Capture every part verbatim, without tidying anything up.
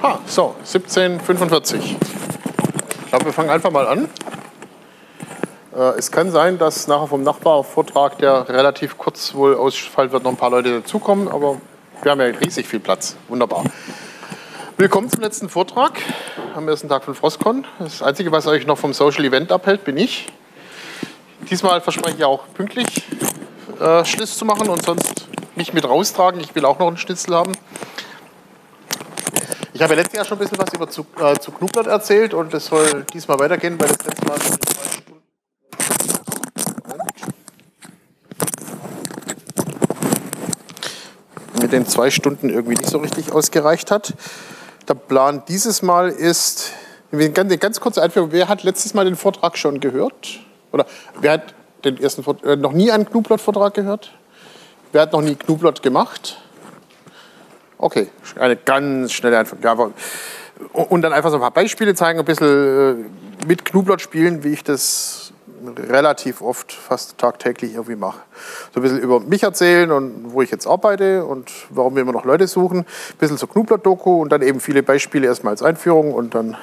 Ha, so, siebzehn Uhr fünfundvierzig. Ich glaube, wir fangen einfach mal an. Äh, es kann sein, dass nachher vom Nachbarvortrag, der relativ kurz wohl ausfallen wird, noch ein paar Leute dazukommen, aber wir haben ja riesig viel Platz. Wunderbar. Willkommen zum letzten Vortrag am ersten Tag von Frostcon. Das Einzige, was euch noch vom Social Event abhält, bin ich. Diesmal verspreche ich auch pünktlich äh, Schluss zu machen und sonst nicht mit raustragen. Ich will auch noch einen Schnitzel haben. Ich habe ja letztes Jahr schon ein bisschen was über zu, äh, zu Knubblatt erzählt und das soll diesmal weitergehen, weil das letzte Mal schon mit den zwei Stunden irgendwie nicht so richtig ausgereicht hat. Der Plan dieses Mal ist, eine ganz, ganz kurze Einführung, wer hat letztes Mal den Vortrag schon gehört? Oder wer hat den ersten Vortrag, äh, noch nie einen Knubblatt-Vortrag gehört? Wer hat noch nie Knubblatt gemacht? Okay, eine ganz schnelle Einführung. Ja, und dann einfach so ein paar Beispiele zeigen, ein bisschen mit Knubblatt spielen, wie ich das relativ oft, fast tagtäglich irgendwie mache. So ein bisschen über mich erzählen und wo ich jetzt arbeite und warum wir immer noch Leute suchen. Ein bisschen zur Knubblatt-Doku und dann eben viele Beispiele erstmal als Einführung und dann,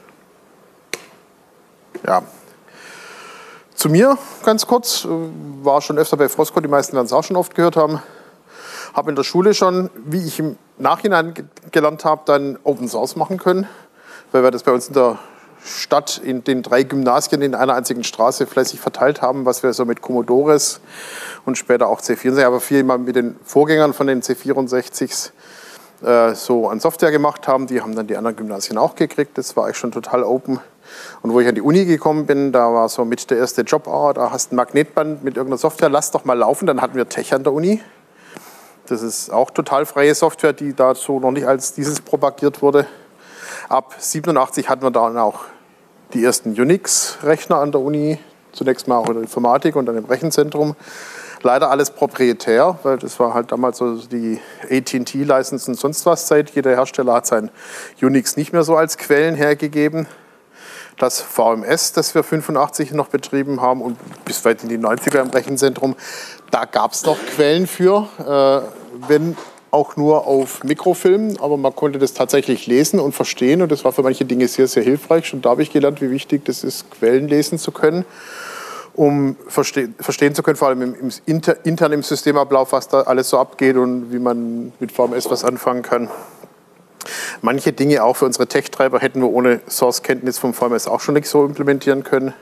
ja. Zu mir ganz kurz, war schon öfter bei Frostcon, die meisten werden es auch schon oft gehört haben. Habe in der Schule schon, wie ich im Nachhinein gelernt habe, dann Open Source machen können, weil wir das bei uns in der Stadt in den drei Gymnasien in einer einzigen Straße fleißig verteilt haben, was wir so mit Commodores und später auch C vierundsechzig, aber viel mal mit den Vorgängern von den C vierundsechzigs äh, so an Software gemacht haben. Die haben dann die anderen Gymnasien auch gekriegt. Das war eigentlich schon total open. Und wo ich an die Uni gekommen bin, da war so mit der erste Job, ah, da hast du ein Magnetband mit irgendeiner Software, lass doch mal laufen. Dann hatten wir Tech an der Uni. Das ist auch total freie Software, die dazu noch nicht als dieses propagiert wurde. Ab siebenundachtzig hatten wir dann auch die ersten Unix-Rechner an der Uni. Zunächst mal auch in der Informatik und dann im Rechenzentrum. Leider alles proprietär, weil das war halt damals so die A T und T-License und sonst was Zeit. Jeder Hersteller hat sein Unix nicht mehr so als Quellen hergegeben. Das V M S, das wir fünfundachtzig noch betrieben haben und bis weit in die neunziger im Rechenzentrum, da gab es noch Quellen für, äh, wenn auch nur auf Mikrofilm, aber man konnte das tatsächlich lesen und verstehen und das war für manche Dinge sehr, sehr hilfreich. Und da habe ich gelernt, wie wichtig das ist, Quellen lesen zu können, um verste verstehen zu können, vor allem im, im inter intern im Systemablauf, was da alles so abgeht und wie man mit V M S was anfangen kann. Manche Dinge auch für unsere Tech-Treiber hätten wir ohne Source-Kenntnis vom V M S auch schon nicht so implementieren können.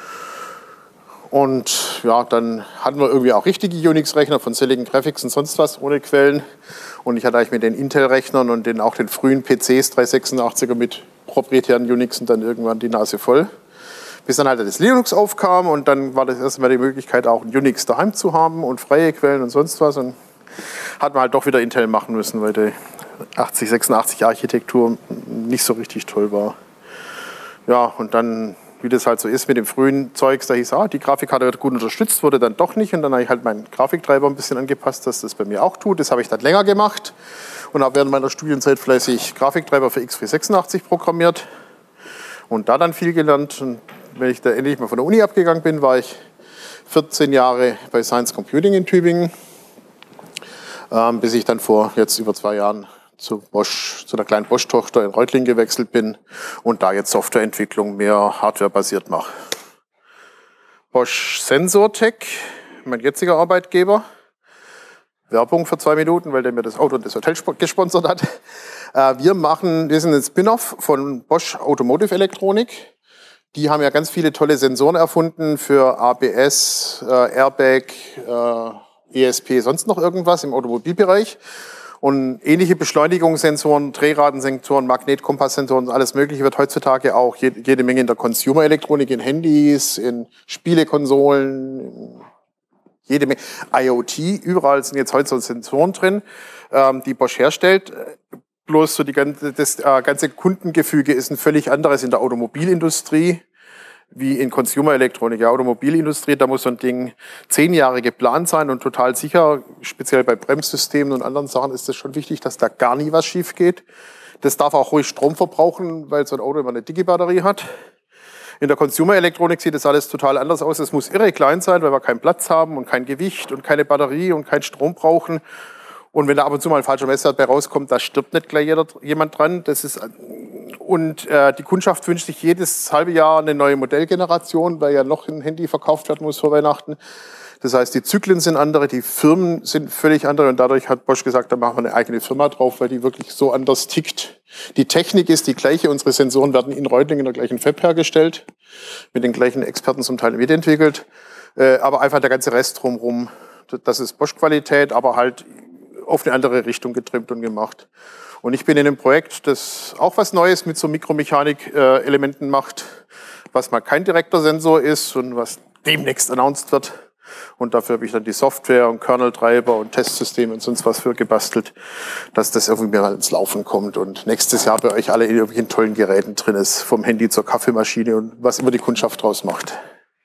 Und ja, dann hatten wir irgendwie auch richtige Unix-Rechner von Silicon Graphics und sonst was ohne Quellen. Und ich hatte eigentlich mit den Intel-Rechnern und den, auch den frühen P Cs dreihundertsechsundachtziger mit proprietären Unixen dann irgendwann die Nase voll. Bis dann halt das Linux aufkam und dann war das erstmal die Möglichkeit, auch ein Unix daheim zu haben und freie Quellen und sonst was. Und hat man halt doch wieder Intel machen müssen, weil die achtzig sechsundachtzig Architektur nicht so richtig toll war. Ja, und dann, wie das halt so ist mit dem frühen Zeugs, da hieß, ah, die Grafikkarte wird gut unterstützt, wurde dann doch nicht. Und dann habe ich halt meinen Grafiktreiber ein bisschen angepasst, dass das bei mir auch tut. Das habe ich dann länger gemacht und habe während meiner Studienzeit fleißig Grafiktreiber für x vierhundertsechsundachtzig programmiert und da dann viel gelernt. Und wenn ich da endlich mal von der Uni abgegangen bin, war ich vierzehn Jahre bei Science Computing in Tübingen, ähm, bis ich dann vor jetzt über zwei Jahren zu Bosch, zu einer kleinen Bosch-Tochter in Reutlingen gewechselt bin und da jetzt Softwareentwicklung mehr hardwarebasiert mache. Bosch Sensortech, mein jetziger Arbeitgeber. Werbung für zwei Minuten, weil der mir das Auto und das Hotel gesponsert hat. Äh, wir machen, wir sind ein Spin-off von Bosch Automotive Elektronik. Die haben ja ganz viele tolle Sensoren erfunden für A B S, äh, Airbag, äh, E S P, sonst noch irgendwas im Automobilbereich. Und ähnliche Beschleunigungssensoren, Drehratensensoren, Magnetkompasssensoren, alles Mögliche wird heutzutage auch jede, jede Menge in der Consumer-Elektronik, in Handys, in Spielekonsolen, in jede Menge I O T. Überall sind jetzt heute so Sensoren drin, ähm, die Bosch herstellt. Bloß so die ganze, das äh, ganze Kundengefüge ist ein völlig anderes in der Automobilindustrie wie in Consumer-Elektronik. Ja, Automobilindustrie, da muss so ein Ding zehn Jahre geplant sein und total sicher. Speziell bei Bremssystemen und anderen Sachen ist es schon wichtig, dass da gar nie was schief geht. Das darf auch ruhig Strom verbrauchen, weil so ein Auto immer eine dicke Batterie hat. In der Consumer-Elektronik sieht das alles total anders aus. Es muss irre klein sein, weil wir keinen Platz haben und kein Gewicht und keine Batterie und keinen Strom brauchen. Und wenn da ab und zu mal ein falscher Messwert bei rauskommt, da stirbt nicht gleich jeder, jemand dran. Das ist, und äh, die Kundschaft wünscht sich jedes halbe Jahr eine neue Modellgeneration, weil ja noch ein Handy verkauft werden muss vor Weihnachten. Das heißt, die Zyklen sind andere, die Firmen sind völlig andere. Und dadurch hat Bosch gesagt, da machen wir eine eigene Firma drauf, weil die wirklich so anders tickt. Die Technik ist die gleiche. Unsere Sensoren werden in Reutlingen in der gleichen Fab hergestellt, mit den gleichen Experten zum Teil mitentwickelt. Äh, aber einfach der ganze Rest drumherum, das ist Bosch-Qualität, aber halt auf eine andere Richtung getrimmt und gemacht. Und ich bin in einem Projekt, das auch was Neues mit so Mikromechanik-Elementen macht, was mal kein direkter Sensor ist und was demnächst announced wird. Und dafür habe ich dann die Software und Kernel-Treiber und Testsysteme und sonst was für gebastelt, dass das irgendwie mal ins Laufen kommt und nächstes Jahr bei euch alle in irgendwelchen tollen Geräten drin ist, vom Handy zur Kaffeemaschine und was immer die Kundschaft draus macht.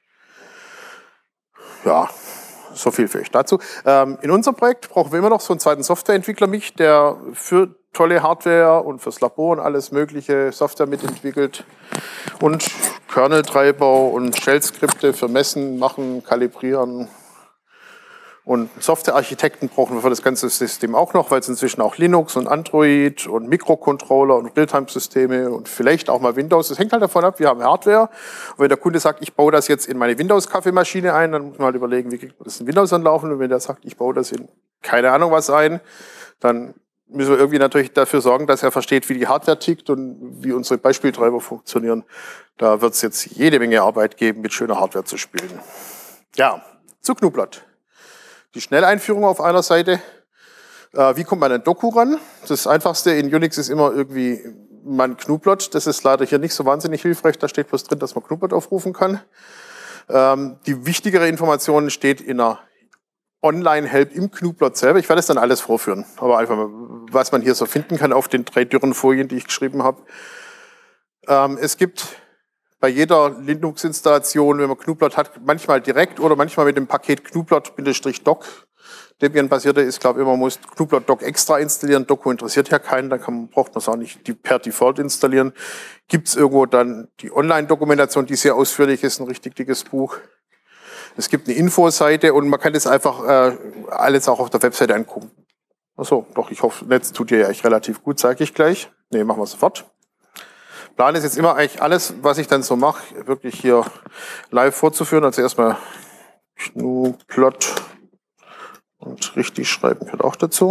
Ja, so viel für euch dazu. Ähm, in unserem Projekt brauchen wir immer noch so einen zweiten Softwareentwickler, mich, der für tolle Hardware und fürs Labor und alles mögliche Software mitentwickelt und Kernel-Treiber und Shell-Skripte für Messen, Machen, Kalibrieren. Und Softwarearchitekten brauchen wir für das ganze System auch noch, weil es inzwischen auch Linux und Android und Mikrocontroller und Realtime-Systeme und vielleicht auch mal Windows. Das hängt halt davon ab, wir haben Hardware. Und wenn der Kunde sagt, ich baue das jetzt in meine Windows-Kaffeemaschine ein, dann muss man halt überlegen, wie kriegt man das in Windows anlaufen. Und wenn der sagt, ich baue das in keine Ahnung was ein, dann müssen wir irgendwie natürlich dafür sorgen, dass er versteht, wie die Hardware tickt und wie unsere Beispieltreiber funktionieren. Da wird es jetzt jede Menge Arbeit geben, mit schöner Hardware zu spielen. Ja, zu Knuplot. Die Schnelleinführung auf einer Seite. Äh, wie kommt man an Doku ran? Das Einfachste in Unix ist immer irgendwie man Knuplot. Das ist leider hier nicht so wahnsinnig hilfreich. Da steht bloß drin, dass man Knuplot aufrufen kann. Ähm, die wichtigere Information steht in einer Online-Help im Knuplot selber. Ich werde es dann alles vorführen. Aber einfach mal, was man hier so finden kann auf den drei dürren Folien, die ich geschrieben habe. Ähm, es gibt bei jeder Linux-Installation, wenn man Knuplot hat, manchmal direkt oder manchmal mit dem Paket Knuplot-Doc. Debian-basierter ist, glaube ich, man muss Knuplot-Doc extra installieren. Doku interessiert ja keinen, dann kann, braucht man es auch nicht per Default installieren. Gibt es irgendwo dann die Online-Dokumentation, die sehr ausführlich ist, ein richtig dickes Buch. Es gibt eine Infoseite und man kann das einfach äh, alles auch auf der Webseite angucken. Achso, doch, ich hoffe, Netz tut ihr ja echt relativ gut, zeige ich gleich. Ne, machen wir sofort. Plan ist jetzt immer eigentlich alles, was ich dann so mache, wirklich hier live vorzuführen. Also erstmal Knuplot und richtig schreiben gehört auch dazu.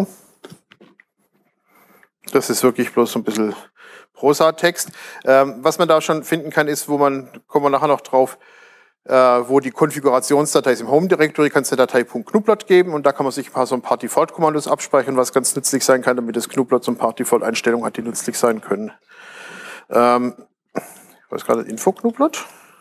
Das ist wirklich bloß so ein bisschen Prosa-Text. Ähm, was man da schon finden kann, ist, wo man, kommen wir nachher noch drauf, äh, wo die Konfigurationsdatei ist. Im Home-Directory kannst du Datei .knuplot geben und da kann man sich ein paar, so ein paar Default-Kommandos abspeichern, was ganz nützlich sein kann, damit das Knuplot so ein paar Default-Einstellungen hat, die nützlich sein können. Ähm, ich weiß gerade, Info-Knuplot.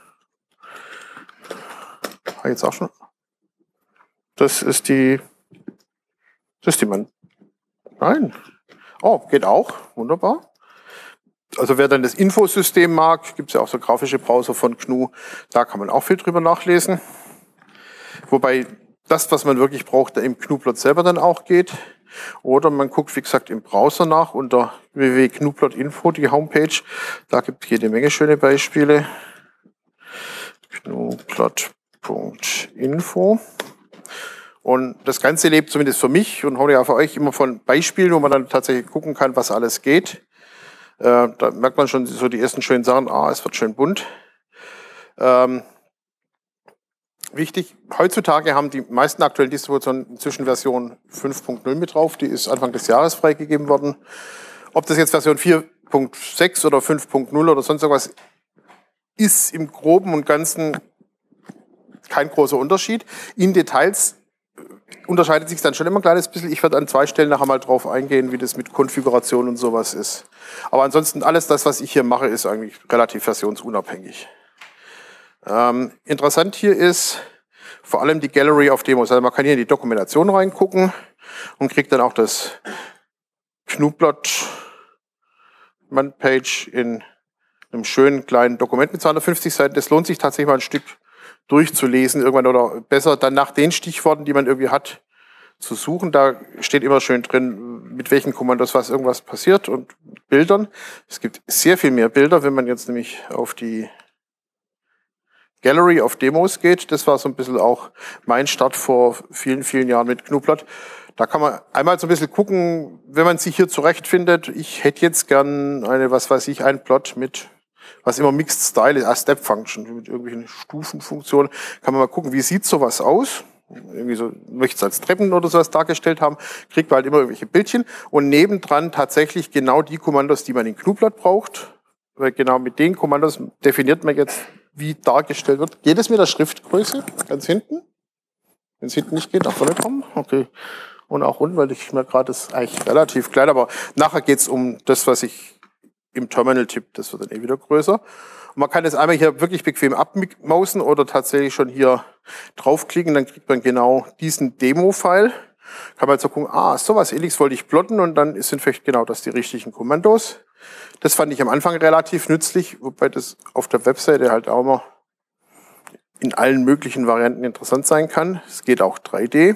Ah, jetzt auch schon. Das ist die, das ist die Mann. Nein. Oh, geht auch. Wunderbar. Also wer dann das Infosystem mag, gibt es ja auch so grafische Browser von G N U, da kann man auch viel drüber nachlesen. Wobei das, was man wirklich braucht, da im Knuplot selber dann auch geht. Oder man guckt, wie gesagt, im Browser nach unter w w w punkt knuplot punkt info, die Homepage. Da gibt es jede Menge schöne Beispiele. knuplot punkt info. Und das Ganze lebt zumindest für mich und hoffentlich auch für euch immer von Beispielen, wo man dann tatsächlich gucken kann, was alles geht. Äh, da merkt man schon so die ersten schönen Sachen, ah, es wird schön bunt. Ähm, Wichtig, heutzutage haben die meisten aktuellen Distributionen inzwischen Version fünf Punkt null mit drauf. Die ist Anfang des Jahres freigegeben worden. Ob das jetzt Version vier Punkt sechs oder fünf Punkt null oder sonst irgendwas ist im Groben und Ganzen kein großer Unterschied. In Details unterscheidet sich dann schon immer ein kleines bisschen. Ich werde an zwei Stellen nachher mal drauf eingehen, wie das mit Konfiguration und sowas ist. Aber ansonsten alles das, was ich hier mache, ist eigentlich relativ versionsunabhängig. Ähm, interessant hier ist vor allem die Gallery of Demos. Also man kann hier in die Dokumentation reingucken und kriegt dann auch das Knuplot Man-Page in einem schönen kleinen Dokument mit zweihundertfünfzig Seiten. Das lohnt sich tatsächlich mal ein Stück durchzulesen irgendwann oder besser dann nach den Stichworten, die man irgendwie hat, zu suchen. Da steht immer schön drin, mit welchen Kommandos was irgendwas passiert und Bildern. Es gibt sehr viel mehr Bilder, wenn man jetzt nämlich auf die Gallery of Demos geht. Das war so ein bisschen auch mein Start vor vielen, vielen Jahren mit GNU-Plot. Da kann man einmal so ein bisschen gucken, wenn man sich hier zurechtfindet. Ich hätte jetzt gern eine, was weiß ich, ein Plot mit, was immer Mixed Style ist, als Step Function, mit irgendwelchen Stufenfunktionen. Kann man mal gucken, wie sieht sowas aus? Irgendwie so, möchte es als Treppen oder sowas dargestellt haben, kriegt man halt immer irgendwelche Bildchen und nebendran tatsächlich genau die Kommandos, die man in GNU-Plot braucht. Weil genau mit den Kommandos definiert man jetzt, wie dargestellt wird. Geht es mit der Schriftgröße? Ganz hinten? Wenn es hinten nicht geht, nach vorne kommen? Okay. Und auch unten, weil ich mir gerade das ist eigentlich relativ klein, aber nachher geht es um das, was ich im Terminal tippe. Das wird dann eh wieder größer. Und man kann das einmal hier wirklich bequem abmausen oder tatsächlich schon hier draufklicken, dann kriegt man genau diesen Demo-File. Kann man halt so gucken, ah, sowas ähnliches wollte ich plotten und dann sind vielleicht genau das die richtigen Kommandos. Das fand ich am Anfang relativ nützlich, wobei das auf der Webseite halt auch immer in allen möglichen Varianten interessant sein kann. Es geht auch drei D.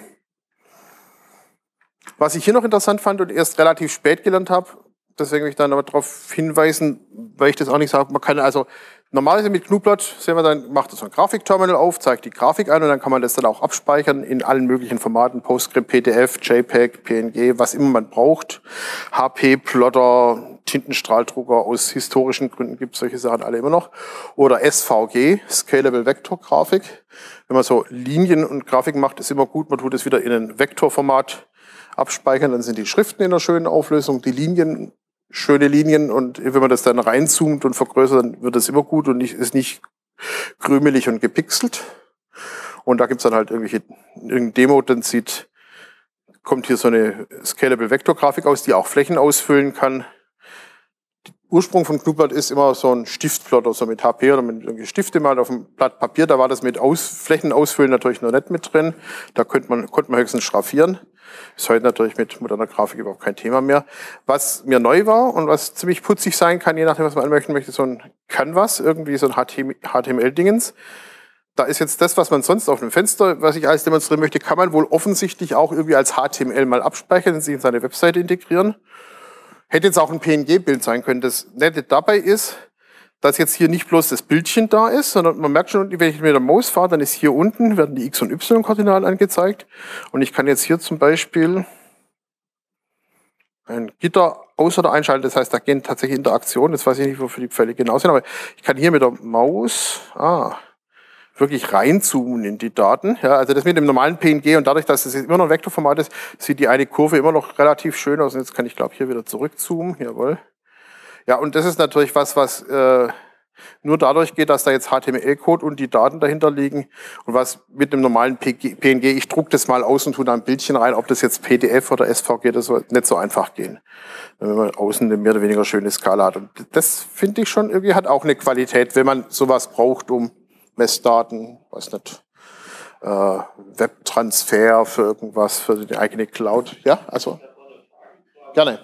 Was ich hier noch interessant fand und erst relativ spät gelernt habe, deswegen will ich dann aber darauf hinweisen, weil ich das auch nicht sage, man kann also normalerweise mit GNU-Plot, sehen wir dann, macht das so ein Grafikterminal auf, zeigt die Grafik an und dann kann man das dann auch abspeichern in allen möglichen Formaten, PostScript, P D F, JPEG, P N G, was immer man braucht. H P, Plotter, Tintenstrahldrucker, aus historischen Gründen gibt es solche Sachen alle immer noch. Oder S V G, Scalable Vector Grafik. Wenn man so Linien und Grafiken macht, ist immer gut, man tut es wieder in ein Vektorformat abspeichern, dann sind die Schriften in einer schönen Auflösung, die Linien, schöne Linien und wenn man das dann reinzoomt und vergrößert, dann wird das immer gut und nicht, ist nicht krümelig und gepixelt. Und da gibt's dann halt irgendwelche, irgendein Demo, dann sieht, kommt hier so eine Scalable Vector Grafik aus, die auch Flächen ausfüllen kann. Der Ursprung von GNU-Plot ist immer so ein Stiftplotter, so mit H P oder mit irgendwie Stifte mal auf dem Blatt Papier, da war das mit Aus, Flächen ausfüllen natürlich noch nicht mit drin, da konnte man, konnte man höchstens schraffieren. Ist heute natürlich mit moderner Grafik überhaupt kein Thema mehr. Was mir neu war und was ziemlich putzig sein kann, je nachdem, was man anmöchten möchte, so ein Canvas, irgendwie so ein H T M L-Dingens. Da ist jetzt das, was man sonst auf einem Fenster, was ich alles demonstrieren möchte, kann man wohl offensichtlich auch irgendwie als H T M L mal abspeichern und sich in seine Webseite integrieren. Hätte jetzt auch ein P N G-Bild sein können. Das Nette dabei ist, dass jetzt hier nicht bloß das Bildchen da ist, sondern man merkt schon, wenn ich mit der Maus fahre, dann ist hier unten, werden die X- und Y-Koordinaten angezeigt. Und ich kann jetzt hier zum Beispiel ein Gitter aus- oder einschalten. Das heißt, da gehen tatsächlich Interaktionen. Das weiß ich nicht, wofür die Pfeile genau sind, aber ich kann hier mit der Maus ah, wirklich reinzoomen in die Daten. Ja, also das mit dem normalen P N G und dadurch, dass es immer noch ein Vektorformat ist, sieht die eine Kurve immer noch relativ schön aus. Und jetzt kann ich, glaube ich, hier wieder zurückzoomen. Jawohl. Ja, und das ist natürlich was, was äh, nur dadurch geht, dass da jetzt H T M L-Code und die Daten dahinter liegen. Und was mit einem normalen P N G, ich drucke das mal aus und tue da ein Bildchen rein, ob das jetzt P D F oder S V G, das soll nicht so einfach gehen. Wenn man außen eine mehr oder weniger schöne Skala hat. Und das finde ich schon irgendwie hat auch eine Qualität, wenn man sowas braucht, um Messdaten, weiß nicht, äh, Webtransfer für irgendwas, für die eigene Cloud. Ja, also gerne.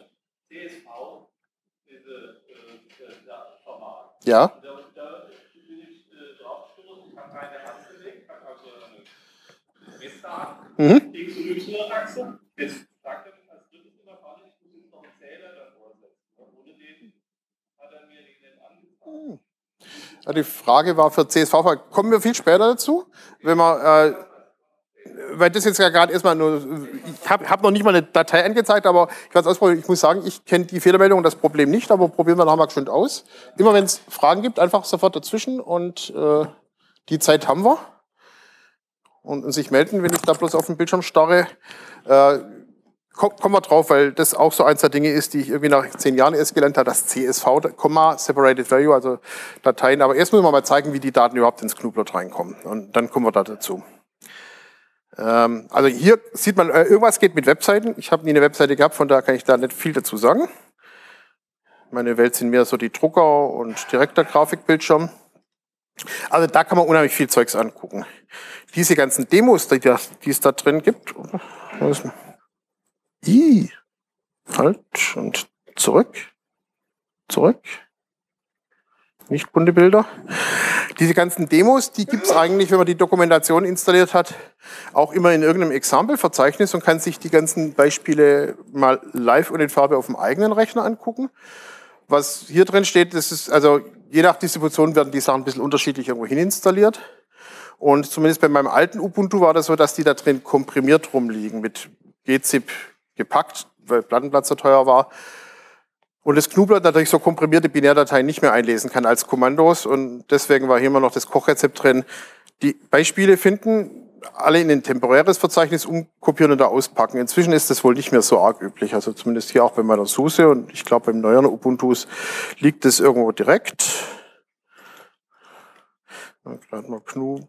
Ja. Da, da bin ich äh, drauf gestoßen, ich habe keine Hand gelegt, habe also eine Messdaten, mhm. X- und Y-Achse. Jetzt sagt er mich als drittes in der Falle, ich muss jetzt noch einen Zähler davor setzen. Ohne den hat er mir den nicht angezeigt. Ja, die Frage war für C S V, kommen wir viel später dazu, wenn man, äh, weil das jetzt ja gerade erstmal nur, ich habe hab noch nicht mal eine Datei angezeigt, aber ich werde es ausprobieren. Ich muss sagen, ich kenne die Fehlermeldung und das Problem nicht, aber probieren wir nachher geschwind aus. Immer wenn es Fragen gibt, einfach sofort dazwischen und äh, die Zeit haben wir. Und, und sich melden, wenn ich da bloß auf dem Bildschirm starre. Äh, komm, kommen wir drauf, weil das auch so eins der Dinge ist, die ich irgendwie nach zehn Jahren erst gelernt habe, das C S V, Komma, Separated Value, also Dateien. Aber erst müssen wir mal zeigen, wie die Daten überhaupt ins GNU-Plot reinkommen. Und dann kommen wir da dazu. Also hier sieht man, irgendwas geht mit Webseiten. Ich habe nie eine Webseite gehabt, von daher kann ich da nicht viel dazu sagen. Meine Welt sind mehr so die Drucker und direkter Grafikbildschirm. Also da kann man unheimlich viel Zeugs angucken. Diese ganzen Demos, die, die es da drin gibt. I, halt und zurück, zurück. Nicht bunte Bilder. Diese ganzen Demos, die gibt es eigentlich, wenn man die Dokumentation installiert hat, auch immer in irgendeinem Example-Verzeichnis und kann sich die ganzen Beispiele mal live und in Farbe auf dem eigenen Rechner angucken. Was hier drin steht, das ist, also je nach Distribution werden die Sachen ein bisschen unterschiedlich irgendwo hin installiert. Und zumindest bei meinem alten Ubuntu war das so, dass die da drin komprimiert rumliegen, mit gzip gepackt, weil Plattenplatz so teuer war. Und das Knublot natürlich so komprimierte Binärdateien nicht mehr einlesen kann als Kommandos. Und deswegen war hier immer noch das Kochrezept drin. Die Beispiele finden, alle in ein temporäres Verzeichnis umkopieren und da auspacken. Inzwischen ist das wohl nicht mehr so arg üblich. Also zumindest hier auch bei meiner SUSE und ich glaube beim neueren Ubuntus liegt das irgendwo direkt. Gerade mal Knublot,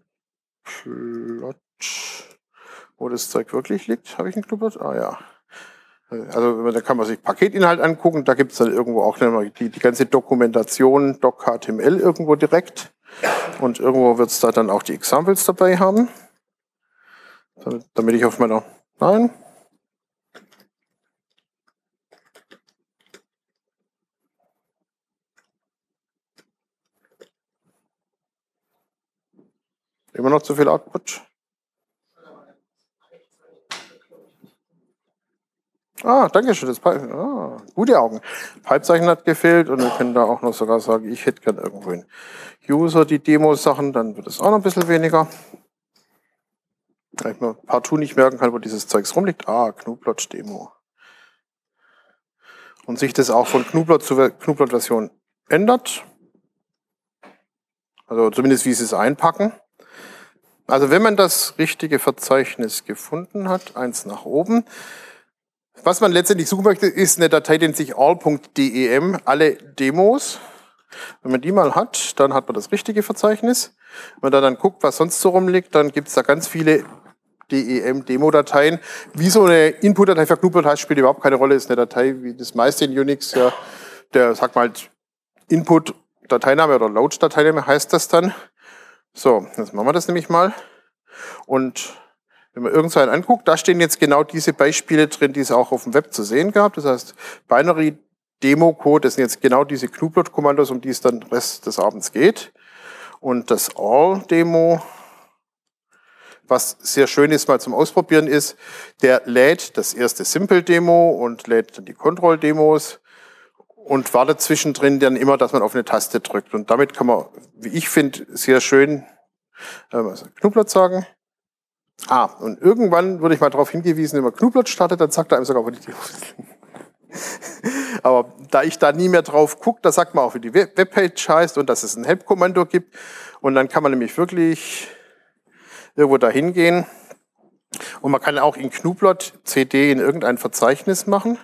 wo das Zeug wirklich liegt. Habe ich einen Knublot? Ah ja. Also da kann man sich Paketinhalt angucken. Da gibt es dann irgendwo auch die, die ganze Dokumentation doc.html irgendwo direkt. Und irgendwo wird es da dann auch die Examples dabei haben. Damit ich auf meiner... Nein. Immer noch zu viel Output. Ah, danke schön. Das Pipe, ah, gute Augen. Pipezeichen hat gefehlt und wir können da auch noch sogar sagen, ich hätte gern irgendwo einen User die Demo-Sachen, dann wird es auch noch ein bisschen weniger. Wenn ich mir partout nicht merken kann, wo dieses Zeugs rumliegt. Ah, Knublot-Demo. Und sich das auch von Knublot zur Knublot-Version ändert. Also zumindest wie sie es einpacken. Also wenn man das richtige Verzeichnis gefunden hat, eins nach oben. Was man letztendlich suchen möchte, ist eine Datei, die nennt sich all.dem, alle Demos. Wenn man die mal hat, dann hat man das richtige Verzeichnis. Wenn man da dann guckt, was sonst so rumliegt, dann gibt es da ganz viele Dem-Demo-Dateien. Wie so eine Input-Datei für Knublot heißt, spielt überhaupt keine Rolle. Ist eine Datei, wie das meiste in Unix, ja, der sagt mal halt Input-Dateiname oder Load-Dateiname heißt das dann. So, jetzt machen wir das nämlich mal. Und wenn man irgend so einen anguckt, da stehen jetzt genau diese Beispiele drin, die es auch auf dem Web zu sehen gab. Das heißt, Binary Demo-Code, das sind jetzt genau diese Knublot-Kommandos, um die es dann den Rest des Abends geht. Und das All-Demo, was sehr schön ist mal zum Ausprobieren ist, der lädt das erste Simple-Demo und lädt dann die Control-Demos und wartet zwischendrin dann immer, dass man auf eine Taste drückt. Und damit kann man, wie ich finde, sehr schön äh, Knublot sagen. Ah, und irgendwann wurde ich mal darauf hingewiesen, wenn man Knublot startet, dann sagt er einem sogar, wo die Demos sind. Aber da ich da nie mehr drauf gucke, da sagt man auch, wie die Webpage heißt und dass es ein Help-Kommando gibt. Und dann kann man nämlich wirklich irgendwo da hingehen. Und man kann auch in Knublot C D in irgendein Verzeichnis machen.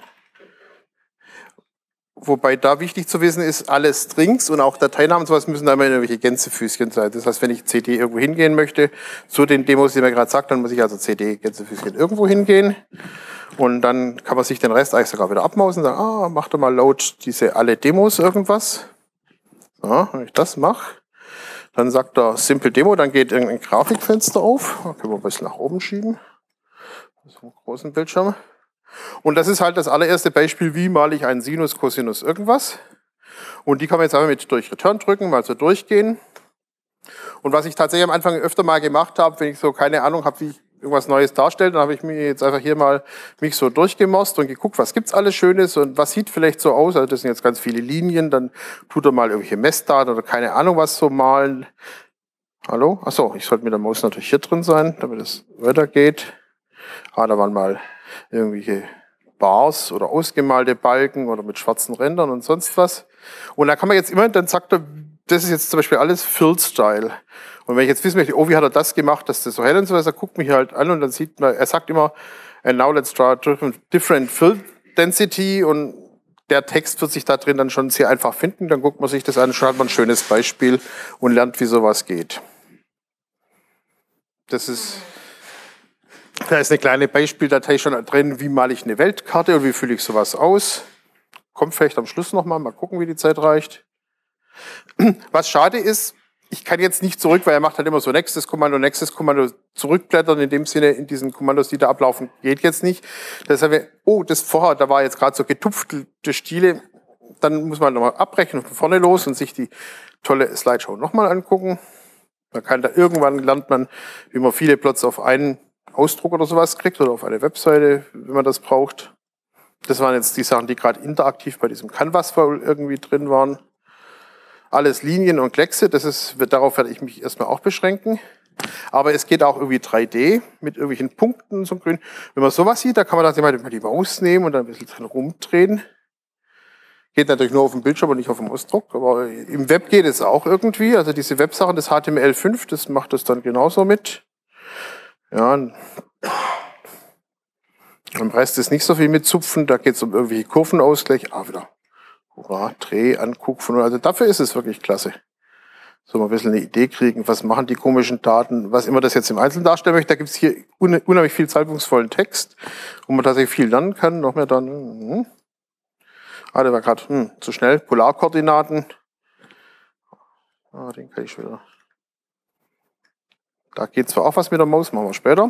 Wobei da wichtig zu wissen ist, alle Strings und auch Dateinamen und sowas müssen da immer irgendwelche Gänsefüßchen sein. Das heißt, wenn ich C D irgendwo hingehen möchte, zu den Demos, die man gerade sagt, dann muss ich also C D Gänsefüßchen irgendwo hingehen. Und dann kann man sich den Rest eigentlich sogar wieder abmausen und sagen, ah, mach doch mal Load diese alle Demos irgendwas. So, wenn ich das mache, dann sagt er Simple Demo, dann geht irgendein Grafikfenster auf. Da können wir ein bisschen nach oben schieben. Das ist ein großen Bildschirm. Und das ist halt das allererste Beispiel, wie male ich einen Sinus, Cosinus, irgendwas. Und die kann man jetzt einfach mit durch Return drücken, mal so durchgehen. Und was ich tatsächlich am Anfang öfter mal gemacht habe, wenn ich so keine Ahnung habe, wie ich irgendwas Neues darstelle, dann habe ich mir jetzt einfach hier mal mich so durchgemosst und geguckt, was gibt's alles Schönes und was sieht vielleicht so aus. Also das sind jetzt ganz viele Linien, dann tut er mal irgendwelche Messdaten oder keine Ahnung was so malen. Hallo? Achso, ich sollte mit der Maus natürlich hier drin sein, damit es weitergeht. Ah, da waren mal irgendwelche Bars oder ausgemalte Balken oder mit schwarzen Rändern und sonst was. Und da kann man jetzt immer, dann sagt er, das ist jetzt zum Beispiel alles Fill-Style. Und wenn ich jetzt wissen möchte, oh, wie hat er das gemacht, dass das so hell und so ist, er guckt mich halt an und dann sieht man, er sagt immer, and now let's try different fill density und der Text wird sich da drin dann schon sehr einfach finden. Dann guckt man sich das an, schon hat man ein schönes Beispiel und lernt, wie sowas geht. Das ist... Da ist eine kleine Beispieldatei schon drin, wie male ich eine Weltkarte und wie fülle ich sowas aus. Kommt vielleicht am Schluss nochmal, mal gucken, wie die Zeit reicht. Was schade ist, ich kann jetzt nicht zurück, weil er macht halt immer so nächstes Kommando, nächstes Kommando, zurückblättern in dem Sinne, in diesen Kommandos, die da ablaufen, geht jetzt nicht. Deshalb, oh, das vorher, da war jetzt gerade so getupfte Stile, dann muss man nochmal abbrechen und von vorne los und sich die tolle Slideshow nochmal angucken. Man kann da irgendwann lernt man, wie man viele Plots auf einen Ausdruck oder sowas kriegt oder auf eine Webseite, wenn man das braucht. Das waren jetzt die Sachen, die gerade interaktiv bei diesem Canvas irgendwie drin waren. Alles Linien und Kleckse, das ist, darauf werde ich mich erstmal auch beschränken. Aber es geht auch irgendwie drei D mit irgendwelchen Punkten so grün. Wenn man sowas sieht, da kann man dann mal die Maus nehmen und dann ein bisschen dran rumdrehen. Geht natürlich nur auf dem Bildschirm und nicht auf dem Ausdruck. Aber im Web geht es auch irgendwie. Also diese Websachen, das H T M L fünf, das macht das dann genauso mit. Ja. Am Rest ist nicht so viel mit Zupfen. Da geht es um irgendwelche Kurvenausgleich. Ah, wieder. Hurra, Dreh, Angucken. Also dafür ist es wirklich klasse. So mal ein bisschen eine Idee kriegen, was machen die komischen Daten, was immer das jetzt im Einzelnen darstellen möchte. Da gibt es hier unheimlich viel salbungsvollen Text, wo man tatsächlich viel lernen kann. Noch mehr dann. Hm. Ah, der war gerade hm, zu schnell. Polarkoordinaten. Ah, den kann ich schon wieder. Da geht zwar auch was mit der Maus, machen wir später.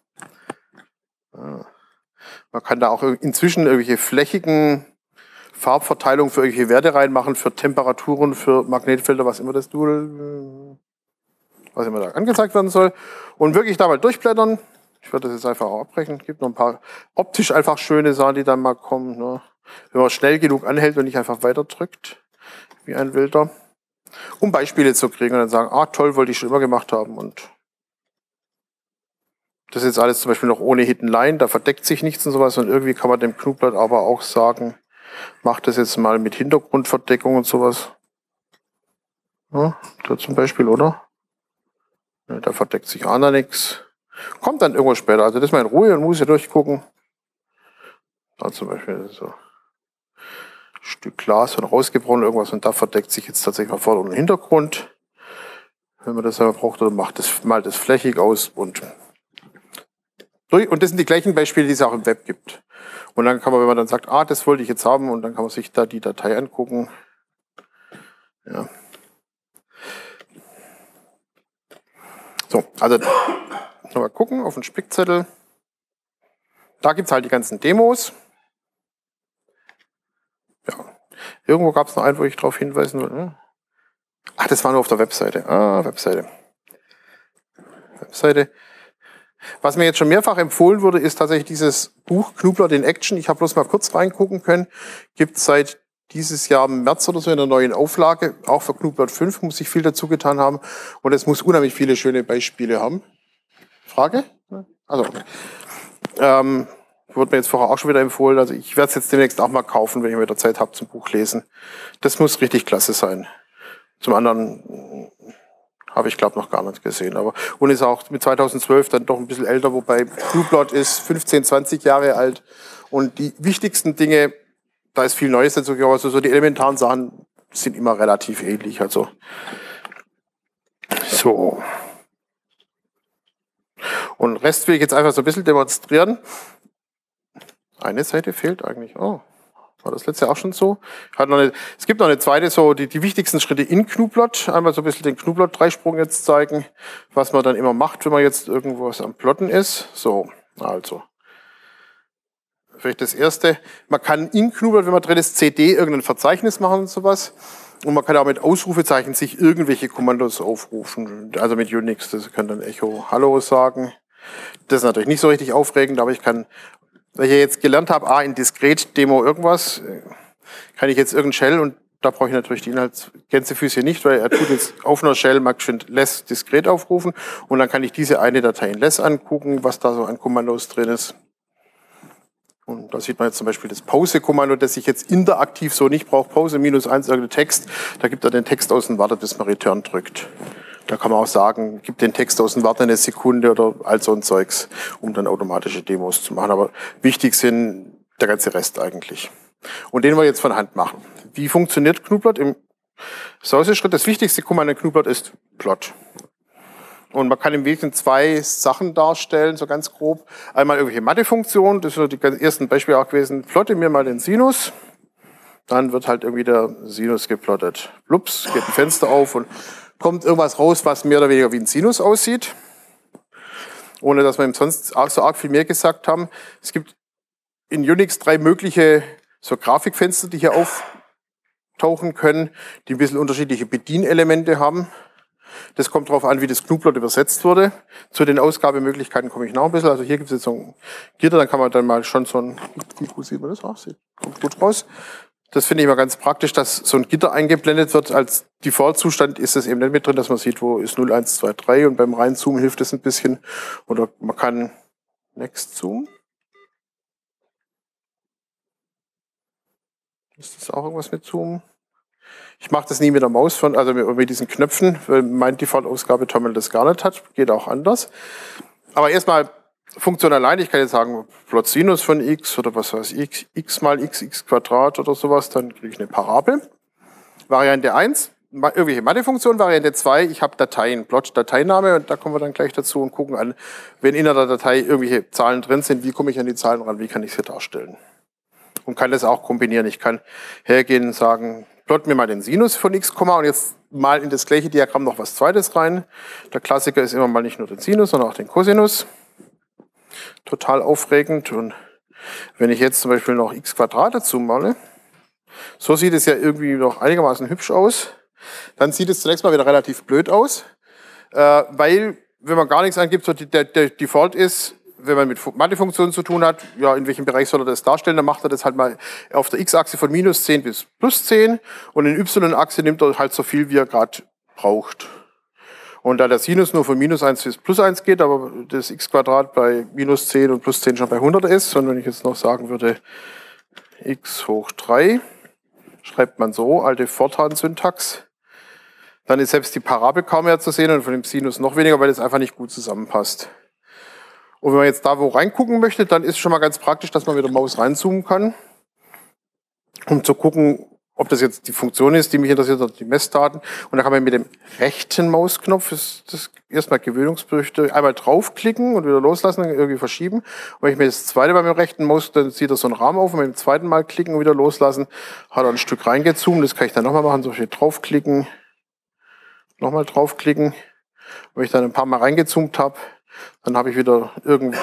Ah. Man kann da auch inzwischen irgendwelche flächigen Farbverteilung für irgendwelche Werte reinmachen, für Temperaturen, für Magnetfelder, was immer das Doodle, was immer da angezeigt werden soll. Und wirklich da mal durchblättern. Ich werde das jetzt einfach auch abbrechen. Es gibt noch ein paar optisch einfach schöne Sachen, die dann mal kommen. Ne? Wenn man schnell genug anhält und nicht einfach weiter drückt, wie ein Wilder. Um Beispiele zu kriegen und dann sagen, ah toll, wollte ich schon immer gemacht haben. Und das ist jetzt alles zum Beispiel noch ohne Hidden Line, da verdeckt sich nichts und sowas. Und irgendwie kann man dem Knobblatt aber auch sagen, mach das jetzt mal mit Hintergrundverdeckung und sowas. Ja, da zum Beispiel, oder? Ja, da verdeckt sich auch noch nichts. Kommt dann irgendwo später. Also das mal in Ruhe und muss hier durchgucken. Da zum Beispiel so ein Stück Glas und rausgebrochen irgendwas und da verdeckt sich jetzt tatsächlich mal Vorder- und Hintergrund. Wenn man das aber braucht, dann macht das mal das flächig aus und durch. Und das sind die gleichen Beispiele, die es auch im Web gibt. Und dann kann man, wenn man dann sagt, ah, das wollte ich jetzt haben, und dann kann man sich da die Datei angucken. Ja. So, also mal gucken auf den Spickzettel. Da gibt es halt die ganzen Demos. Ja. Irgendwo gab es noch einen, wo ich darauf hinweisen will. Ach, das war nur auf der Webseite. Ah, Webseite. Webseite. Was mir jetzt schon mehrfach empfohlen wurde, ist tatsächlich dieses Buch Knobblatt in Action. Ich habe bloß mal kurz reingucken können. Gibt es seit dieses Jahr im März oder so in der neuen Auflage. Auch für Knobblatt fünf muss ich viel dazu getan haben. Und es muss unheimlich viele schöne Beispiele haben. Frage? Also, ähm, wurde mir jetzt vorher auch schon wieder empfohlen. Also ich werde es jetzt demnächst auch mal kaufen, wenn ich wieder Zeit habe zum Buch lesen. Das muss richtig klasse sein. Zum anderen habe ich, glaube noch gar nicht gesehen. Aber und ist auch mit zweitausendzwölf dann doch ein bisschen älter, wobei Knobblatt ist fünfzehn, zwanzig Jahre alt. Und die wichtigsten Dinge, da ist viel Neues dazu gekommen. Also so die elementaren Sachen sind immer relativ ähnlich. Also so. Und den Rest will ich jetzt einfach so ein bisschen demonstrieren. Eine Seite fehlt eigentlich. Oh, war das letzte auch schon so? Hat noch eine, es gibt noch eine zweite, so die, die wichtigsten Schritte in Knobblatt. Einmal so ein bisschen den Knobblatt-Dreisprung jetzt zeigen, was man dann immer macht, wenn man jetzt irgendwas am Plotten ist. So, also. Vielleicht das erste. Man kann in Knobblatt, wenn man drin ist, C D irgendein Verzeichnis machen und sowas. Und man kann auch mit Ausrufezeichen sich irgendwelche Kommandos aufrufen. Also mit Unix, das kann dann Echo Hallo sagen. Das ist natürlich nicht so richtig aufregend, aber ich kann, weil ich jetzt gelernt habe, ah, in Diskret-Demo irgendwas, kann ich jetzt irgendein Shell, und da brauche ich natürlich die Inhaltsgänsefüßchen nicht, weil er tut jetzt auf einer Shell mal schön less diskret aufrufen und dann kann ich diese eine Datei in less angucken, was da so an Kommandos drin ist. Und da sieht man jetzt zum Beispiel das Pause-Kommando, das ich jetzt interaktiv so nicht brauche. Pause minus eins irgendein Text. Da gibt er den Text aus und wartet, bis man Return drückt. Da kann man auch sagen, gib den Text aus und warte eine Sekunde oder all so ein Zeugs, um dann automatische Demos zu machen. Aber wichtig sind der ganze Rest eigentlich. Und den wir jetzt von Hand machen. Wie funktioniert Knobblatt im Sauseschritt? Das wichtigste Kommando in Knobblatt ist Plot. Und man kann im Wesentlichen zwei Sachen darstellen, so ganz grob. Einmal irgendwelche Mathefunktionen, das sind die ersten Beispiele auch gewesen. Plotte mir mal den Sinus. Dann wird halt irgendwie der Sinus geplottet. Plups, geht ein Fenster auf und kommt irgendwas raus, was mehr oder weniger wie ein Sinus aussieht. Ohne dass wir ihm sonst so arg viel mehr gesagt haben. Es gibt in Unix drei mögliche so Grafikfenster, die hier auftauchen können, die ein bisschen unterschiedliche Bedienelemente haben. Das kommt darauf an, wie das Gnuplot übersetzt wurde. Zu den Ausgabemöglichkeiten komme ich noch ein bisschen. Also hier gibt es jetzt so ein Gitter, dann kann man dann mal schon so ein, wie gut sieht man das auch, sieht kommt gut raus. Das finde ich mal ganz praktisch, dass so ein Gitter eingeblendet wird. Als Default-Zustand ist es eben nicht mit drin, dass man sieht, wo ist null, eins, zwei, drei und beim Reinzoomen hilft das ein bisschen. Oder man kann Next zoomen. Ist das auch irgendwas mit Zoomen? Ich mache das nie mit der Maus, von, also mit, mit diesen Knöpfen, weil mein Default-Ausgabeterminal das gar nicht hat. Geht auch anders. Aber erstmal Funktion allein. Ich kann jetzt sagen, Plot Sinus von x oder was weiß ich, x mal x, x Quadrat oder sowas. Dann kriege ich eine Parabel. Variante eins, irgendwelche Mathefunktion. Variante zwei, ich habe Dateien, Plot Dateiname. Und da kommen wir dann gleich dazu und gucken an, wenn in der Datei irgendwelche Zahlen drin sind, wie komme ich an die Zahlen ran, wie kann ich sie darstellen. Und kann das auch kombinieren. Ich kann hergehen und sagen, plot mir mal den Sinus von x, und jetzt mal in das gleiche Diagramm noch was Zweites rein. Der Klassiker ist immer mal nicht nur den Sinus, sondern auch den Cosinus. Total aufregend. Und wenn ich jetzt zum Beispiel noch x Quadrat dazu male, so sieht es ja irgendwie noch einigermaßen hübsch aus, dann sieht es zunächst mal wieder relativ blöd aus, äh, weil, wenn man gar nichts angibt, so der, der Default ist, wenn man mit Mathefunktionen zu tun hat, ja, in welchem Bereich soll er das darstellen, dann macht er das halt mal auf der x-Achse von minus zehn bis plus zehn und in y-Achse nimmt er halt so viel, wie er gerade braucht. Und da der Sinus nur von minus eins bis plus eins geht, aber das x Quadrat bei minus zehn und plus zehn schon bei hundert ist, und wenn ich jetzt noch sagen würde, x hoch drei, schreibt man so, alte Fortran-Syntax, dann ist selbst die Parabel kaum mehr zu sehen und von dem Sinus noch weniger, weil es einfach nicht gut zusammenpasst. Und wenn man jetzt da wo reingucken möchte, dann ist es schon mal ganz praktisch, dass man mit der Maus reinzoomen kann, um zu gucken, ob das jetzt die Funktion ist, die mich interessiert, oder die Messdaten. Und da kann man mit dem rechten Mausknopf, das, das erstmal gewöhnungsbedürftig, einmal draufklicken und wieder loslassen, dann irgendwie verschieben. Und wenn ich mir das zweite Mal mit dem rechten Maus, dann sieht er so einen Rahmen auf, und mit dem zweiten Mal klicken und wieder loslassen, hat er ein Stück reingezoomt. Das kann ich dann nochmal machen, so viel draufklicken, nochmal draufklicken. Wenn ich dann ein paar Mal reingezoomt habe, dann habe ich wieder irgendeine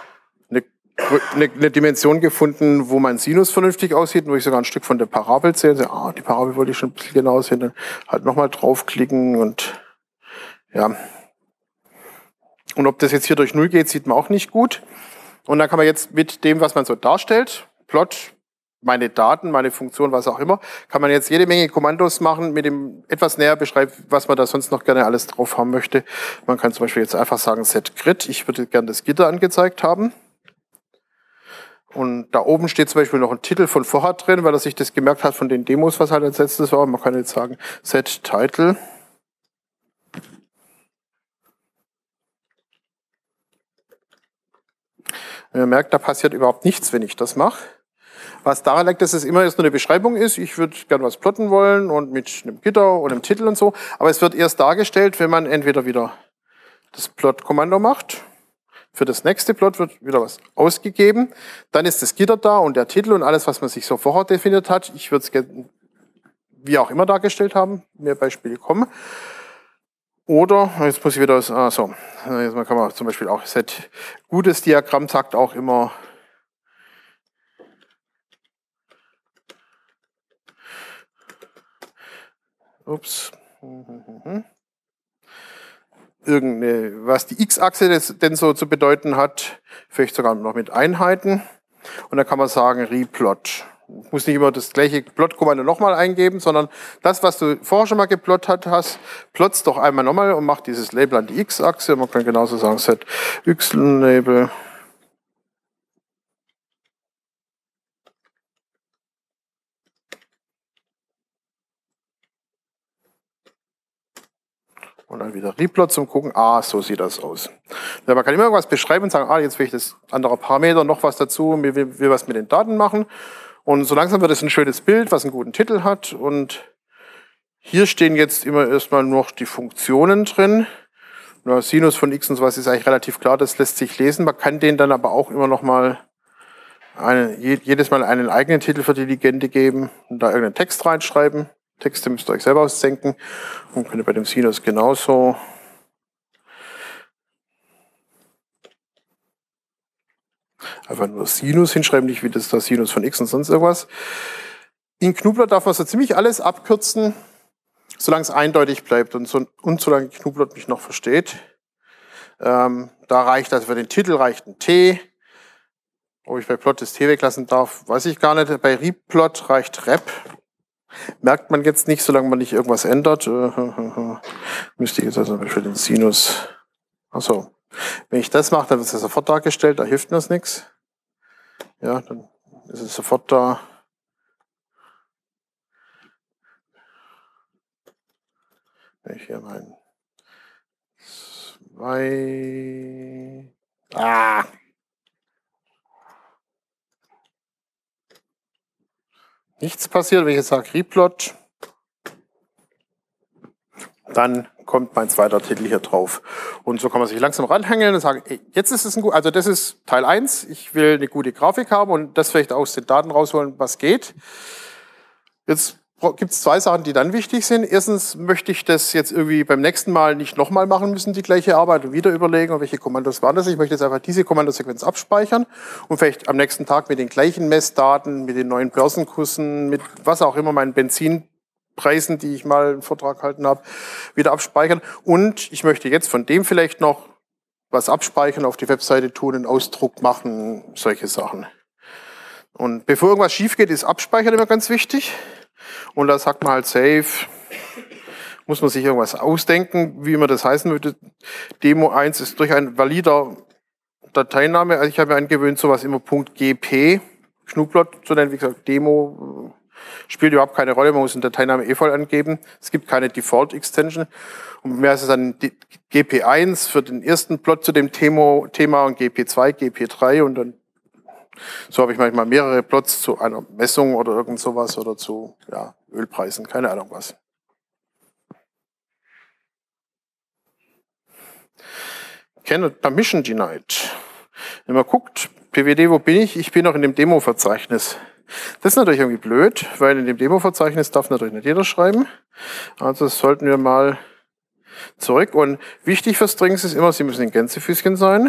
eine, eine Dimension gefunden, wo mein Sinus vernünftig aussieht, wo ich sogar ein Stück von der Parabel sehe und sage, ah, die Parabel wollte ich schon ein bisschen genau sehen, dann halt nochmal draufklicken und ja. Und ob das jetzt hier durch Null geht, sieht man auch nicht gut. Und dann kann man jetzt mit dem, was man so darstellt, Plot, meine Daten, meine Funktion, was auch immer, kann man jetzt jede Menge Kommandos machen, mit dem etwas näher beschreibt, was man da sonst noch gerne alles drauf haben möchte. Man kann zum Beispiel jetzt einfach sagen setGrid, ich würde gerne das Gitter angezeigt haben. Und da oben steht zum Beispiel noch ein Titel von vorher drin, weil er sich das gemerkt hat von den Demos, was halt als letztes war. Man kann jetzt sagen setTitle. Man merkt, da passiert überhaupt nichts, wenn ich das mache. Was daran liegt, dass es immer erst nur eine Beschreibung ist. Ich würde gerne was plotten wollen und mit einem Gitter und einem Titel und so. Aber es wird erst dargestellt, wenn man entweder wieder das Plot-Kommando macht. Für das nächste Plot wird wieder was ausgegeben. Dann ist das Gitter da und der Titel und alles, was man sich so vorher definiert hat. Ich würde es gerne wie auch immer dargestellt haben. Mehr Beispiele kommen. Oder, jetzt muss ich wieder, ah, so, jetzt kann man zum Beispiel auch set gutes Diagramm sagt auch immer, ups, irgendeine, was die x-Achse denn so zu bedeuten hat, vielleicht sogar noch mit Einheiten. Und dann kann man sagen replot. Du musst nicht immer das gleiche Plot-Kommando nochmal eingeben, sondern das, was du vorher schon mal geplottet hast, plotz doch einmal nochmal und mach dieses Label an die x-Achse. Man kann genauso sagen set y-Label. Und dann wieder Replot zum Gucken, ah, so sieht das aus. Ja, man kann immer irgendwas beschreiben und sagen, ah, jetzt will ich das andere Parameter, noch was dazu, will, will, will was mit den Daten machen. Und so langsam wird es ein schönes Bild, was einen guten Titel hat. Und hier stehen jetzt immer erstmal noch die Funktionen drin. Na, Sinus von x und sowas ist eigentlich relativ klar, das lässt sich lesen. Man kann denen dann aber auch immer noch mal einen, jedes Mal einen eigenen Titel für die Legende geben und da irgendeinen Text reinschreiben. Texte müsst ihr euch selber ausdenken und könnt ihr bei dem Sinus genauso. Einfach nur Sinus hinschreiben, nicht wie das da Sinus von x und sonst irgendwas. In Knubbler darf man so ziemlich alles abkürzen solange es eindeutig bleibt und, so, und solange Gnuplot mich noch versteht. Ähm, da reicht also für den Titel reicht ein T. Ob ich bei Plot das T weglassen darf, weiß ich gar nicht. Bei Replot reicht Rep. Merkt man jetzt nicht, solange man nicht irgendwas ändert. Müsste ich jetzt also zum Beispiel den Sinus. Achso. Wenn ich das mache, dann wird es ja sofort dargestellt, da hilft mir das nichts. Ja, dann ist es sofort da. Wenn ich hier meinen zwei. Ah! Nichts passiert, wenn ich jetzt sage Replot. Dann kommt mein zweiter Titel hier drauf. Und so kann man sich langsam ranhängeln und sagen, ey, jetzt ist es ein gut, also das ist Teil eins, ich will eine gute Grafik haben und das vielleicht aus den Daten rausholen, was geht. Jetzt gibt es zwei Sachen, die dann wichtig sind. Erstens möchte ich das jetzt irgendwie beim nächsten Mal nicht nochmal machen müssen, die gleiche Arbeit, und wieder überlegen, welche Kommandos waren das. Ich möchte jetzt einfach diese Kommandosequenz abspeichern und vielleicht am nächsten Tag mit den gleichen Messdaten, mit den neuen Börsenkursen, mit was auch immer, meinen Benzinpreisen, die ich mal einen Vortrag gehalten habe, wieder abspeichern. Und ich möchte jetzt von dem vielleicht noch was abspeichern, auf die Webseite tun, einen Ausdruck machen, solche Sachen. Und bevor irgendwas schief geht, ist Abspeichern immer ganz wichtig. Und da sagt man halt Save, muss man sich irgendwas ausdenken, wie man das heißen würde. Demo eins ist durch ein valider Dateiname. Also ich habe mir angewöhnt, sowas immer .gp, Gnuplot zu nennen. Wie gesagt, Demo spielt überhaupt keine Rolle, man muss den Dateiname eh voll angeben. Es gibt keine Default-Extension. Und mehr ist es dann G P eins für den ersten Plot zu dem Thema und G P zwei, G P drei und dann so habe ich manchmal mehrere Plots zu einer Messung oder irgend sowas oder zu ja, Ölpreisen, keine Ahnung was. Cannot Permission Denied. Wenn man guckt, P W D, wo bin ich? Ich bin noch in dem Demo-Verzeichnis. Das ist natürlich irgendwie blöd, weil in dem Demo-Verzeichnis darf natürlich nicht jeder schreiben. Also sollten wir mal zurück. Und wichtig für Strings ist immer, sie müssen in Gänsefüßchen sein.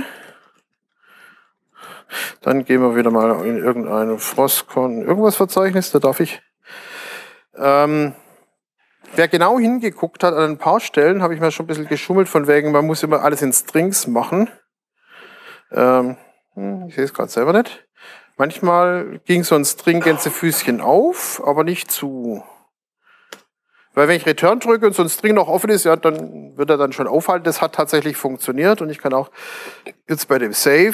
Dann gehen wir wieder mal in irgendein Frostcon, irgendwas Verzeichnis, da darf ich. Ähm, wer genau hingeguckt hat, an ein paar Stellen habe ich mir schon ein bisschen geschummelt, von wegen, man muss immer alles in Strings machen. Ähm, ich sehe es gerade selber nicht. Manchmal ging so ein String-Gänsefüßchen auf, aber nicht zu. Weil wenn ich Return drücke und so ein String noch offen ist, ja, dann wird er dann schon aufhalten. Das hat tatsächlich funktioniert und ich kann auch jetzt bei dem Save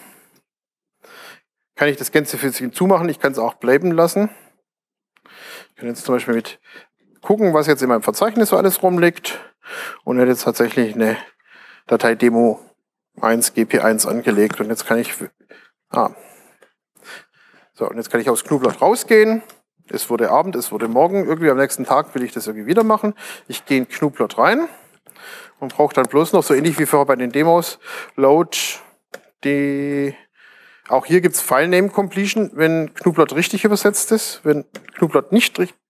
kann ich das Gänsefüßchen zumachen, ich kann es auch bleiben lassen. Ich kann jetzt zum Beispiel mit gucken, was jetzt in meinem Verzeichnis so alles rumliegt und hätte jetzt tatsächlich eine Datei Demo eins G P eins angelegt und jetzt kann ich ah, so, und jetzt kann ich aus Gnuplot rausgehen. Es wurde Abend, es wurde Morgen, irgendwie am nächsten Tag will ich das irgendwie wieder machen. Ich gehe in Gnuplot rein und brauche dann bloß noch, so ähnlich wie vorher bei den Demos, Load die. Auch hier gibt es File-Name Completion, wenn Gnuplot richtig übersetzt ist. Wenn Gnuplot nicht richtig.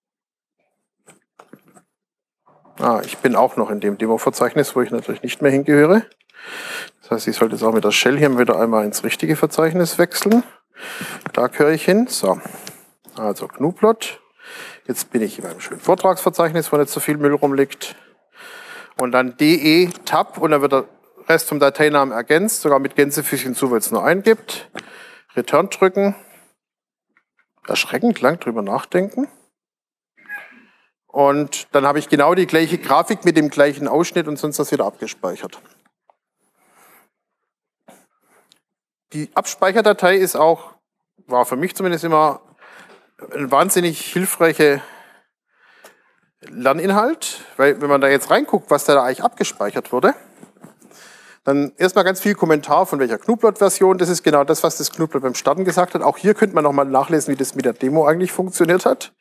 Ah, ich bin auch noch in dem Demo-Verzeichnis, wo ich natürlich nicht mehr hingehöre. Das heißt, ich sollte jetzt auch mit der Shell hier wieder einmal ins richtige Verzeichnis wechseln. Da gehöre ich hin. So, also Gnuplot. Jetzt bin ich in meinem schönen Vortragsverzeichnis, wo nicht so viel Müll rumliegt. Und dann de tab und dann wird der Rest vom Dateinamen ergänzt, sogar mit Gänsefüßchen zu, weil es nur einen gibt. Return drücken. Erschreckend lang drüber nachdenken. Und dann habe ich genau die gleiche Grafik mit dem gleichen Ausschnitt und sonst das wieder abgespeichert. Die Abspeicherdatei ist auch, war für mich zumindest immer ein wahnsinnig hilfreicher Lerninhalt, weil wenn man da jetzt reinguckt, was da eigentlich abgespeichert wurde, dann erstmal ganz viel Kommentar von welcher Gnuplot-Version. Das ist genau das, was das Gnuplot beim Starten gesagt hat. Auch hier könnte man nochmal nachlesen, wie das mit der Demo eigentlich funktioniert hat.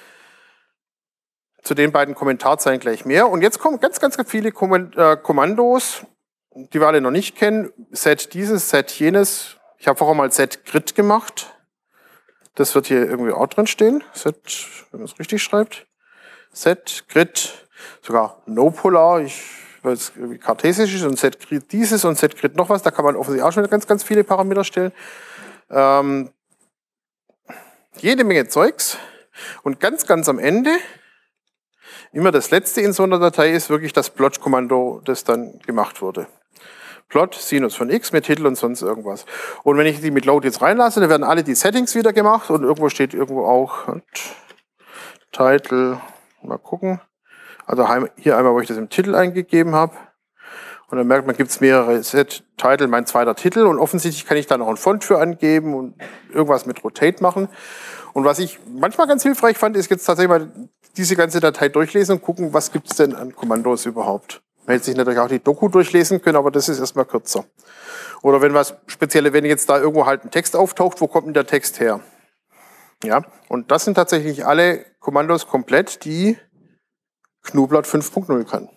Zu den beiden Kommentarzeilen gleich mehr. Und jetzt kommen ganz, ganz viele Kommandos, die wir alle noch nicht kennen. Set dieses, set jenes. Ich habe vorher mal set grid gemacht. Das wird hier irgendwie auch drin stehen. Set, wenn man es richtig schreibt. Set grid, sogar no polar. Ich weil es irgendwie kartesisch ist und setgrid dieses und setgrid noch was, da kann man offensichtlich auch schon ganz, ganz viele Parameter stellen. Ähm, jede Menge Zeugs und ganz, ganz am Ende Immer das letzte in so einer Datei ist wirklich das Plot-Kommando, das dann gemacht wurde. Plot, Sinus von x mit Titel und sonst irgendwas. Und wenn ich die mit Load jetzt reinlasse, dann werden alle die Settings wieder gemacht und irgendwo steht irgendwo auch Title, mal gucken. Also hier einmal, wo ich das im Titel eingegeben habe. Und dann merkt man, gibt es mehrere Set-Title, mein zweiter Titel. Und offensichtlich kann ich da noch einen Font für angeben und irgendwas mit Rotate machen. Und was ich manchmal ganz hilfreich fand, ist jetzt tatsächlich mal diese ganze Datei durchlesen und gucken, was gibt es denn an Kommandos überhaupt. Man hätte sich natürlich auch die Doku durchlesen können, aber das ist erstmal kürzer. Oder wenn was Spezielles, wenn jetzt da irgendwo halt ein Text auftaucht, wo kommt denn der Text her? Ja, und das sind tatsächlich alle Kommandos komplett, die Gnuplot fünf Punkt null kann.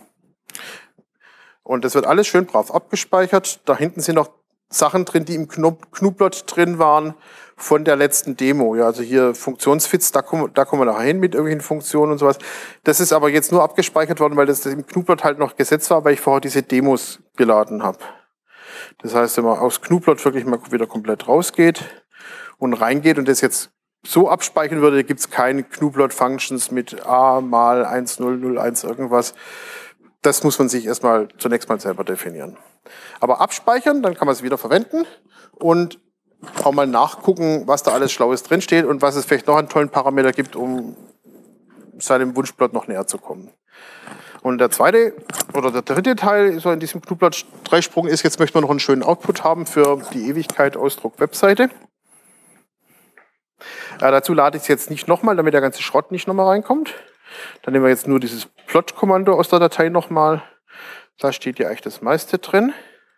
Und das wird alles schön brav abgespeichert. Da hinten sind noch Sachen drin, die im Gnuplot drin waren von der letzten Demo. Ja, also hier Funktionsfits, da kommen, da kommen wir nachher hin mit irgendwelchen Funktionen und sowas. Das ist aber jetzt nur abgespeichert worden, weil das im Gnuplot halt noch gesetzt war, weil ich vorher diese Demos geladen habe. Das heißt, wenn man aus Gnuplot wirklich mal wieder komplett rausgeht und reingeht und das jetzt so abspeichern würde, gibt es keine Gnuplot-Functions mit a mal eins null null eins irgendwas. Das muss man sich erstmal zunächst mal selber definieren. Aber abspeichern, dann kann man es wieder verwenden und auch mal nachgucken, was da alles Schlaues drinsteht und was es vielleicht noch an tollen Parameter gibt, um seinem Wunschplot noch näher zu kommen. Und der zweite oder der dritte Teil so in diesem Gnuplot-Dreisprung ist, jetzt möchten wir noch einen schönen Output haben für die Ewigkeit Ausdruck-Webseite. Äh, dazu lade ich es jetzt nicht nochmal, damit der ganze Schrott nicht nochmal reinkommt. Dann nehmen wir jetzt nur dieses Plot-Kommando aus der Datei nochmal. Da steht ja eigentlich das meiste drin.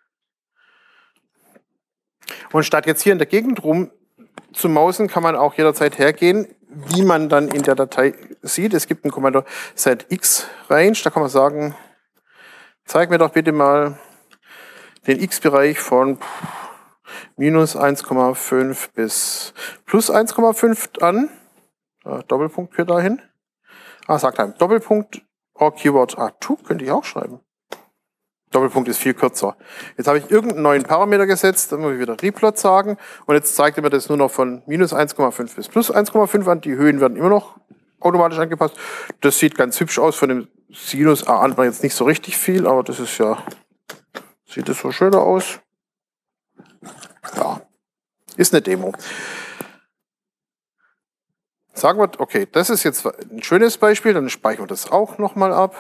Und statt jetzt hier in der Gegend rum zu mausen, kann man auch jederzeit hergehen, wie man dann in der Datei sieht. Es gibt ein Kommando setX-Range, da kann man sagen, zeig mir doch bitte mal den X-Bereich von minus eins Komma fünf bis plus eins Komma fünf an. Ja, Doppelpunkt für dahin. Ah, sagt einem Doppelpunkt, or Keyword A zwei könnte ich auch schreiben. Doppelpunkt ist viel kürzer. Jetzt habe ich irgendeinen neuen Parameter gesetzt, dann muss ich wieder Replot sagen und jetzt zeigt er mir das nur noch von minus eins Komma fünf bis plus eins Komma fünf an. Die Höhen werden immer noch automatisch angepasst. Das sieht ganz hübsch aus. Von dem Sinus ahnt man jetzt nicht so richtig viel, aber das ist ja, sieht das so schöner aus. Ja, ist eine Demo. Sagen wir, okay, das ist jetzt ein schönes Beispiel, dann speichern wir das auch nochmal ab.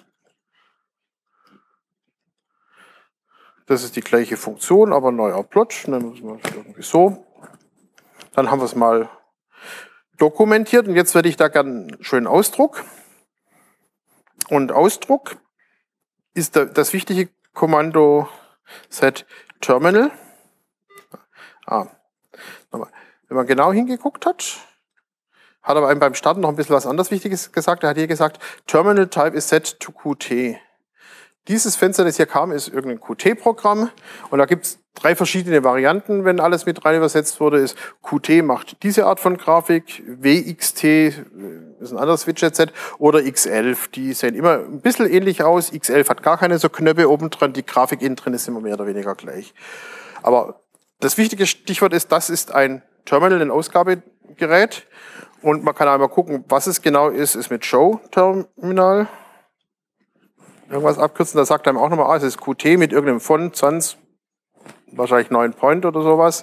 Das ist die gleiche Funktion, aber neuer Plot. Dann müssen wir irgendwie so. Dann haben wir es mal dokumentiert und jetzt werde ich da gerne einen schönen Ausdruck. Und Ausdruck ist das wichtige Kommando set terminal. Ah, nochmal. Wenn man genau hingeguckt hat, hat aber einem beim Starten noch ein bisschen was anderes Wichtiges gesagt. Er hat hier gesagt, Terminal Type is set to Qt. Dieses Fenster, das hier kam, ist irgendein Qt-Programm und da gibt es drei verschiedene Varianten, wenn alles mit rein übersetzt wurde. Ist Qt macht diese Art von Grafik, W X T ist ein anderes Widget-Set oder X elf. Die sehen immer ein bisschen ähnlich aus. X elf hat gar keine so Knöpfe oben dran, die Grafik innen drin ist immer mehr oder weniger gleich. Aber das wichtige Stichwort ist, das ist ein Terminal, ein Ausgabegerät und man kann einmal gucken, was es genau ist, ist mit Show Terminal. Irgendwas abkürzen, da sagt einem auch nochmal, ah, es ist Qt mit irgendeinem Font, sonst wahrscheinlich neun Point oder sowas.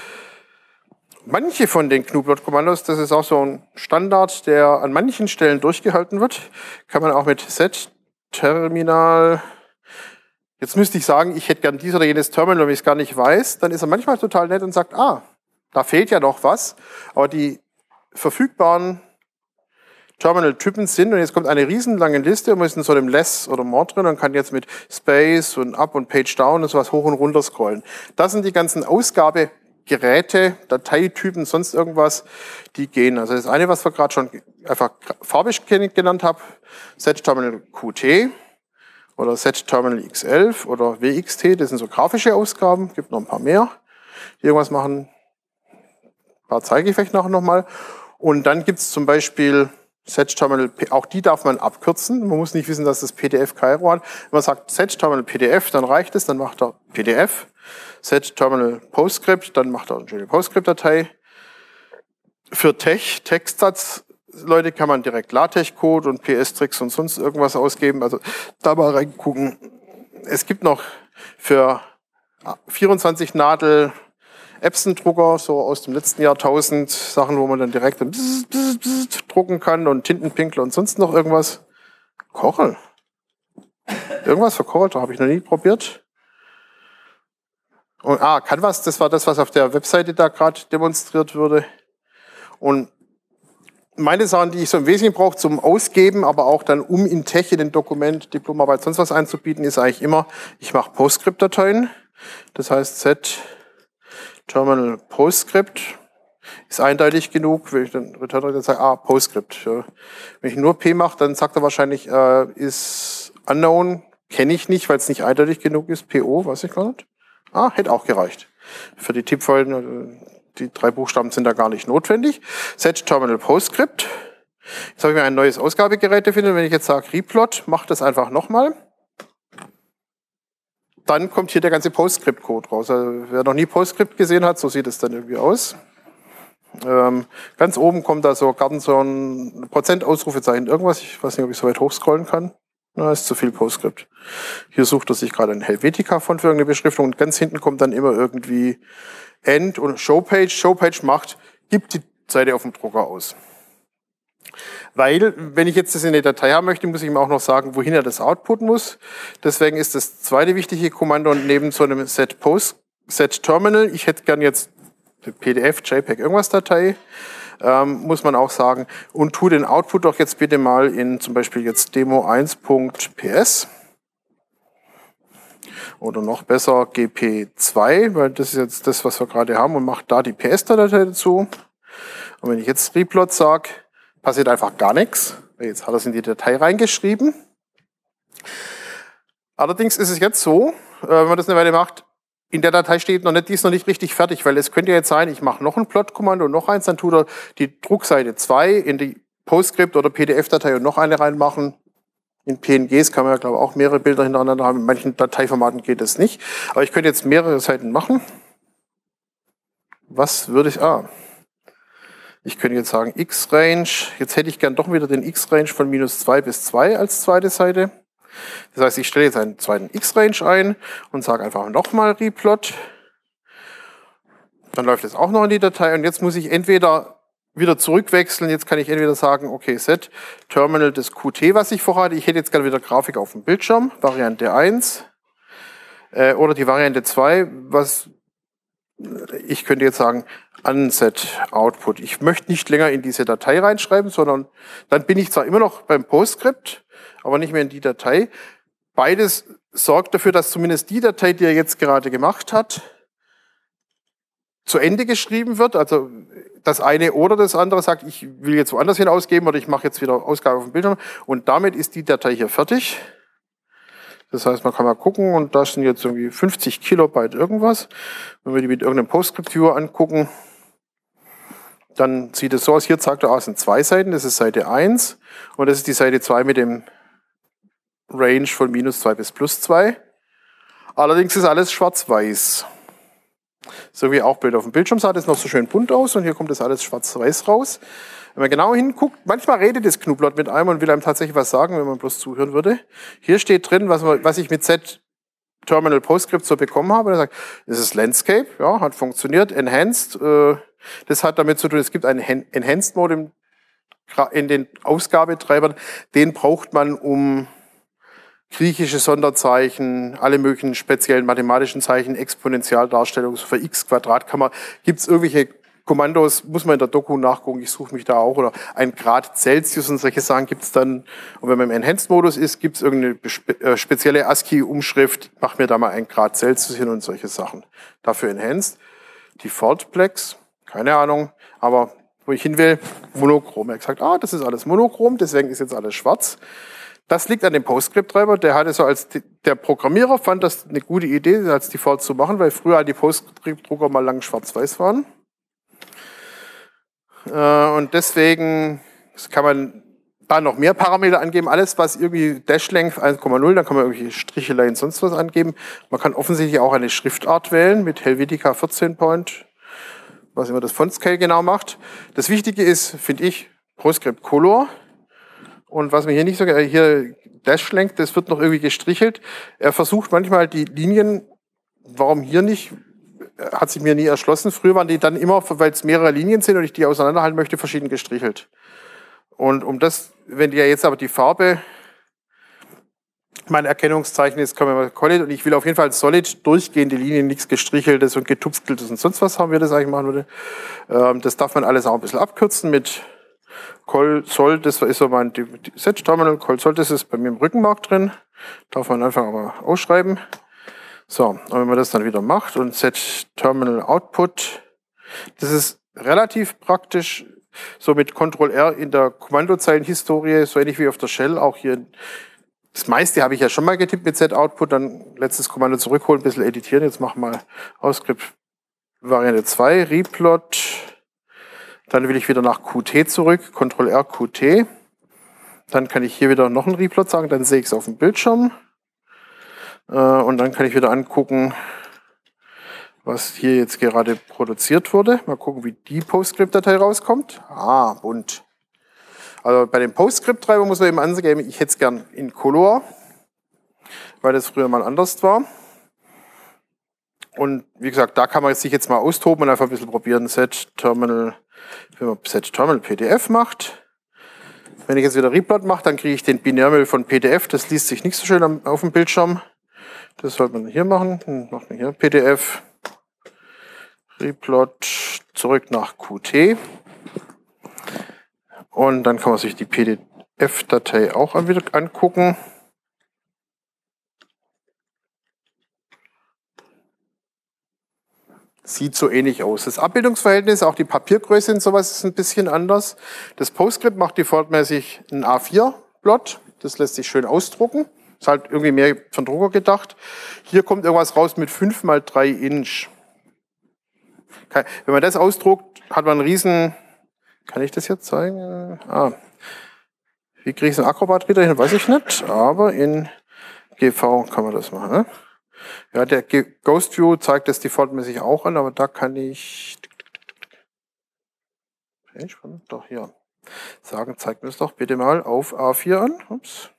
Manche von den Gnuplot-Kommandos, das ist auch so ein Standard, der an manchen Stellen durchgehalten wird, kann man auch mit set terminal. Jetzt müsste ich sagen, ich hätte gern dies oder jenes Terminal, wenn ich es gar nicht weiß. Dann ist er manchmal total nett und sagt, ah, da fehlt ja noch was. Aber die verfügbaren Terminal-Typen sind, und jetzt kommt eine riesenlange Liste, und man ist in so einem Less oder More drin und kann jetzt mit Space und Up und Page Down und sowas hoch und runter scrollen. Das sind die ganzen Ausgabegeräte, Dateitypen, sonst irgendwas, die gehen. Also das eine, was wir gerade schon einfach farbig genannt haben, Set Terminal Qt oder Set Terminal X elf oder W X T, das sind so grafische Ausgaben, gibt noch ein paar mehr, die irgendwas machen. Ein paar zeige ich vielleicht nachher nochmal. Und dann gibt es zum Beispiel Set Terminal, auch die darf man abkürzen. Man muss nicht wissen, dass das P D F Kairo hat. Wenn man sagt Set Terminal P D F, dann reicht es, dann macht er P D F. Set Terminal PostScript, dann macht er eine schöne PostScript-Datei. Für Tech, Textsatz, Leute kann man direkt LaTeX-Code und P S-Tricks und sonst irgendwas ausgeben. Also da mal reingucken. Es gibt noch für vierundzwanzig Nadel Epson-Drucker, so aus dem letzten Jahrtausend, Sachen, wo man dann direkt bzz, bzz, bzz, drucken kann und Tintenpinkler und sonst noch irgendwas. Corel. Irgendwas für Corel, da habe ich noch nie probiert. Und, ah, Canvas, das war das, was auf der Webseite da gerade demonstriert wurde. Und meine Sachen, die ich so im Wesentlichen brauche zum Ausgeben, aber auch dann um in Tech in den Dokument, Diplomarbeit, sonst was einzubieten, ist eigentlich immer, ich mache PostScript-Dateien. Das heißt Z Terminal PostScript ist eindeutig genug. Wenn ich dann Return dann sage, ah, PostScript. Ja. Wenn ich nur P mache, dann sagt er wahrscheinlich, äh, ist unknown, kenne ich nicht, weil es nicht eindeutig genug ist. P O, weiß ich gar nicht. Ah, hätte auch gereicht. Für die Tippfolgen, die drei Buchstaben sind da gar nicht notwendig. Set Terminal PostScript. Jetzt habe ich mir ein neues Ausgabegerät definiert. Wenn ich jetzt sage Replot, macht das einfach nochmal. Dann kommt hier der ganze PostScript-Code raus. Also, wer noch nie PostScript gesehen hat, so sieht es dann irgendwie aus. Ähm, ganz oben kommt da so Gartenzaun, Prozent Ausrufezeichen, irgendwas. Ich weiß nicht, ob ich so weit hochscrollen kann. Na, ist zu viel PostScript. Hier sucht er sich gerade ein Helvetica-Font für irgendeine Beschriftung und ganz hinten kommt dann immer irgendwie End und Showpage. Showpage macht, gibt die Seite auf dem Drucker aus. Weil, wenn ich jetzt das in der Datei haben möchte, muss ich ihm auch noch sagen, wohin er das outputen muss. Deswegen ist das zweite wichtige Kommando neben so einem Set Post, Set Terminal, ich hätte gern jetzt P D F, JPEG, irgendwas Datei, ähm, muss man auch sagen, und tu den Output doch jetzt bitte mal in zum Beispiel jetzt demo eins punkt p s oder noch besser G P zwei, weil das ist jetzt das, was wir gerade haben, und macht da die P S-Datei dazu. Und wenn ich jetzt Replot sage, passiert einfach gar nichts. Jetzt hat er es in die Datei reingeschrieben. Allerdings ist es jetzt so, wenn man das eine Weile macht, in der Datei steht noch nicht, die ist noch nicht richtig fertig, weil es könnte jetzt sein, ich mache noch ein Plot-Kommando und noch eins, dann tut er die Druckseite zwei in die PostScript oder P D F-Datei und noch eine reinmachen. In P N Gs kann man ja, glaube ich, auch mehrere Bilder hintereinander haben. In manchen Dateiformaten geht das nicht. Aber ich könnte jetzt mehrere Seiten machen. Was würde ich... Ah, ich könnte jetzt sagen X-Range. Jetzt hätte ich gern doch wieder den X-Range von minus zwei bis zwei als zweite Seite. Das heißt, ich stelle jetzt einen zweiten X-Range ein und sage einfach nochmal Replot. Dann läuft es auch noch in die Datei und jetzt muss ich entweder wieder zurückwechseln. Jetzt kann ich entweder sagen, okay, Set Terminal des Q T, was ich vorhatte. Ich hätte jetzt gerne wieder Grafik auf dem Bildschirm, Variante eins. Äh, oder die Variante zwei, was ich könnte jetzt sagen, Unset Output. Ich möchte nicht länger in diese Datei reinschreiben, sondern dann bin ich zwar immer noch beim PostScript, aber nicht mehr in die Datei. Beides sorgt dafür, dass zumindest die Datei, die er jetzt gerade gemacht hat, zu Ende geschrieben wird. Also das eine oder das andere sagt, ich will jetzt woanders hin ausgeben oder ich mache jetzt wieder Ausgabe auf dem Bildschirm. Und damit ist die Datei hier fertig. Das heißt, man kann mal gucken und da sind jetzt irgendwie fünfzig Kilobyte irgendwas. Wenn wir die mit irgendeinem PostScript-Viewer angucken, dann sieht es so aus. Hier zeigt er, ah, es sind zwei Seiten. Das ist Seite eins und das ist die Seite zwei mit dem Range von minus zwei bis plus zwei. Allerdings ist alles schwarz-weiß. So wie auch Bild auf dem Bildschirm sah das noch so schön bunt aus und hier kommt das alles schwarz-weiß raus. Wenn man genau hinguckt, manchmal redet das Knublot mit einem und will einem tatsächlich was sagen, wenn man bloß zuhören würde. Hier steht drin, was, man, was ich mit Z Terminal PostScript so bekommen habe. Er sagt, das ist Landscape, ja, hat funktioniert, Enhanced. Äh, das hat damit zu tun, es gibt einen Enhanced Mode im, in den Ausgabetreibern. Den braucht man, um griechische Sonderzeichen, alle möglichen speziellen mathematischen Zeichen, Exponentialdarstellung für x Quadratkammer. Gibt es irgendwelche Kommandos, muss man in der Doku nachgucken, ich suche mich da auch, oder ein Grad Celsius und solche Sachen gibt es dann. Und wenn man im Enhanced-Modus ist, gibt es irgendeine spe äh, spezielle ASCII-Umschrift, mach mir da mal ein Grad Celsius hin und solche Sachen. Dafür Enhanced. Default-Plex, keine Ahnung, aber wo ich hin will, monochrom. Er hat gesagt, ah, das ist alles monochrom, deswegen ist jetzt alles schwarz. Das liegt an dem PostScript-Treiber, der hatte so als, der Programmierer fand das eine gute Idee, das als Default zu machen, weil früher die PostScript-Drucker mal lang schwarz-weiß waren. Und deswegen kann man da noch mehr Parameter angeben. Alles, was irgendwie Dash-Length eins Komma null, dann kann man irgendwelche Stricheleien und sonst was angeben. Man kann offensichtlich auch eine Schriftart wählen mit Helvetica vierzehn Point, was immer das Font-Scale genau macht. Das Wichtige ist, finde ich, PostScript Color. Und was mir hier nicht so, hier Dash lenkt, das wird noch irgendwie gestrichelt. Er versucht manchmal die Linien, warum hier nicht, hat sich mir nie erschlossen. Früher waren die dann immer, weil es mehrere Linien sind und ich die auseinanderhalten möchte, verschieden gestrichelt. Und um das, wenn die ja jetzt aber die Farbe, mein Erkennungszeichen ist, kommen wir mal Solid und ich will auf jeden Fall Solid durchgehende Linien, nichts gestricheltes und getupfteltes und sonst was haben wir das eigentlich machen würde. Ähm, das darf man alles auch ein bisschen abkürzen mit Col Sol, das ist so mein Set Terminal, Col Sol, das ist bei mir im Rückenmark drin. Darf man einfach aber ausschreiben. So, und wenn man das dann wieder macht und Set Terminal Output, das ist relativ praktisch, so mit Ctrl R in der Kommandozeilenhistorie, so ähnlich wie auf der Shell, auch hier. Das meiste habe ich ja schon mal getippt mit Set Output, dann letztes Kommando zurückholen, ein bisschen editieren. Jetzt machen wir mal Ausskript Variante zwei, Replot. Dann will ich wieder nach Q T zurück, Ctrl R Q T. Dann kann ich hier wieder noch einen Replot sagen, dann sehe ich es auf dem Bildschirm. Und dann kann ich wieder angucken, was hier jetzt gerade produziert wurde. Mal gucken, wie die PostScript-Datei rauskommt. Ah, bunt. Also bei dem PostScript-Treiber muss man eben angeben, ich hätte es gern in Color, weil das früher mal anders war. Und wie gesagt, da kann man sich jetzt mal austoben und einfach ein bisschen probieren. Set Terminal, wenn man Set Terminal P D F macht. Wenn ich jetzt wieder Replot mache, dann kriege ich den Binärmüll von P D F. Das liest sich nicht so schön auf dem Bildschirm. Das sollte man hier machen. Dann macht man hier P D F. Replot zurück nach Q T. Und dann kann man sich die P D F-Datei auch wieder angucken. Sieht so ähnlich aus. Das Abbildungsverhältnis, auch die Papiergröße und sowas ist ein bisschen anders. Das PostScript macht defaultmäßig ein A vier Plot. Das lässt sich schön ausdrucken. Ist halt irgendwie mehr von Drucker gedacht. Hier kommt irgendwas raus mit fünf mal drei Inch. Wenn man das ausdruckt, hat man einen riesen... Kann ich das jetzt zeigen? Ah. Wie kriege ich so einen Acrobat wieder hin? Weiß ich nicht. Aber in G V kann man das machen. Ne? Ja, der Ghost View zeigt das defaultmäßig auch an, aber da kann ich... Doch, hier. Sagen, zeigt mir das doch bitte mal auf A vier an. Ups.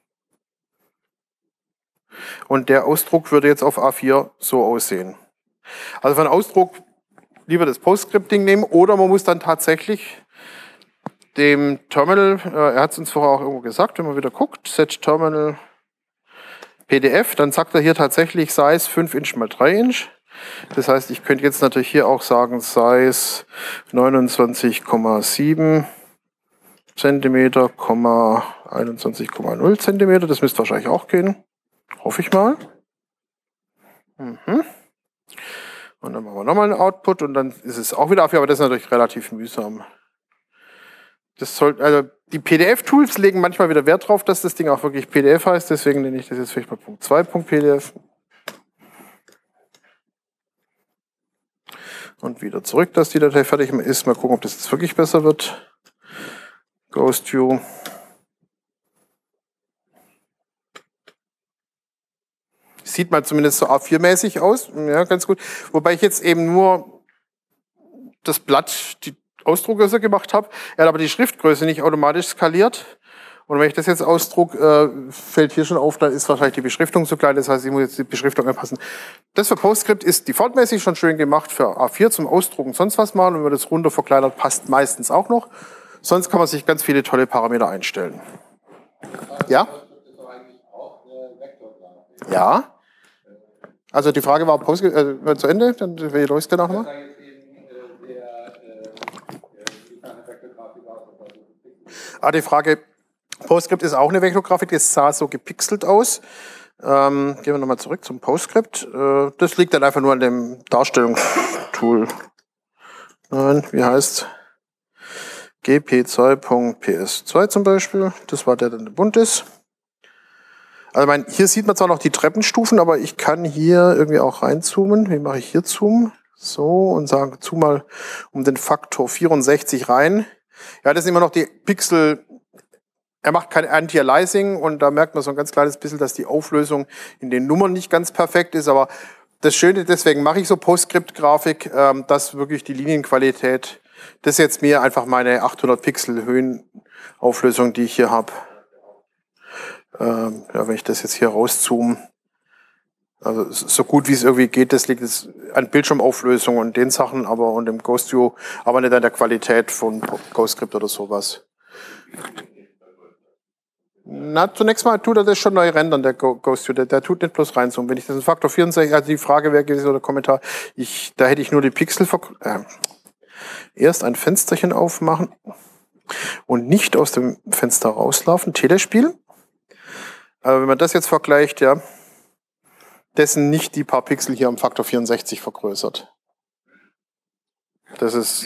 Und der Ausdruck würde jetzt auf A vier so aussehen. Also für einen Ausdruck lieber das PostScript-Ding nehmen oder man muss dann tatsächlich dem Terminal, äh, er hat es uns vorher auch irgendwo gesagt, wenn man wieder guckt, Set Terminal P D F, dann sagt er hier tatsächlich Size fünf Inch mal drei Inch. Das heißt, ich könnte jetzt natürlich hier auch sagen Size neunundzwanzig Komma sieben Zentimeter, einundzwanzig Komma null Zentimeter. Das müsste wahrscheinlich auch gehen. Hoffe ich mal. Mhm. Und dann machen wir nochmal einen Output und dann ist es auch wieder A vier, aber das ist natürlich relativ mühsam. Das soll, also die P D F-Tools legen manchmal wieder Wert drauf, dass das Ding auch wirklich P D F heißt, deswegen nenne ich das jetzt vielleicht mal Punkt zwei Punkt P D F. Und wieder zurück, dass die Datei fertig ist. Mal gucken, ob das jetzt wirklich besser wird. Ghost View. Sieht mal zumindest so A vier-mäßig aus. Ja, ganz gut. Wobei ich jetzt eben nur das Blatt, die Ausdruckgröße gemacht habe. Er hat aber die Schriftgröße nicht automatisch skaliert. Und wenn ich das jetzt ausdruck, äh, fällt hier schon auf, dann ist wahrscheinlich die Beschriftung zu klein. Das heißt, ich muss jetzt die Beschriftung anpassen. Das für PostScript ist defaultmäßig schon schön gemacht. Für A vier zum Ausdrucken sonst was machen. Und wenn man das runter verkleinert, passt meistens auch noch. Sonst kann man sich ganz viele tolle Parameter einstellen. Ja? Ja. Also die Frage war PostScript äh, zu Ende, dann will ich dann auch nochmal. Ah, die Frage, PostScript ist auch eine Vektorgrafik, das sah so gepixelt aus. Ähm, gehen wir nochmal zurück zum PostScript. Äh, das liegt dann einfach nur an dem Darstellungstool. Nein, wie heißt G P zwei Punkt P S zwei zum Beispiel. Das war der, der bunt ist. Also mein, hier sieht man zwar noch die Treppenstufen, aber ich kann hier irgendwie auch reinzoomen. Wie mache ich hier Zoom? So, und sage, zoom mal um den Faktor vierundsechzig rein. Ja, das sind immer noch die Pixel. Er macht kein Anti-Aliasing und da merkt man so ein ganz kleines bisschen, dass die Auflösung in den Nummern nicht ganz perfekt ist. Aber das Schöne, deswegen mache ich so PostScript-Grafik, ähm, dass wirklich die Linienqualität Das ist jetzt mir einfach meine achthundert Pixel Höhenauflösung, die ich hier habe. Ähm, ja, wenn ich das jetzt hier rauszoome, also so gut wie es irgendwie geht, das liegt jetzt an Bildschirmauflösung und den Sachen, aber und im Ghost View, aber nicht an der Qualität von Ghostscript oder sowas. Na, zunächst mal tut er das schon neu rendern, der Ghost View. Der, der tut nicht bloß reinzoomen. Wenn ich das in Faktor vierundsechzig, also die Frage wäre gewesen oder Kommentar, ich, da hätte ich nur die Pixel äh, erst ein Fensterchen aufmachen und nicht aus dem Fenster rauslaufen. Telespiel. Aber wenn man das jetzt vergleicht, ja, das sind nicht die paar Pixel hier am Faktor vierundsechzig vergrößert. Das ist.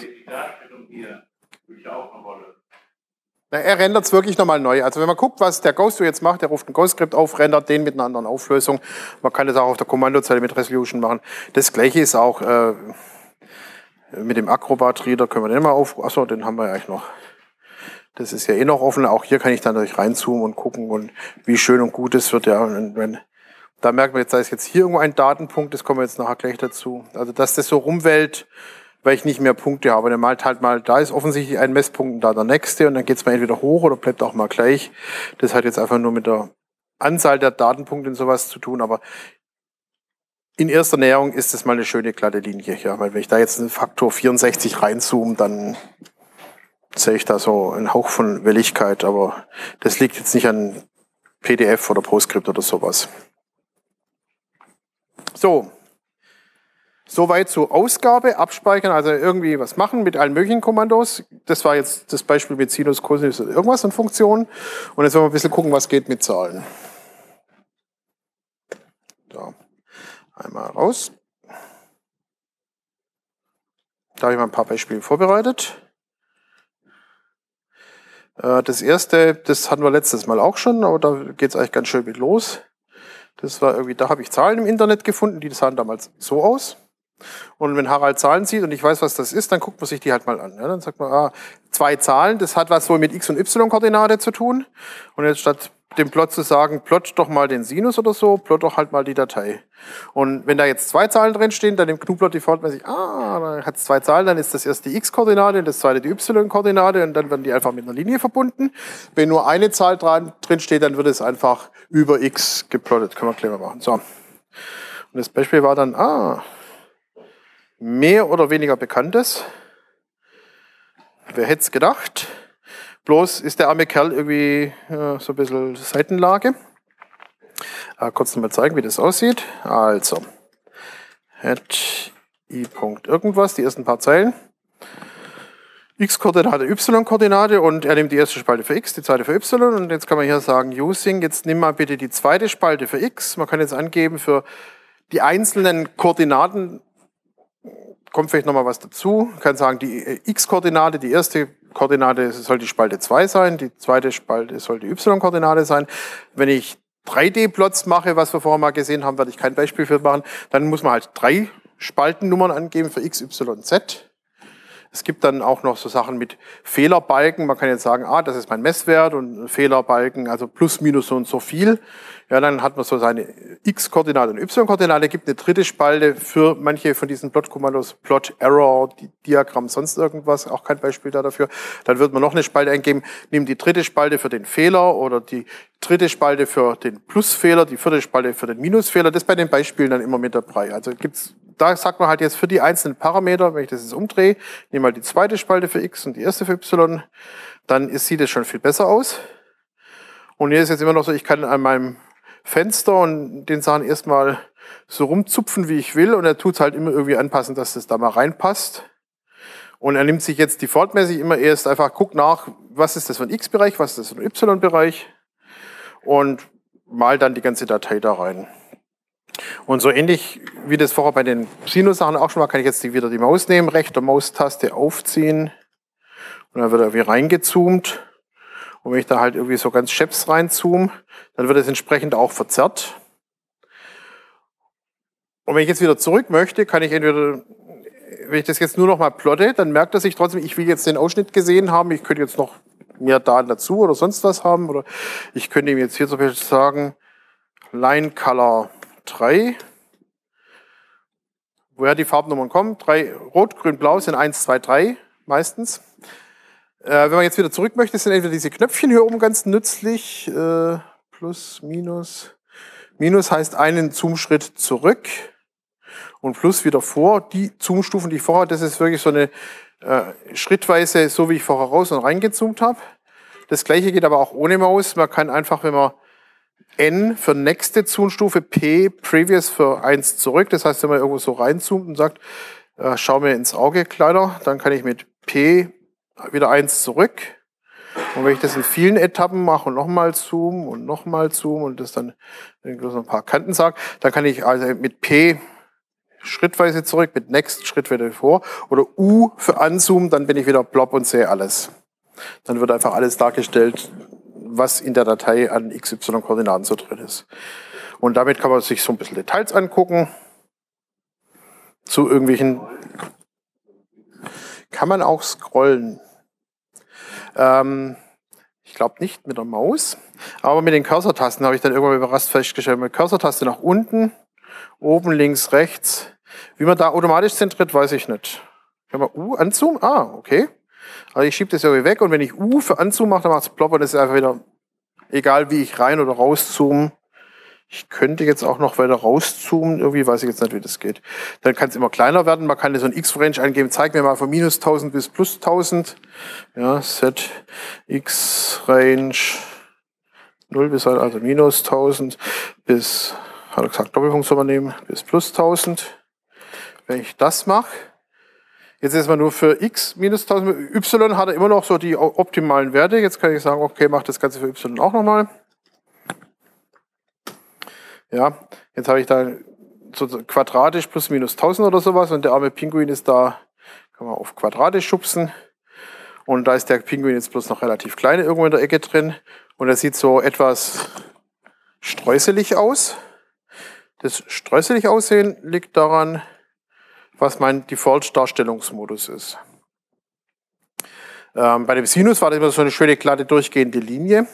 Na, er rendert es wirklich nochmal neu. Also wenn man guckt, was der Ghost jetzt macht, der ruft ein Ghost-Script auf, rendert den mit einer anderen Auflösung. Man kann das auch auf der Kommandozeile mit Resolution machen. Das gleiche ist auch äh, mit dem Acrobat-Reader. Können wir den mal auf. Achso, den haben wir ja eigentlich noch. Das ist ja eh noch offen. Auch hier kann ich dann natürlich reinzoomen und gucken, und wie schön und gut es wird. Ja, und wenn, da merkt man jetzt, da ist jetzt hier irgendwo ein Datenpunkt, das kommen wir jetzt nachher gleich dazu. Also dass das so rumwählt, weil ich nicht mehr Punkte habe. Der malt halt mal, da ist offensichtlich ein Messpunkt und da der nächste, und dann geht es mal entweder hoch oder bleibt auch mal gleich. Das hat jetzt einfach nur mit der Anzahl der Datenpunkte und sowas zu tun, aber in erster Näherung ist das mal eine schöne glatte Linie hier, weil wenn ich da jetzt einen Faktor vierundsechzig reinzoome, dann sehe ich da so einen Hauch von Welligkeit, aber das liegt jetzt nicht an P D F oder PostScript oder sowas. So. Soweit zur Ausgabe, abspeichern, also irgendwie was machen mit allen möglichen Kommandos. Das war jetzt das Beispiel mit Sinus, Cosinus oder irgendwas an Funktionen. Und jetzt wollen wir ein bisschen gucken, was geht mit Zahlen. So. Einmal raus. Da habe ich mal ein paar Beispiele vorbereitet. Das erste, das hatten wir letztes Mal auch schon, aber da geht es eigentlich ganz schön mit los. Das war irgendwie, da habe ich Zahlen im Internet gefunden, die sahen damals so aus. Und wenn Harald Zahlen sieht und ich weiß, was das ist, dann guckt man sich die halt mal an. Ja, dann sagt man, ah, zwei Zahlen, das hat was wohl mit X- und Y-Koordinate zu tun. Und jetzt statt dem Plot zu sagen, plot doch mal den Sinus oder so, plot doch halt mal die Datei. Und wenn da jetzt zwei Zahlen drin stehen, dann im Gnu-Plot defaultmäßig, ah, dann hat es zwei Zahlen, dann ist das erste die X-Koordinate und das zweite die Y-Koordinate und dann werden die einfach mit einer Linie verbunden. Wenn nur eine Zahl dran, drin steht, dann wird es einfach über X geplottet. Können wir gleich mal machen. So. Und das Beispiel war dann, ah, mehr oder weniger Bekanntes. Wer hätte es gedacht? Bloß ist der arme Kerl irgendwie äh, so ein bisschen Seitenlage. Äh, kurz nochmal zeigen, wie das aussieht. Also, hat i. irgendwas, die ersten paar Zeilen. X-Koordinate, Y-Koordinate und er nimmt die erste Spalte für X, die zweite für Y. Und jetzt kann man hier sagen, using, jetzt nimm mal bitte die zweite Spalte für X. Man kann jetzt angeben für die einzelnen Koordinaten, kommt vielleicht nochmal was dazu. Man kann sagen, die X-Koordinate, die erste Koordinate soll die Spalte zwei sein, die zweite Spalte soll die Y-Koordinate sein. Wenn ich drei D-Plots mache, was wir vorher mal gesehen haben, werde ich kein Beispiel für machen, dann muss man halt drei Spaltennummern angeben für X, Y, Z. Es gibt dann auch noch so Sachen mit Fehlerbalken. Man kann jetzt sagen, ah, das ist mein Messwert und Fehlerbalken, also plus, minus so und so viel. Ja, dann hat man so seine X-Koordinate und Y-Koordinate. Gibt eine dritte Spalte für manche von diesen Plot-Kommandos, Plot, Error, Diagramm, sonst irgendwas. Auch kein Beispiel da dafür. Dann wird man noch eine Spalte eingeben. Nimm die dritte Spalte für den Fehler oder die dritte Spalte für den Plusfehler, die vierte Spalte für den Minusfehler. Das bei den Beispielen dann immer mit dabei. Also gibt's Da sagt man halt jetzt für die einzelnen Parameter, wenn ich das jetzt umdrehe, nehme mal die zweite Spalte für X und die erste für Y, dann ist, sieht es schon viel besser aus. Und hier ist jetzt immer noch so, ich kann an meinem Fenster und den Sachen erstmal so rumzupfen, wie ich will, und er tut es halt immer irgendwie anpassen, dass das da mal reinpasst. Und er nimmt sich jetzt defaultmäßig immer erst einfach, guckt nach, was ist das für ein X-Bereich, was ist das für ein Y-Bereich, und malt dann die ganze Datei da rein. Und so ähnlich wie das vorher bei den Sinus-Sachen auch schon mal, kann ich jetzt wieder die Maus nehmen, rechte Maustaste aufziehen und dann wird er irgendwie reingezoomt. Und wenn ich da halt irgendwie so ganz scheps reinzoome, dann wird es entsprechend auch verzerrt. Und wenn ich jetzt wieder zurück möchte, kann ich entweder, wenn ich das jetzt nur noch mal plotte, dann merkt er sich trotzdem, ich will jetzt den Ausschnitt gesehen haben, ich könnte jetzt noch mehr Daten dazu oder sonst was haben, oder ich könnte ihm jetzt hier zum Beispiel sagen, Line Color drei, woher die Farbnummern kommen, drei, Rot, Grün, Blau sind eins, zwei, drei, meistens. Äh, wenn man jetzt wieder zurück möchte, sind entweder diese Knöpfchen hier oben ganz nützlich. Äh, plus, Minus. Minus heißt einen Zoom-Schritt zurück und Plus wieder vor. Die Zoom-Stufen, die ich vorher, das ist wirklich so eine äh, schrittweise, so wie ich vorher raus und reingezoomt habe. Das gleiche geht aber auch ohne Maus. Man kann einfach, wenn man N für nächste Zoom-Stufe, P, Previous für eins zurück. Das heißt, wenn man irgendwo so reinzoomt und sagt, äh, schau mir ins Auge, Kleiner, dann kann ich mit P wieder eins zurück. Und wenn ich das in vielen Etappen mache und nochmal Zoom und nochmal Zoom und das dann noch ein paar Kanten sage, dann kann ich also mit P schrittweise zurück, mit Next schrittweise vor oder U für Anzoomen, dann bin ich wieder plopp und sehe alles. Dann wird einfach alles dargestellt, was in der Datei an X Y-Koordinaten so drin ist. Und damit kann man sich so ein bisschen Details angucken. Zu irgendwelchen kann man auch scrollen. Ähm, ich glaube nicht mit der Maus, aber mit den Cursor-Tasten habe ich dann irgendwann überrascht festgestellt. Mit Cursor-Taste nach unten, oben, links, rechts. Wie man da automatisch zentriert, weiß ich nicht. Kann man U anzoomen? Ah, okay. Aber ich schiebe das irgendwie weg und wenn ich U für Anzoom mache, dann macht es plopp und das ist einfach wieder, egal wie ich rein oder raus zoome. Ich könnte jetzt auch noch weiter rauszoomen, irgendwie weiß ich jetzt nicht, wie das geht. Dann kann es immer kleiner werden, man kann so ein X-Range eingeben, zeig mir mal von minus tausend bis plus tausend. Ja, Set X-Range null bis, also minus tausend bis, hat er gesagt, Doppelpunkt soll man nehmen, bis plus tausend. Wenn ich das mache, jetzt ist man nur für X minus tausend, Y hat er immer noch so die optimalen Werte. Jetzt kann ich sagen, okay, mach das Ganze für Y auch nochmal. Ja, jetzt habe ich da so quadratisch plus minus tausend oder sowas und der arme Pinguin ist da, kann man auf quadratisch schubsen. Und da ist der Pinguin jetzt bloß noch relativ klein irgendwo in der Ecke drin. Und er sieht so etwas streuselig aus. Das streuselig aussehen liegt daran, was mein Default-Darstellungsmodus ist. Ähm, bei dem Sinus war das immer so eine schöne, glatte, durchgehende Linie.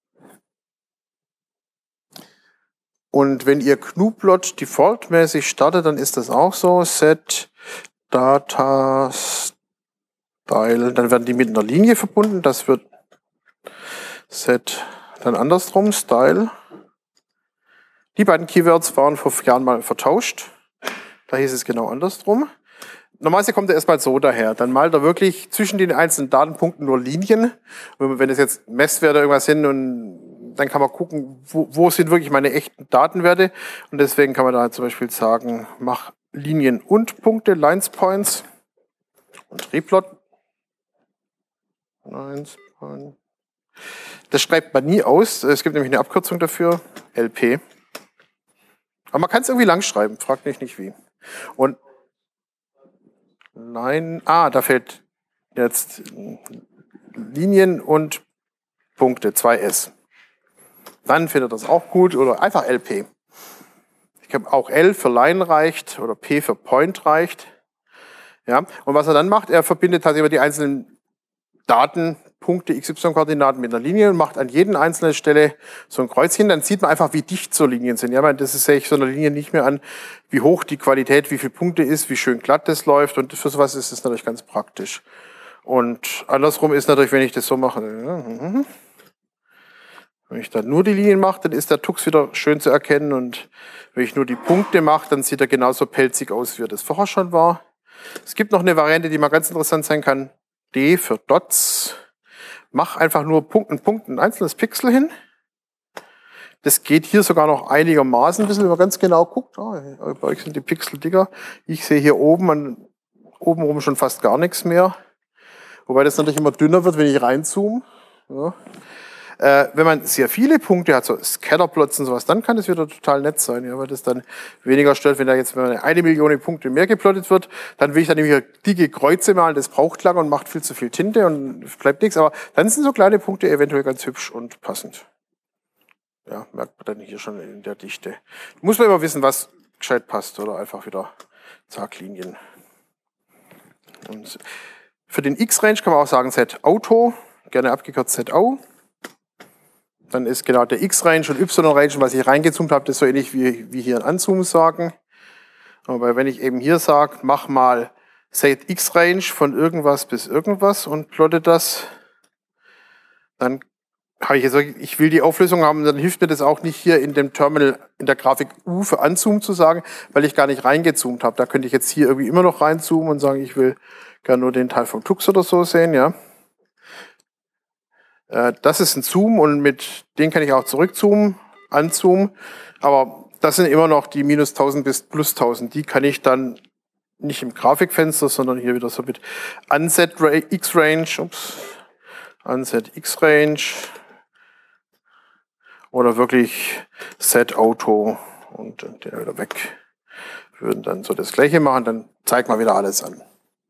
Und wenn ihr Gnuplot defaultmäßig startet, dann ist das auch so. Set Data Style, dann werden die mit einer Linie verbunden. Das wird Set, dann andersrum, Style. Die beiden Keywords waren vor Jahren mal vertauscht. Da hieß es genau andersrum. Normalerweise kommt er erstmal so daher. Dann malt er wirklich zwischen den einzelnen Datenpunkten nur Linien. Wenn es jetzt Messwerte irgendwas sind, und dann kann man gucken, wo, wo sind wirklich meine echten Datenwerte. Und deswegen kann man da zum Beispiel sagen, mach Linien und Punkte, Lines, Points und Replot. Lines, Points. Das schreibt man nie aus. Es gibt nämlich eine Abkürzung dafür, L P. Aber man kann es irgendwie lang schreiben, fragt mich nicht wie. Und nein, ah, da fehlt jetzt Linien und Punkte, zwei S. Dann findet das auch gut oder einfach L P. Ich habe auch L für Line reicht oder P für Point reicht. Ja, und was er dann macht, er verbindet halt immer die einzelnen Datenpunkte X Y-Koordinaten mit einer Linie und macht an jeder einzelnen Stelle so ein Kreuzchen. Dann sieht man einfach, wie dicht so Linien sind. Ja, das sehe ich so einer Linie nicht mehr an, wie hoch die Qualität, wie viele Punkte ist, wie schön glatt das läuft. Und für sowas ist das natürlich ganz praktisch. Und andersrum ist natürlich, wenn ich das so mache, wenn ich dann nur die Linien mache, dann ist der Tux wieder schön zu erkennen. Und wenn ich nur die Punkte mache, dann sieht er genauso pelzig aus, wie er das vorher schon war. Es gibt noch eine Variante, die mal ganz interessant sein kann. D für Dots. Mach einfach nur Punkt und Punkt ein einzelnes Pixel hin. Das geht hier sogar noch einigermaßen, ein bisschen, wenn man ganz genau guckt. Oh, bei euch sind die Pixel dicker. Ich sehe hier oben, an, oben rum schon fast gar nichts mehr. Wobei das natürlich immer dünner wird, wenn ich reinzoome. Ja. Äh, wenn man sehr viele Punkte hat, so Scatterplots und sowas, dann kann das wieder total nett sein, ja, weil das dann weniger stört, wenn da jetzt wenn eine Million Punkte mehr geplottet wird, dann will ich dann nämlich dicke Kreuze malen, das braucht lange und macht viel zu viel Tinte und bleibt nichts, aber dann sind so kleine Punkte eventuell ganz hübsch und passend. Ja, merkt man dann hier schon in der Dichte. Muss man immer wissen, was gescheit passt oder einfach wieder zack, Linien. Und für den X-Range kann man auch sagen Set Auto, gerne abgekürzt Z Au. Dann ist genau der X-Range und Y-Range, was ich reingezoomt habe, das ist so ähnlich wie, wie hier ein Anzoom sagen. Aber wenn ich eben hier sage, mach mal Set X-Range von irgendwas bis irgendwas und plotte das. Dann habe ich jetzt, ich will die Auflösung haben, dann hilft mir das auch nicht hier in dem Terminal in der Grafik U für Anzoomen zu sagen, weil ich gar nicht reingezoomt habe. Da könnte ich jetzt hier irgendwie immer noch reinzoomen und sagen, ich will gerne nur den Teil vom Tux oder so sehen, ja. Äh, das ist ein Zoom und mit dem kann ich auch zurückzoomen, anzoomen, aber das sind immer noch die minus tausend bis plus tausend. Die kann ich dann nicht im Grafikfenster, sondern hier wieder so mit Unset X-Range, ups, Unset X-Range oder wirklich Set Auto und den wieder weg. Wir würden dann so das Gleiche machen, dann zeigt man wieder alles an.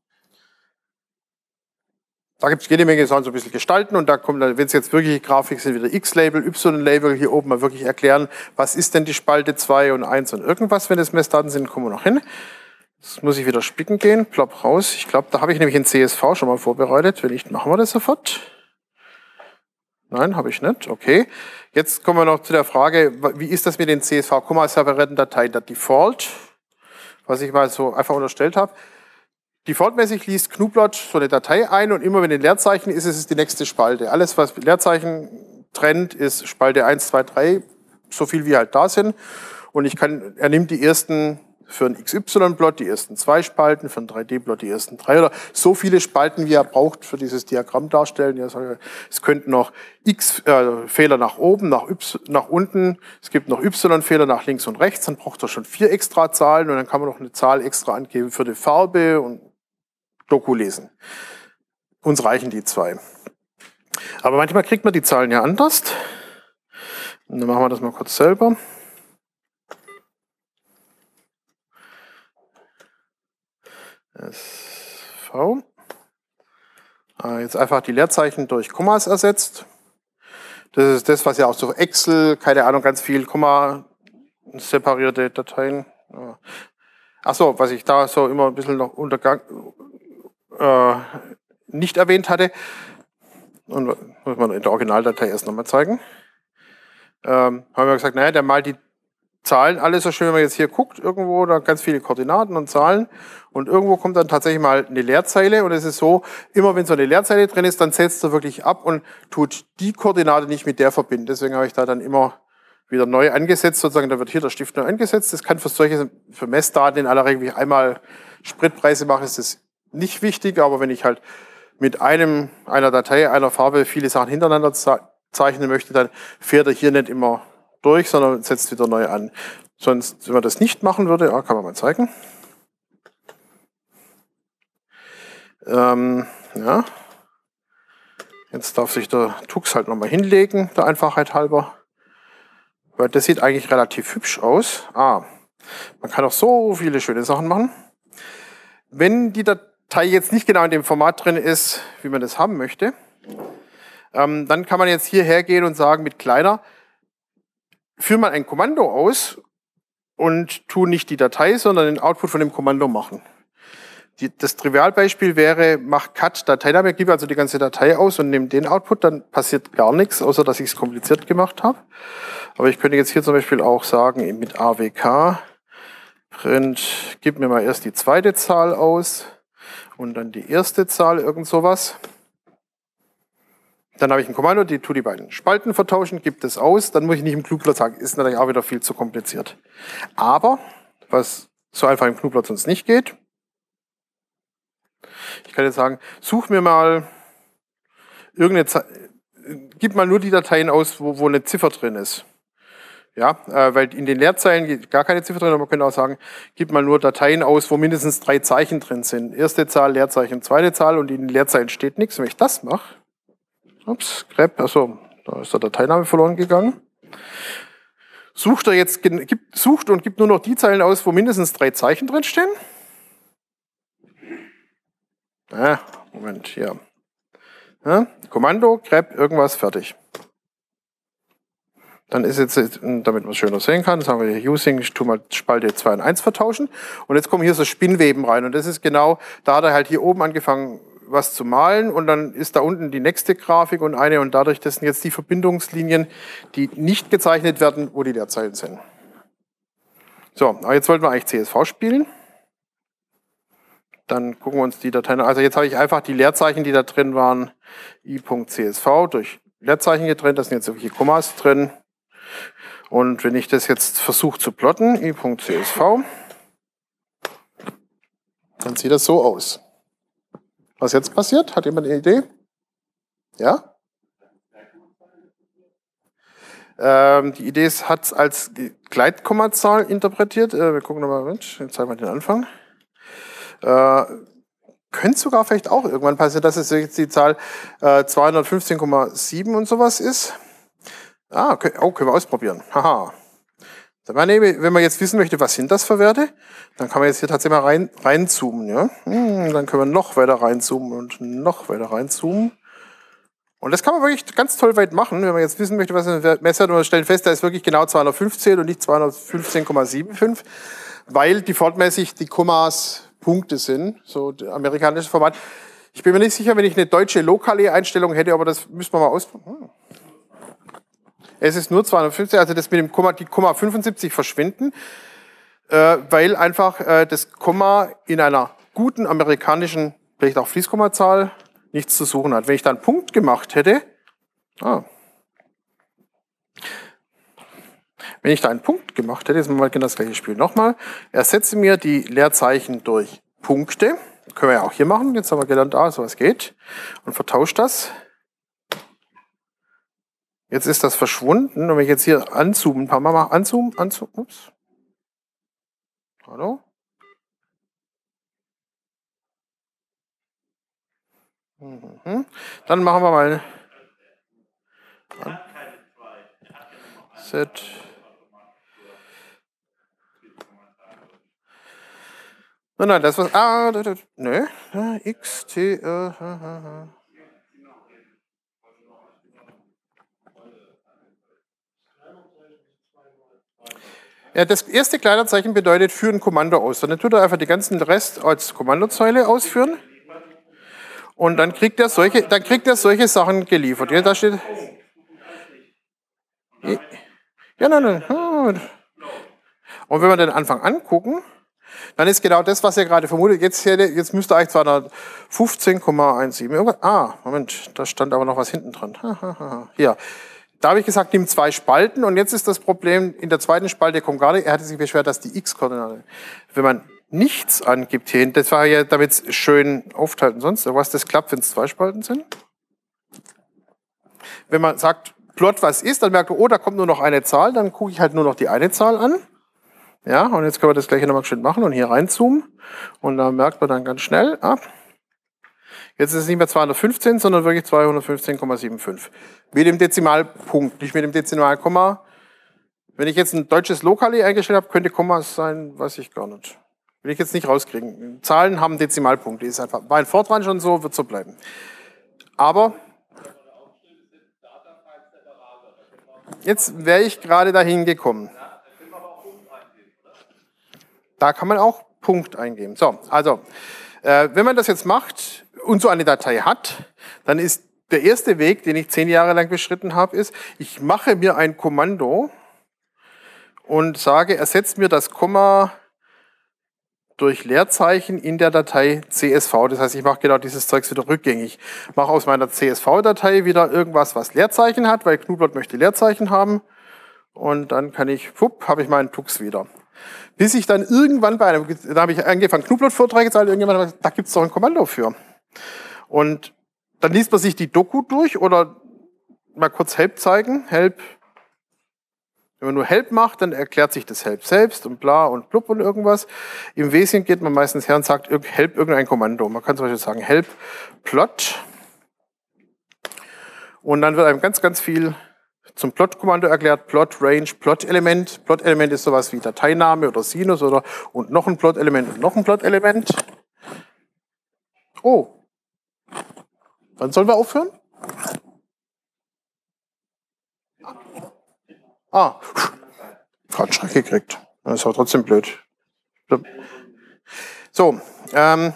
Da gibt es jede Menge Sachen, so ein bisschen gestalten und da kommt dann, wenn es jetzt wirkliche Grafik sind, wieder X-Label, Y-Label, hier oben mal wirklich erklären, was ist denn die Spalte zwei und eins und irgendwas, wenn es Messdaten sind, kommen wir noch hin. Jetzt muss ich wieder spicken gehen, plopp raus. Ich glaube, da habe ich nämlich ein C S V schon mal vorbereitet. Wenn nicht, machen wir das sofort. Nein, habe ich nicht. Okay. Jetzt kommen wir noch zu der Frage, wie ist das mit den C S V-separaten Dateien? Der Default, was ich mal so einfach unterstellt habe. Defaultmäßig liest Gnuplot so eine Datei ein und immer wenn ein Leerzeichen ist, ist es die nächste Spalte. Alles, was mit Leerzeichen trennt, ist Spalte eins, zwei, drei, so viel wie halt da sind. Und ich kann, er nimmt die ersten für einen X Y-Plot, die ersten zwei Spalten, für einen drei D-Plot die ersten drei oder so viele Spalten, wie er braucht für dieses Diagramm darstellen. Ja, es könnten noch X-Fehler äh, nach oben, nach, y, nach unten, es gibt noch Y-Fehler nach links und rechts, dann braucht er schon vier extra Zahlen und dann kann man noch eine Zahl extra angeben für die Farbe und Doku lesen. Uns reichen die zwei. Aber manchmal kriegt man die Zahlen ja anders. Und dann machen wir das mal kurz selber. S V. Ah, jetzt einfach die Leerzeichen durch Kommas ersetzt. Das ist das, was ja auch so Excel, keine Ahnung, ganz viel Komma separierte Dateien. Achso, was ich da so immer ein bisschen noch untergang äh, nicht erwähnt hatte. Und muss man in der Originaldatei erst nochmal zeigen. Ähm, haben wir gesagt, naja, der malt die Zahlen alle so schön, wenn man jetzt hier guckt, irgendwo da ganz viele Koordinaten und Zahlen und irgendwo kommt dann tatsächlich mal eine Leerzeile und es ist so, immer wenn so eine Leerzeile drin ist, dann setzt er wirklich ab und tut die Koordinate nicht mit der verbinden. Deswegen habe ich da dann immer wieder neu angesetzt, sozusagen, da wird hier der Stift neu angesetzt. Das kann für solche, für Messdaten in aller Regel, wie ich einmal Spritpreise mache, ist das nicht wichtig, aber wenn ich halt mit einem, einer Datei, einer Farbe viele Sachen hintereinander zeichnen möchte, dann fährt er hier nicht immer durch, sondern setzt wieder neu an. Sonst, wenn man das nicht machen würde, ja, kann man mal zeigen. Ähm, ja. Jetzt darf sich der Tux halt nochmal hinlegen, der Einfachheit halber. Weil das sieht eigentlich relativ hübsch aus. Ah, man kann auch so viele schöne Sachen machen. Wenn die Datei jetzt nicht genau in dem Format drin ist, wie man das haben möchte, ähm, dann kann man jetzt hier hergehen und sagen, mit kleiner, führe mal ein Kommando aus und tu nicht die Datei, sondern den Output von dem Kommando machen. Die, das Trivialbeispiel wäre, mach Cut Dateiname, gib also die ganze Datei aus und nehme den Output, dann passiert gar nichts, außer dass ich es kompliziert gemacht habe. Aber ich könnte jetzt hier zum Beispiel auch sagen, mit A W K, print, gib mir mal erst die zweite Zahl aus und dann die erste Zahl, irgend sowas. Dann habe ich ein Kommando, die tut die beiden Spalten vertauschen, gibt es aus, dann muss ich nicht im Gnuplot sagen, ist natürlich auch wieder viel zu kompliziert. Aber, was so einfach im Gnuplot sonst nicht geht, ich kann jetzt sagen, such mir mal irgendeine Zahl, gib mal nur die Dateien aus, wo, wo eine Ziffer drin ist. Ja, äh, weil in den Leerzeilen geht gar keine Ziffer drin, aber man könnte auch sagen, gib mal nur Dateien aus, wo mindestens drei Zeichen drin sind. Erste Zahl, Leerzeichen, zweite Zahl und in den Leerzeilen steht nichts. Wenn ich das mache, ups, grep, achso, da ist der Dateiname verloren gegangen. Sucht er jetzt, gibt, sucht und gibt nur noch die Zeilen aus, wo mindestens drei Zeichen drin stehen. Ah, Moment, hier. Ja, Kommando, grep, irgendwas, fertig. Dann ist jetzt, damit man es schöner sehen kann, sagen wir hier Using, ich tue mal Spalte zwei und eins vertauschen. Und jetzt kommen hier so Spinnweben rein. Und das ist genau, da hat er halt hier oben angefangen, was zu malen. Und dann ist da unten die nächste Grafik und eine. Und dadurch, das sind jetzt die Verbindungslinien, die nicht gezeichnet werden, wo die Leerzeilen sind. So, aber jetzt wollten wir eigentlich C S V spielen. Dann gucken wir uns die Dateien an. Also jetzt habe ich einfach die Leerzeichen, die da drin waren, i.csv durch Leerzeichen getrennt. Da sind jetzt irgendwelche Kommas drin. Und wenn ich das jetzt versuche zu plotten, i.csv, dann sieht das so aus. Was jetzt passiert? Hat jemand eine Idee? Ja? Ähm, die Idee hat es als Gleitkommazahl interpretiert. Äh, wir gucken nochmal, Mensch, jetzt zeigen wir den Anfang. Äh, könnte sogar vielleicht auch irgendwann passieren, dass es jetzt die Zahl äh, zweihundertfünfzehn Komma sieben und sowas ist. Ah, okay, oh, können wir ausprobieren. Haha. Wenn man jetzt wissen möchte, was sind das für Werte, dann kann man jetzt hier tatsächlich mal rein, reinzoomen. Ja? Hm, dann können wir noch weiter reinzoomen und noch weiter reinzoomen. Und das kann man wirklich ganz toll weit machen, wenn man jetzt wissen möchte, was ein Messwert, und wir stellen fest, da ist wirklich genau zweihundertfünfzehn und nicht zweihundertfünfzehn Komma fünfundsiebzig, weil defaultmäßig die Kommas Punkte sind, so das amerikanische Format. Ich bin mir nicht sicher, wenn ich eine deutsche lokale Einstellung hätte, aber das müssen wir mal ausprobieren. Hm. Es ist nur zweihundertfünfzig, also das mit dem Komma, die Komma fünfundsiebzig verschwinden, äh, weil einfach äh, das Komma in einer guten amerikanischen, vielleicht auch Fließkommazahl, nichts zu suchen hat. Wenn ich da einen Punkt gemacht hätte, ah, wenn ich da einen Punkt gemacht hätte, jetzt machen wir genau das gleiche Spiel nochmal, ersetze mir die Leerzeichen durch Punkte, können wir ja auch hier machen, jetzt haben wir gelernt, ah, sowas geht, und vertausche das. Jetzt ist das verschwunden, und wenn ich jetzt hier anzoomen, ein paar Mal mache, anzoomen, anzoomen, ups. Hallo? Mhm. Dann machen wir mal an. Set. Nein, nein, das was. Ah, da, da, ne, X, T, äh, ha, ha, ha. Ja, das erste Kleinerzeichen bedeutet führen ein Kommando aus. Dann tut er einfach die ganzen Rest als Kommandozeile ausführen. Und dann kriegt er solche, dann kriegt er solche Sachen geliefert. Ja, da steht. Ja, nein, nein. Und wenn wir den Anfang angucken, dann ist genau das, was er gerade vermutet. Jetzt, hätte, jetzt müsste eigentlich zweihundertfünfzehn Komma siebzehn. Ah, Moment, da stand aber noch was hinten dran. Hier. Da habe ich gesagt, nimm zwei Spalten, und jetzt ist das Problem, in der zweiten Spalte kommt gar nicht, er hatte sich beschwert, dass die X-Koordinate, wenn man nichts angibt hier, das war ja, damit es schön aufteilt und sonst was, das klappt, wenn es zwei Spalten sind. Wenn man sagt, plot was ist, dann merkt man, oh, da kommt nur noch eine Zahl, dann gucke ich halt nur noch die eine Zahl an. Ja, und jetzt können wir das gleiche nochmal schön machen und hier reinzoomen, und da merkt man dann ganz schnell, ah, jetzt ist es nicht mehr zweihundertfünfzehn, sondern wirklich zweihundertfünfzehn Komma fünfundsiebzig. Mit dem Dezimalpunkt, nicht mit dem Dezimalkomma. Wenn ich jetzt ein deutsches Lokali eingestellt habe, könnte Komma sein, weiß ich gar nicht. Will ich jetzt nicht rauskriegen. Zahlen haben Dezimalpunkte, ist einfach, war in Fortran schon so, wird so bleiben. Aber jetzt wäre ich gerade dahin gekommen. Da kann man auch Punkt eingeben. So, also, äh, wenn man das jetzt macht und so eine Datei hat, dann ist der erste Weg, den ich zehn Jahre lang beschritten habe, ist, ich mache mir ein Kommando und sage, ersetzt mir das Komma durch Leerzeichen in der Datei C S V. Das heißt, ich mache genau dieses Zeugs wieder rückgängig. Mache aus meiner C S V-Datei wieder irgendwas, was Leerzeichen hat, weil Knublot möchte Leerzeichen haben. Und dann kann ich, fupp, habe ich meinen Tux wieder. Bis ich dann irgendwann bei einem, da habe ich angefangen, Knublot-Vorträge zu halten, irgendjemand hat gesagt, da gibt es doch ein Kommando für. Und dann liest man sich die Doku durch oder mal kurz Help zeigen. Help. Wenn man nur Help macht, dann erklärt sich das Help selbst und bla und blub und irgendwas. Im Wesentlichen geht man meistens her und sagt Help irgendein Kommando. Man kann zum Beispiel sagen Help Plot. Und dann wird einem ganz, ganz viel zum Plot-Kommando erklärt. Plot, Range, Plot-Element. Plot-Element ist sowas wie Dateiname oder Sinus oder und noch ein Plot-Element und noch ein Plot-Element. Oh. Wann sollen wir aufhören? Ah, gerade einen Schreck gekriegt. Das ist aber trotzdem blöd. So, ähm,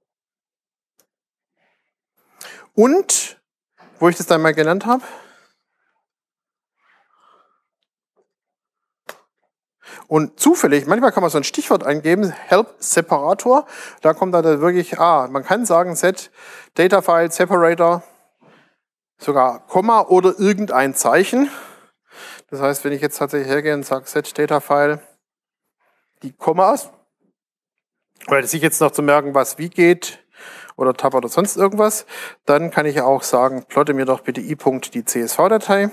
und, wo ich das dann mal genannt habe, Und zufällig, manchmal kann man so ein Stichwort eingeben, Help Separator, da kommt dann wirklich, ah, man kann sagen Set Data File Separator, sogar Komma oder irgendein Zeichen. Das heißt, wenn ich jetzt tatsächlich hergehe und sage Set Data File, die Kommas, weil sich jetzt noch zu merken, was wie geht, oder Tab oder sonst irgendwas, dann kann ich auch sagen, plotte mir doch bitte i. die C S V-Datei.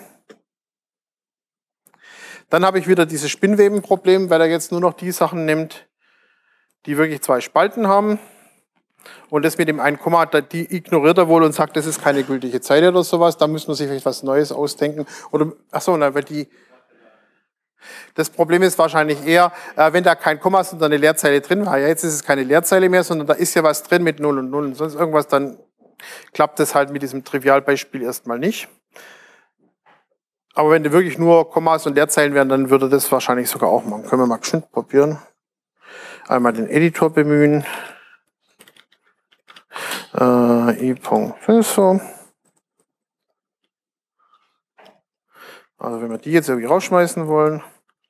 Dann habe ich wieder dieses Spinnwebenproblem, weil er jetzt nur noch die Sachen nimmt, die wirklich zwei Spalten haben. Und das mit dem einen Komma, die ignoriert er wohl und sagt, das ist keine gültige Zeile oder sowas. Da müssen wir sich vielleicht was Neues ausdenken. Oder, achso, weil die. Das Problem ist wahrscheinlich eher, äh, wenn da kein Komma, sondern eine Leerzeile drin war. Ja, jetzt ist es keine Leerzeile mehr, sondern da ist ja was drin mit null und null und sonst irgendwas. Dann klappt das halt mit diesem Trivialbeispiel erstmal nicht. Aber wenn die wirklich nur Kommas und Leerzeilen wären, dann würde das wahrscheinlich sogar auch machen. Können wir mal geschwind probieren. Einmal den Editor bemühen. Äh, i. So. Also wenn wir die jetzt irgendwie rausschmeißen wollen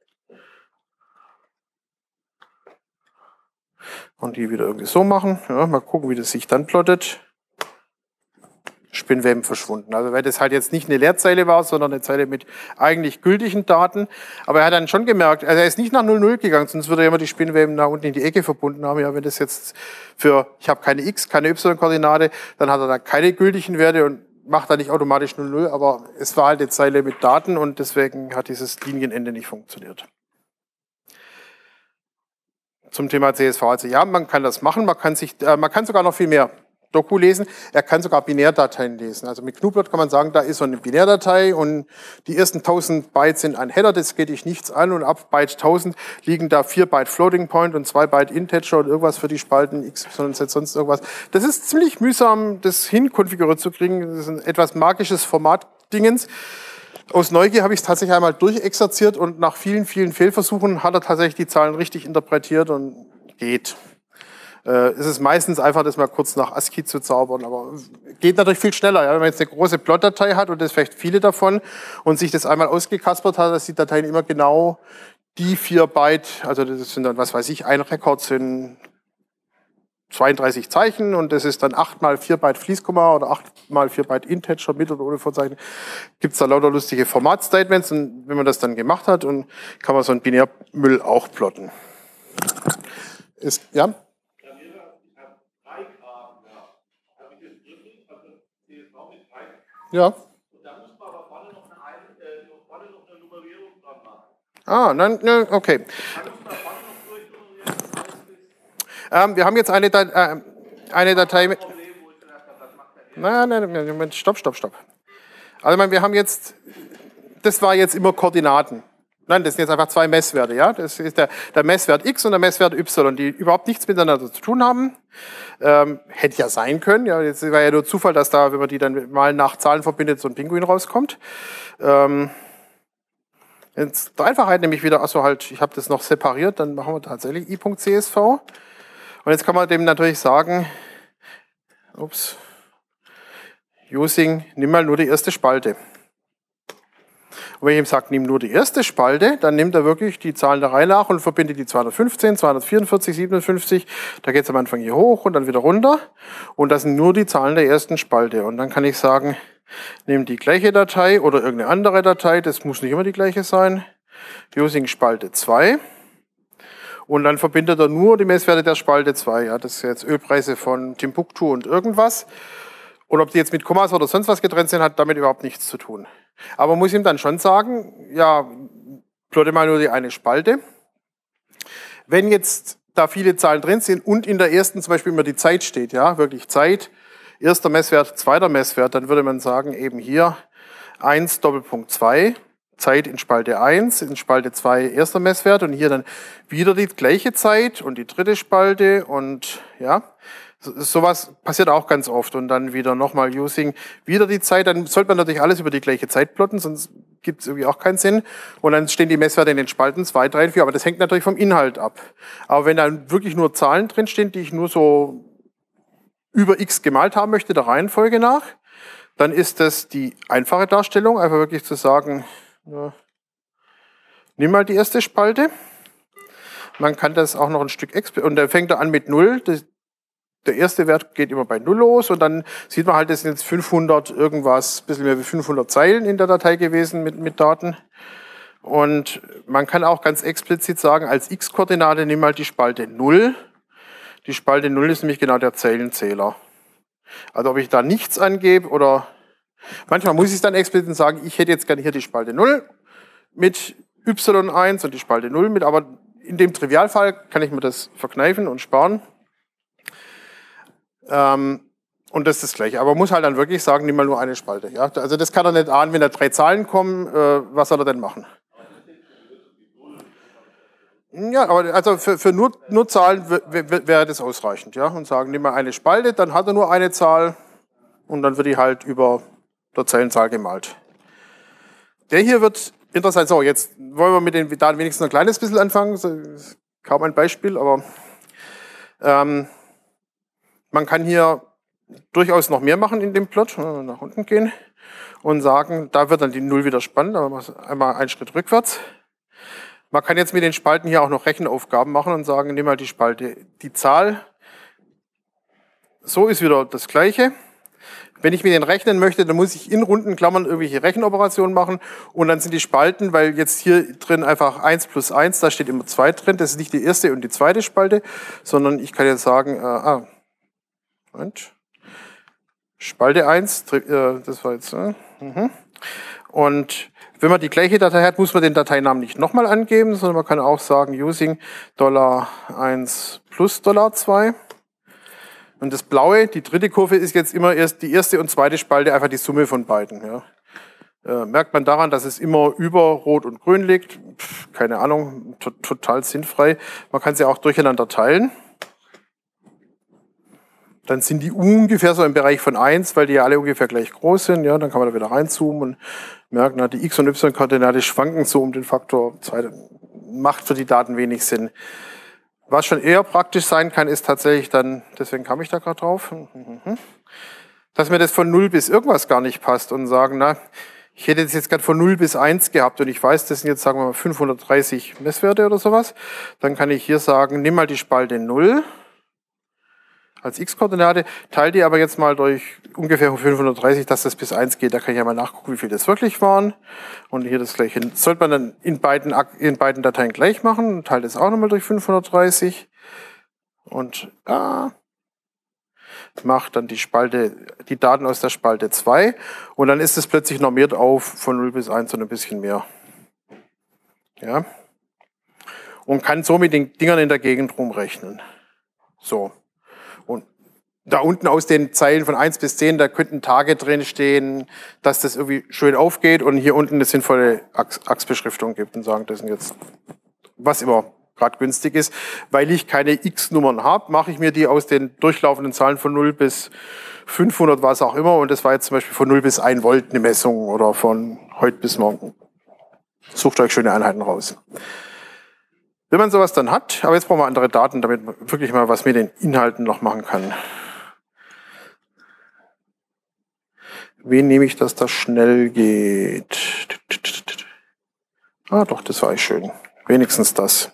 und die wieder irgendwie so machen, ja, mal gucken, wie das sich dann plottet. Spinnweben verschwunden. Also weil das halt jetzt nicht eine Leerzeile war, sondern eine Zeile mit eigentlich gültigen Daten. Aber er hat dann schon gemerkt, also er ist nicht nach null null gegangen, sonst würde er immer die Spinnweben da unten in die Ecke verbunden haben. Ja, wenn das jetzt für, ich habe keine X, keine Y-Koordinate, dann hat er da keine gültigen Werte und macht da nicht automatisch null null, aber es war halt eine Zeile mit Daten und deswegen hat dieses Linienende nicht funktioniert. Zum Thema C S V, also ja, man kann das machen, man kann, sich, äh, man kann sogar noch viel mehr Doku lesen. Er kann sogar Binärdateien lesen. Also mit Knuplot kann man sagen, da ist so eine Binärdatei und die ersten tausend Byte sind ein Header, das geht dich nichts an und ab Byte tausend liegen da vier Byte Floating Point und zwei Byte Integer und irgendwas für die Spalten X, Y, Z, sonst irgendwas. Das ist ziemlich mühsam, das hinkonfiguriert zu kriegen. Das ist ein etwas magisches Format-Dingens. Aus Neugier habe ich es tatsächlich einmal durchexerziert und nach vielen, vielen Fehlversuchen hat er tatsächlich die Zahlen richtig interpretiert und geht. Äh, es ist meistens einfach, das mal kurz nach ASCII zu zaubern, aber geht natürlich viel schneller. Ja? Wenn man jetzt eine große Plot-Datei hat und das vielleicht viele davon und sich das einmal ausgekaspert hat, dass die Dateien immer genau die vier Byte, also das sind dann, was weiß ich, ein Rekord sind zweiunddreißig Zeichen und das ist dann acht mal vier Byte Fließkomma oder acht mal vier Byte Integer mit oder ohne Vorzeichen. Gibt es da lauter lustige Format-Statements und wenn man das dann gemacht hat, und kann man so einen Binärmüll auch plotten. Ist, ja? Ja. Und da muss man aber vorne noch eine, äh, vorne noch eine Nummerierung dran machen. Ah, nein, nein, okay. Da muss man vorne noch durchnummerieren. Ähm, wir haben jetzt eine, Dat äh, eine Datei mit. Nein, nein, nein, Moment, stopp, stopp, stopp. Also, ich meine, wir haben jetzt, das war jetzt immer Koordinaten. Nein, das sind jetzt einfach zwei Messwerte, ja. Das ist der, der Messwert X und der Messwert Y, die überhaupt nichts miteinander zu tun haben. Ähm, hätte ja sein können, ja. Jetzt war ja nur Zufall, dass da, wenn man die dann mal nach Zahlen verbindet, so ein Pinguin rauskommt. Ähm, jetzt der Einfachheit nämlich wieder, achso halt, ich habe das noch separiert, dann machen wir tatsächlich i.csv. Und jetzt kann man dem natürlich sagen, ups, using, nimm mal nur die erste Spalte. Und wenn ich ihm sage, nimm nur die erste Spalte, dann nimmt er wirklich die Zahlen der Reihe nach und verbindet die zweihundertfünfzehn, zweihundertvierundvierzig, siebenundfünfzig. Da geht es am Anfang hier hoch und dann wieder runter. Und das sind nur die Zahlen der ersten Spalte. Und dann kann ich sagen, nimm die gleiche Datei oder irgendeine andere Datei. Das muss nicht immer die gleiche sein. Using Spalte zwei. Und dann verbindet er nur die Messwerte der Spalte zwei. Ja, das sind jetzt Ölpreise von Timbuktu und irgendwas. Und ob die jetzt mit Kommas oder sonst was getrennt sind, hat damit überhaupt nichts zu tun. Aber man muss ihm dann schon sagen, ja, plotte mal nur die eine Spalte. Wenn jetzt da viele Zahlen drin sind und in der ersten zum Beispiel immer die Zeit steht, ja, wirklich Zeit, erster Messwert, zweiter Messwert, dann würde man sagen, eben hier eins Doppelpunkt zwei, Zeit in Spalte eins, in Spalte zwei erster Messwert und hier dann wieder die gleiche Zeit und die dritte Spalte und ja, sowas passiert auch ganz oft und dann wieder nochmal using, wieder die Zeit, dann sollte man natürlich alles über die gleiche Zeit plotten, sonst gibt es irgendwie auch keinen Sinn. Und dann stehen die Messwerte in den Spalten zwei, drei, vier, aber das hängt natürlich vom Inhalt ab. Aber wenn da wirklich nur Zahlen drin stehen, die ich nur so über x gemalt haben möchte, der Reihenfolge nach, dann ist das die einfache Darstellung, einfach wirklich zu sagen, ja, nimm mal die erste Spalte Man kann das auch noch ein Stück, und dann fängt er an mit null. Das, der erste Wert geht immer bei null los und dann sieht man halt, das sind jetzt fünfhundert irgendwas, ein bisschen mehr wie fünfhundert Zeilen in der Datei gewesen mit, mit Daten. Und man kann auch ganz explizit sagen, als x-Koordinate nimm mal die Spalte null. Die Spalte null ist nämlich genau der Zeilenzähler. Also ob ich da nichts angebe oder manchmal muss ich es dann explizit sagen, ich hätte jetzt gerne hier die Spalte null mit y eins und die Spalte null mit, aber in dem Trivialfall kann ich mir das verkneifen und sparen. Ähm, und das ist das Gleiche. Aber man muss halt dann wirklich sagen, nimm mal nur eine Spalte. Ja? Also das kann er nicht ahnen, wenn da drei Zahlen kommen, äh, was soll er denn machen? Ja, aber also für, für nur, nur Zahlen wäre das ausreichend. Ja? Und sagen, nimm mal eine Spalte, dann hat er nur eine Zahl und dann wird die halt über der Zellenzahl gemalt. Der hier wird interessant. So, jetzt wollen wir mit den Daten wenigstens ein kleines bisschen anfangen. Das ist kaum ein Beispiel, aber ähm, man kann hier durchaus noch mehr machen in dem Plot. Nach unten gehen und sagen, da wird dann die null wieder spannend. Aber einmal einen Schritt rückwärts. Man kann jetzt mit den Spalten hier auch noch Rechenaufgaben machen und sagen, nimm mal die Spalte, die Zahl. So ist wieder das Gleiche. Wenn ich mit denen rechnen möchte, dann muss ich in runden Klammern irgendwelche Rechenoperationen machen und dann sind die Spalten, weil jetzt hier drin einfach eins plus eins, da steht immer zwei drin, das ist nicht die erste und die zweite Spalte, sondern ich kann jetzt sagen, äh, ah, Moment, Spalte eins, äh, das war jetzt, äh, mhm. Und wenn man die gleiche Datei hat, muss man den Dateinamen nicht nochmal angeben, sondern man kann auch sagen, using Dollar eins plus Dollar zwei. Und das Blaue, die dritte Kurve, ist jetzt immer erst die erste und zweite Spalte, einfach die Summe von beiden. Ja. Äh, merkt man daran, dass es immer über Rot und Grün liegt? Pff, keine Ahnung, total sinnfrei. Man kann sie auch durcheinander teilen. Dann sind die ungefähr so im Bereich von eins, weil die ja alle ungefähr gleich groß sind. Ja, dann kann man da wieder reinzoomen und merken, na, die x- und y-Koordinate schwanken so um den Faktor zwei. Macht für die Daten wenig Sinn. Was schon eher praktisch sein kann, ist tatsächlich dann, deswegen kam ich da gerade drauf, dass mir das von null bis irgendwas gar nicht passt und sagen, na, ich hätte das jetzt gerade von null bis eins gehabt und ich weiß, das sind jetzt, sagen wir mal, fünfhundertdreißig Messwerte oder sowas. Dann kann ich hier sagen, nimm mal die Spalte null als x-Koordinate, teile die aber jetzt mal durch ungefähr fünfhundertdreißig, dass das bis eins geht. Da kann ich ja mal nachgucken, wie viel das wirklich waren. Und hier das gleiche. Sollte man dann in beiden, in beiden Dateien gleich machen. Teile das auch nochmal durch fünfhundertdreißig. Und ah, macht dann die Spalte, die Daten aus der Spalte zwei. Und dann ist es plötzlich normiert auf von null bis eins und ein bisschen mehr. Ja. Und kann so mit den Dingern in der Gegend rumrechnen. So. Und da unten aus den Zeilen von eins bis zehn, da könnten Tage drin stehen, dass das irgendwie schön aufgeht und hier unten eine sinnvolle Achsbeschriftung gibt und sagen, das sind jetzt, was immer gerade günstig ist. Weil ich keine X-Nummern habe, mache ich mir die aus den durchlaufenden Zahlen von null bis fünfhundert, was auch immer. Und das war jetzt zum Beispiel von null bis ein Volt eine Messung oder von heute bis morgen. Sucht euch schöne Einheiten raus. Wenn man sowas dann hat, aber jetzt brauchen wir andere Daten, damit man wirklich mal was mit den Inhalten noch machen kann. Wen nehme ich, dass das schnell geht? Ah, doch, das war echt schön. Wenigstens das.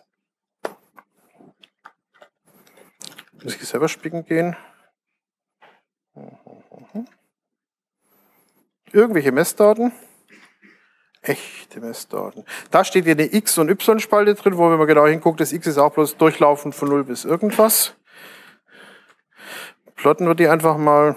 Muss ich selber spicken gehen? Irgendwelche Messdaten? Echte Messdaten. Da steht hier eine X- und Y-Spalte drin, wo, wenn man genau hinguckt, das X ist auch bloß durchlaufend von null bis irgendwas. Plotten wir die einfach mal.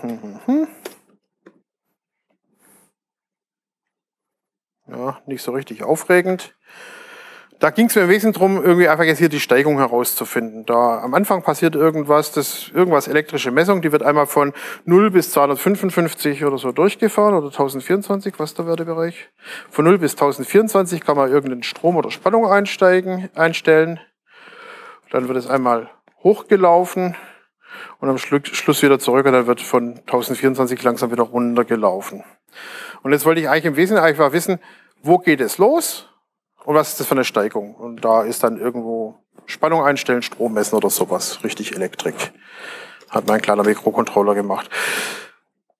Ja, nicht so richtig aufregend. Da ging es mir im Wesentlichen darum, irgendwie einfach jetzt hier die Steigung herauszufinden. Da am Anfang passiert irgendwas, das irgendwas elektrische Messung, die wird einmal von null bis zweihundertfünfundfünfzig oder so durchgefahren oder tausendvierundzwanzig, was ist der Wertebereich? Von null bis tausendvierundzwanzig kann man irgendeinen Strom oder Spannung einsteigen, einstellen. Dann wird es einmal hochgelaufen und am Schluss wieder zurück und dann wird von tausendvierundzwanzig langsam wieder runtergelaufen. Und jetzt wollte ich eigentlich im Wesentlichen einfach wissen, wo geht es los? Und was ist das für eine Steigung? Und da ist dann irgendwo Spannung einstellen, Strom messen oder sowas. Richtig Elektrik. Hat mein kleiner Mikrocontroller gemacht.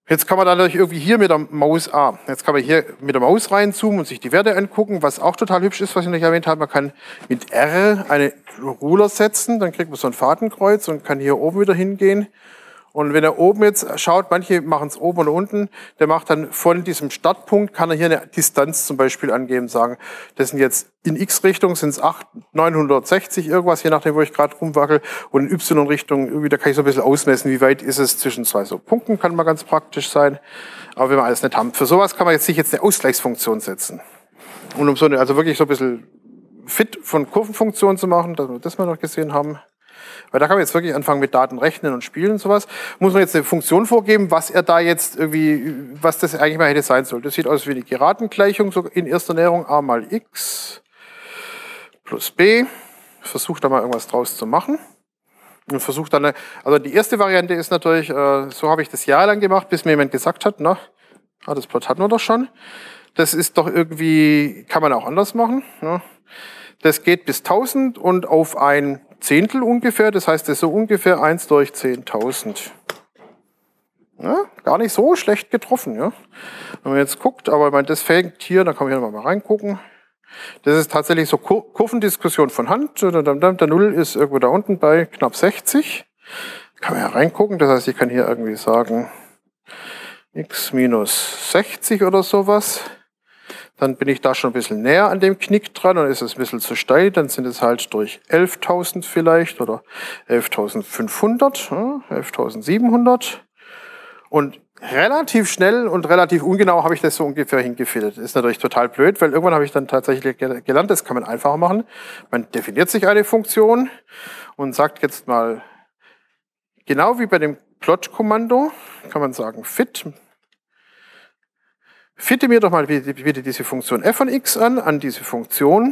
Jetzt kann man dann natürlich irgendwie hier mit der Maus, ah, jetzt kann man hier mit der Maus reinzoomen und sich die Werte angucken, was auch total hübsch ist, was ich noch nicht erwähnt habe. Man kann mit R eine Ruler setzen, dann kriegt man so ein Fadenkreuz und kann hier oben wieder hingehen. Und wenn er oben jetzt schaut, manche machen es oben oder unten, der macht dann von diesem Startpunkt, kann er hier eine Distanz zum Beispiel angeben, sagen, das sind jetzt in X-Richtung sind es neunhundertsechzig irgendwas, je nachdem, wo ich gerade rumwackel, und in Y-Richtung, irgendwie, da kann ich so ein bisschen ausmessen, wie weit ist es zwischen zwei so Punkten, kann mal ganz praktisch sein. Aber wenn wir alles nicht haben, für sowas kann man jetzt sich jetzt eine Ausgleichsfunktion setzen. Und um so eine, also wirklich so ein bisschen fit von Kurvenfunktionen zu machen, dass wir das mal noch gesehen haben. Weil da kann man jetzt wirklich anfangen mit Daten rechnen und spielen und sowas. Muss man jetzt eine Funktion vorgeben, was er da jetzt irgendwie, was das eigentlich mal hätte sein sollen. Das sieht aus wie eine Geradengleichung, so in erster Näherung a mal x plus b. Versucht da mal irgendwas draus zu machen. Und versucht dann, eine, also die erste Variante ist natürlich, äh, so habe ich das jahrelang gemacht, bis mir jemand gesagt hat, na, ah, das Plot hatten wir doch schon. Das ist doch irgendwie, kann man auch anders machen. Ne? Das geht bis tausend und auf ein Zehntel ungefähr, das heißt, das ist so ungefähr eins durch zehntausend. Ja, gar nicht so schlecht getroffen. Ja. Wenn man jetzt guckt, aber man, das fängt hier, da kann man hier nochmal reingucken. Das ist tatsächlich so Kur Kurvendiskussion von Hand. Der Null ist irgendwo da unten bei knapp sechzig. Da kann man ja reingucken, das heißt, ich kann hier irgendwie sagen x minus sechzig oder sowas. Dann bin ich da schon ein bisschen näher an dem Knick dran und ist es ein bisschen zu steil. Dann sind es halt durch elftausend vielleicht oder elftausendfünfhundert, ja, elftausendsiebenhundert. Und relativ schnell und relativ ungenau habe ich das so ungefähr hingefittet. Ist natürlich total blöd, weil irgendwann habe ich dann tatsächlich gelernt, das kann man einfacher machen. Man definiert sich eine Funktion und sagt jetzt mal, genau wie bei dem Plot-Kommando, kann man sagen fit. Fitte mir doch mal bitte diese Funktion f von x an, an diese Funktion.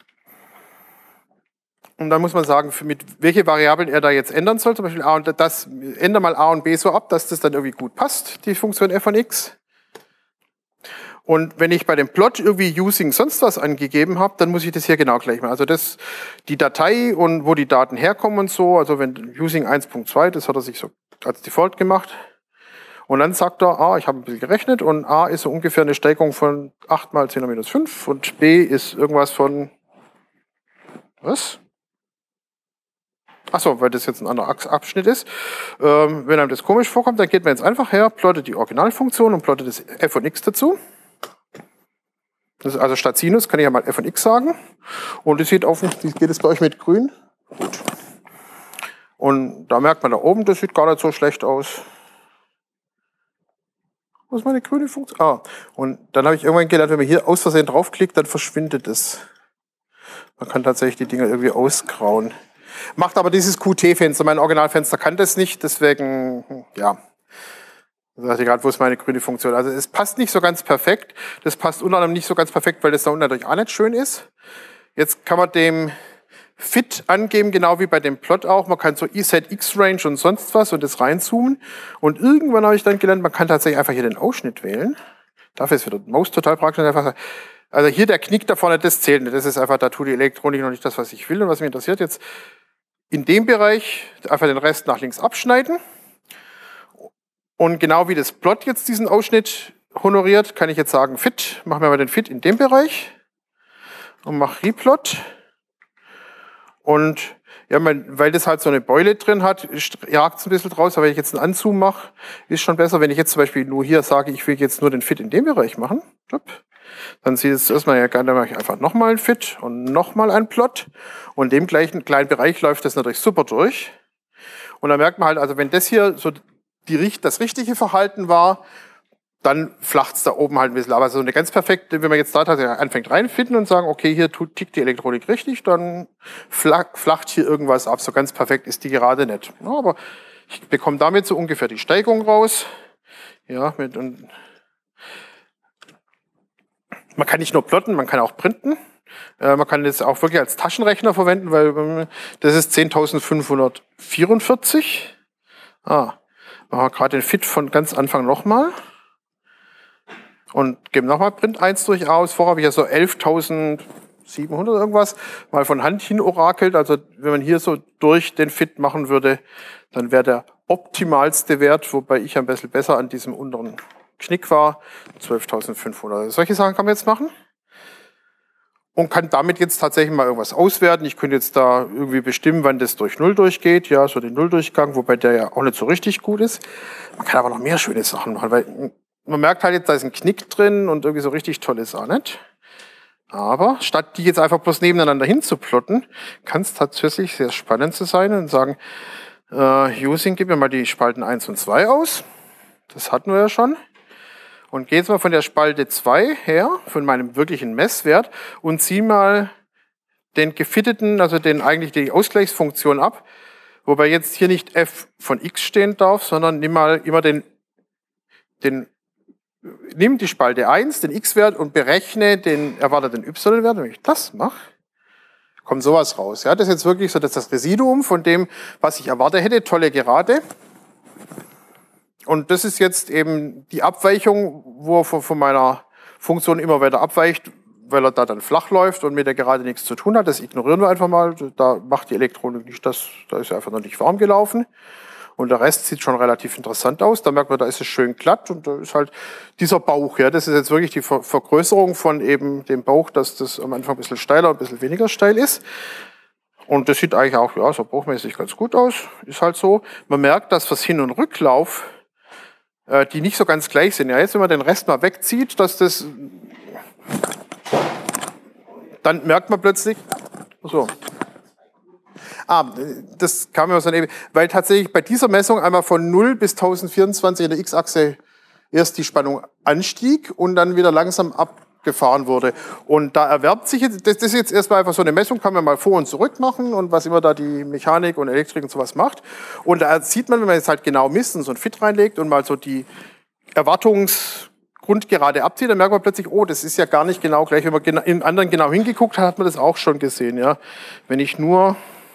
Und dann muss man sagen, mit welche Variablen er da jetzt ändern soll. Zum Beispiel a und das, ändere mal a und b so ab, dass das dann irgendwie gut passt, die Funktion f von x. Und wenn ich bei dem Plot irgendwie using sonst was angegeben habe, dann muss ich das hier genau gleich machen. Also das, die Datei und wo die Daten herkommen und so, also wenn using eins Punkt zwei, das hat er sich so als Default gemacht. Und dann sagt er, ah, ich habe ein bisschen gerechnet und a ist so ungefähr eine Steigerung von acht mal zehn hoch minus fünf und b ist irgendwas von, was? Achso, weil das jetzt ein anderer Abschnitt ist. Ähm, wenn einem das komisch vorkommt, dann geht man jetzt einfach her, plottet die Originalfunktion und plottet das f von x dazu. Das ist also statt Sinus kann ich ja mal f von x sagen. Und das sieht auf, geht es bei euch mit grün? Gut. Und da merkt man da oben, das sieht gar nicht so schlecht aus. Wo ist meine grüne Funktion? Ah, und dann habe ich irgendwann gelernt, wenn man hier aus Versehen draufklickt, dann verschwindet es. Man kann tatsächlich die Dinger irgendwie ausgrauen. Macht aber dieses Q T-Fenster, mein Originalfenster kann das nicht, deswegen, ja. Da dachte ich gerade, wo ist meine grüne Funktion? Also es passt nicht so ganz perfekt. Das passt unter anderem nicht so ganz perfekt, weil das da unten natürlich auch nicht schön ist. Jetzt kann man dem Fit angeben, genau wie bei dem Plot auch. Man kann so I Z X-Range und sonst was und das reinzoomen. Und irgendwann habe ich dann gelernt, man kann tatsächlich einfach hier den Ausschnitt wählen. Dafür ist wieder Maus total praktisch. Also hier der Knick da vorne, das zählt nicht. Das ist einfach, da tut die Elektronik noch nicht das, was ich will. Und was mich interessiert jetzt, in dem Bereich einfach den Rest nach links abschneiden. Und genau wie das Plot jetzt diesen Ausschnitt honoriert, kann ich jetzt sagen, Fit, machen wir mal den Fit in dem Bereich. Und mache Replot. Und ja, mein, weil das halt so eine Beule drin hat, jagt es ein bisschen draus. Aber wenn ich jetzt einen Anzoom mache, ist schon besser. Wenn ich jetzt zum Beispiel nur hier sage, ich will jetzt nur den Fit in dem Bereich machen, dann sieht es erstmal ja gerne, dann mache ich einfach nochmal einen Fit und nochmal einen Plot. Und in dem gleichen kleinen Bereich läuft das natürlich super durch. Und dann merkt man halt, also wenn das hier so die, das richtige Verhalten war, dann flacht es da oben halt ein bisschen. Aber so eine ganz perfekte, wenn man jetzt da tatsächlich anfängt reinfinden und sagen, okay, hier tut, tickt die Elektronik richtig, dann flacht hier irgendwas ab. So ganz perfekt ist die gerade nicht. Ja, aber ich bekomme damit so ungefähr die Steigung raus. Ja, mit, und man kann nicht nur plotten, man kann auch printen. Äh, man kann das auch wirklich als Taschenrechner verwenden, weil ähm, das ist zehntausendfünfhundertvierundvierzig. Ah, machen wir gerade den Fit von ganz Anfang nochmal. Und geben nochmal Print eins durch A aus. Vorher habe ich ja so elftausendsiebenhundert irgendwas mal von Hand hin orakelt. Also wenn man hier so durch den Fit machen würde, dann wäre der optimalste Wert, wobei ich ein bisschen besser an diesem unteren Knick war, zwölftausendfünfhundert. Solche Sachen kann man jetzt machen. Und kann damit jetzt tatsächlich mal irgendwas auswerten. Ich könnte jetzt da irgendwie bestimmen, wann das durch Null durchgeht. Ja, so den Nulldurchgang, wobei der ja auch nicht so richtig gut ist. Man kann aber noch mehr schöne Sachen machen, weil man merkt halt jetzt, da ist ein Knick drin und irgendwie so richtig toll ist auch nicht. Aber statt die jetzt einfach bloß nebeneinander hinzuplotten, kann es tatsächlich sehr spannend zu sein und sagen, äh, Using, gib mir mal die Spalten eins und zwei aus. Das hatten wir ja schon. Und gehe jetzt mal von der Spalte zwei her, von meinem wirklichen Messwert, und ziehe mal den gefitteten, also den eigentlich die Ausgleichsfunktion ab, wobei jetzt hier nicht f von x stehen darf, sondern nimm mal immer den, den nimm die Spalte eins, den x-Wert, und berechne den erwarteten y-Wert. Wenn ich das mache, kommt sowas raus. Ja, das ist jetzt wirklich so, dass das Residuum von dem, was ich erwartet hätte, tolle Gerade. Und das ist jetzt eben die Abweichung, wo er von meiner Funktion immer weiter abweicht, weil er da dann flach läuft und mit der Gerade nichts zu tun hat. Das ignorieren wir einfach mal. Da macht die Elektronik nicht das, da ist er einfach noch nicht warm gelaufen. Und der Rest sieht schon relativ interessant aus. Da merkt man, da ist es schön glatt und da ist halt dieser Bauch. Ja, das ist jetzt wirklich die Ver Vergrößerung von eben dem Bauch, dass das am Anfang ein bisschen steiler, ein bisschen weniger steil ist. Und das sieht eigentlich auch ja, so bauchmäßig ganz gut aus. Ist halt so. Man merkt, dass fürs Hin- und Rücklauf die nicht so ganz gleich sind. Ja, jetzt, wenn man den Rest mal wegzieht, dass das, dann merkt man plötzlich, so. Ah, das kam mir aus der Nähe, weil tatsächlich bei dieser Messung einmal von null bis tausendvierundzwanzig in der X-Achse erst die Spannung anstieg und dann wieder langsam abgefahren wurde. Und da erwerbt sich jetzt, das ist jetzt erstmal einfach so eine Messung, kann man mal vor und zurück machen und was immer da die Mechanik und Elektrik und sowas macht. Und da sieht man, wenn man jetzt halt genau misst und so ein Fit reinlegt und mal so die Erwartungsgrundgerade abzieht, dann merkt man plötzlich, oh, das ist ja gar nicht genau gleich. Wenn man im anderen genau hingeguckt hat, hat man das auch schon gesehen. Ja, wenn ich nur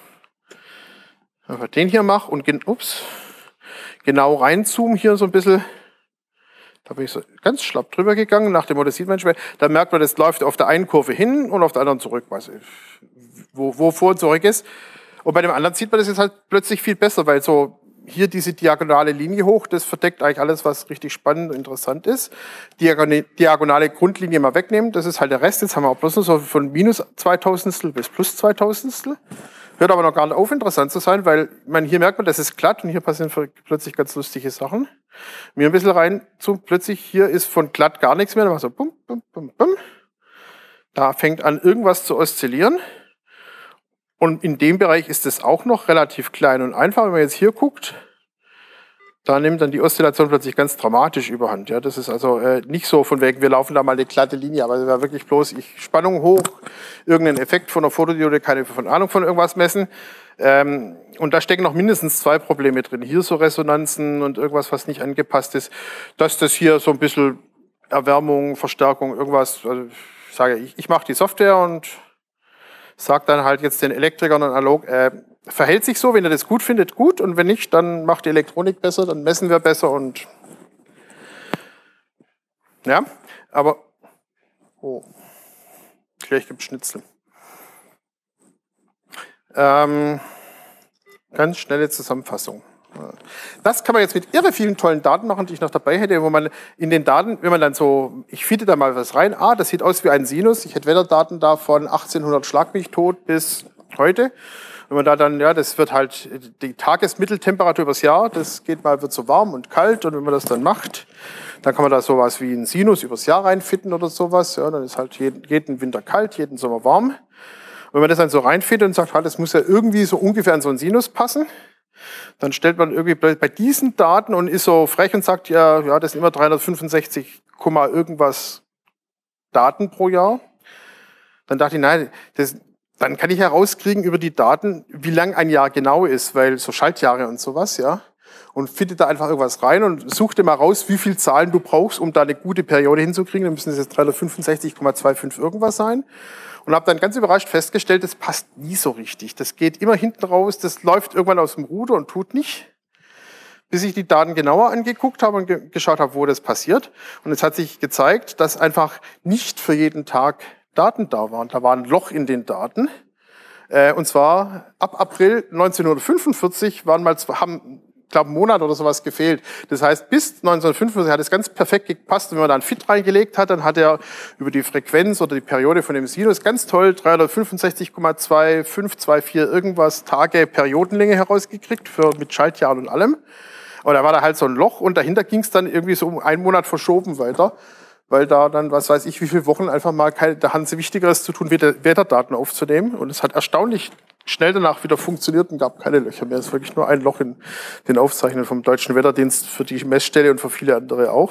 den hier mache und ups, genau reinzoome, hier so ein bisschen. Da bin ich so ganz schlapp drüber gegangen, nach dem Motto, sieht man schwer. Da merkt man, das läuft auf der einen Kurve hin und auf der anderen zurück, weiß ich, wo, wo vor und zurück ist. Und bei dem anderen sieht man das jetzt halt plötzlich viel besser, weil so hier diese diagonale Linie hoch, das verdeckt eigentlich alles, was richtig spannend und interessant ist. Diagonale, diagonale Grundlinie mal wegnehmen, das ist halt der Rest. Jetzt haben wir auch bloß noch so von minus zweitausendstel bis plus zweitausendstel. Hört aber noch gar nicht auf, interessant zu sein, weil man hier merkt man, das ist glatt und hier passieren plötzlich ganz lustige Sachen. Mir ein bisschen rein zu, plötzlich hier ist von glatt gar nichts mehr, dann macht so bum, bum, bum, bum. Da fängt an irgendwas zu oszillieren. Und in dem Bereich ist es auch noch relativ klein und einfach. Wenn man jetzt hier guckt, da nimmt dann die Oszillation plötzlich ganz dramatisch überhand. Ja, das ist also äh, nicht so von wegen, wir laufen da mal eine glatte Linie, aber es war wirklich bloß, ich Spannung hoch, irgendeinen Effekt von der Fotodiode, keine von Ahnung von irgendwas messen. Ähm, und da stecken noch mindestens zwei Probleme drin. Hier so Resonanzen und irgendwas, was nicht angepasst ist. Dass das hier so ein bisschen Erwärmung, Verstärkung, irgendwas, also ich sage, ich, ich mache die Software und sage dann halt jetzt den Elektrikern und Analog, äh, verhält sich so, wenn ihr das gut findet, gut, und wenn nicht, dann macht die Elektronik besser, dann messen wir besser und ja, aber oh, gleich gibt's Schnitzel. Ähm, ganz schnelle Zusammenfassung. Das kann man jetzt mit irre vielen tollen Daten machen, die ich noch dabei hätte, wo man in den Daten, wenn man dann so, ich fiete da mal was rein, ah, das sieht aus wie ein Sinus, ich hätte Wetterdaten da von achtzehnhundert Schlag mich tot bis heute. Wenn man da dann, ja, das wird halt die Tagesmitteltemperatur übers Jahr, das geht mal, wird so warm und kalt, und wenn man das dann macht, dann kann man da sowas wie einen Sinus übers Jahr reinfitten oder sowas, ja, dann ist halt jeden, jeden Winter kalt, jeden Sommer warm. Und wenn man das dann so reinfittet und sagt, halt, das muss ja irgendwie so ungefähr an so einen Sinus passen, dann stellt man irgendwie bei diesen Daten und ist so frech und sagt, ja, ja, das sind immer dreihundertfünfundsechzig, irgendwas Daten pro Jahr. Dann dachte ich, nein, das, dann kann ich herauskriegen über die Daten, wie lang ein Jahr genau ist, weil so Schaltjahre und sowas, ja. Und findet da einfach irgendwas rein und sucht dir mal raus, wie viele Zahlen du brauchst, um da eine gute Periode hinzukriegen. Dann müssen es jetzt dreihundertfünfundsechzig, fünfundzwanzig irgendwas sein. Und habe dann ganz überrascht festgestellt, das passt nie so richtig. Das geht immer hinten raus, das läuft irgendwann aus dem Ruder und tut nicht. Bis ich die Daten genauer angeguckt habe und ge geschaut habe, wo das passiert. Und es hat sich gezeigt, dass einfach nicht für jeden Tag Daten da waren. Da war ein Loch in den Daten. Äh, und zwar ab April neunzehnhundertfünfundvierzig waren mal, haben glaube, einen Monat oder sowas gefehlt. Das heißt, bis neunzehnhundertfünfundfünfzig hat es ganz perfekt gepasst. Wenn man da ein Fit reingelegt hat, dann hat er über die Frequenz oder die Periode von dem Sinus ganz toll dreihundertfünfundsechzig Komma zwei fünf zwei vier irgendwas Tage Periodenlänge herausgekriegt, für, mit Schaltjahren und allem. Aber da war da halt so ein Loch und dahinter ging es dann irgendwie so um einen Monat verschoben weiter, weil da dann, was weiß ich, wie viele Wochen einfach mal keine, da hatten sie Wichtigeres zu tun, Wetterdaten aufzunehmen. Und es hat erstaunlich schnell danach wieder funktioniert und gab keine Löcher mehr. Es ist wirklich nur ein Loch in den Aufzeichnungen vom Deutschen Wetterdienst für die Messstelle und für viele andere auch.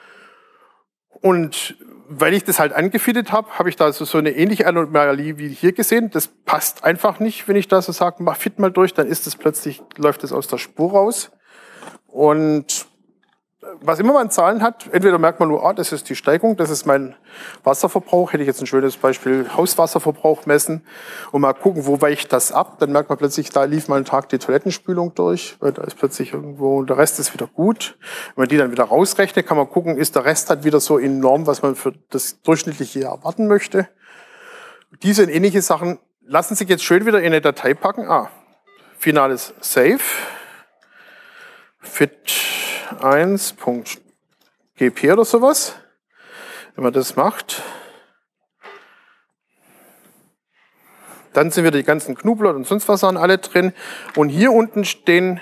Und weil ich das halt angefittet habe, habe ich da so, so eine ähnliche Anomalie wie hier gesehen. Das passt einfach nicht, wenn ich da so sage, mach fit mal durch, dann ist es plötzlich, läuft es aus der Spur raus. Und was immer man Zahlen hat, entweder merkt man nur, ah, das ist die Steigung, das ist mein Wasserverbrauch. Hätte ich jetzt ein schönes Beispiel, Hauswasserverbrauch messen und mal gucken, wo weicht das ab. Dann merkt man plötzlich, da lief mal einen Tag die Toilettenspülung durch, weil da ist plötzlich irgendwo, und der Rest ist wieder gut. Wenn man die dann wieder rausrechnet, kann man gucken, ist der Rest halt wieder so in Norm, was man für das durchschnittliche Jahr erwarten möchte. Diese und ähnliche Sachen lassen sich jetzt schön wieder in eine Datei packen. Ah, finales Save. Fit eins Punkt G P oder sowas. Wenn man das macht, dann sind wieder die ganzen Knubler und sonst was Sachen alle drin. Und hier unten stehen,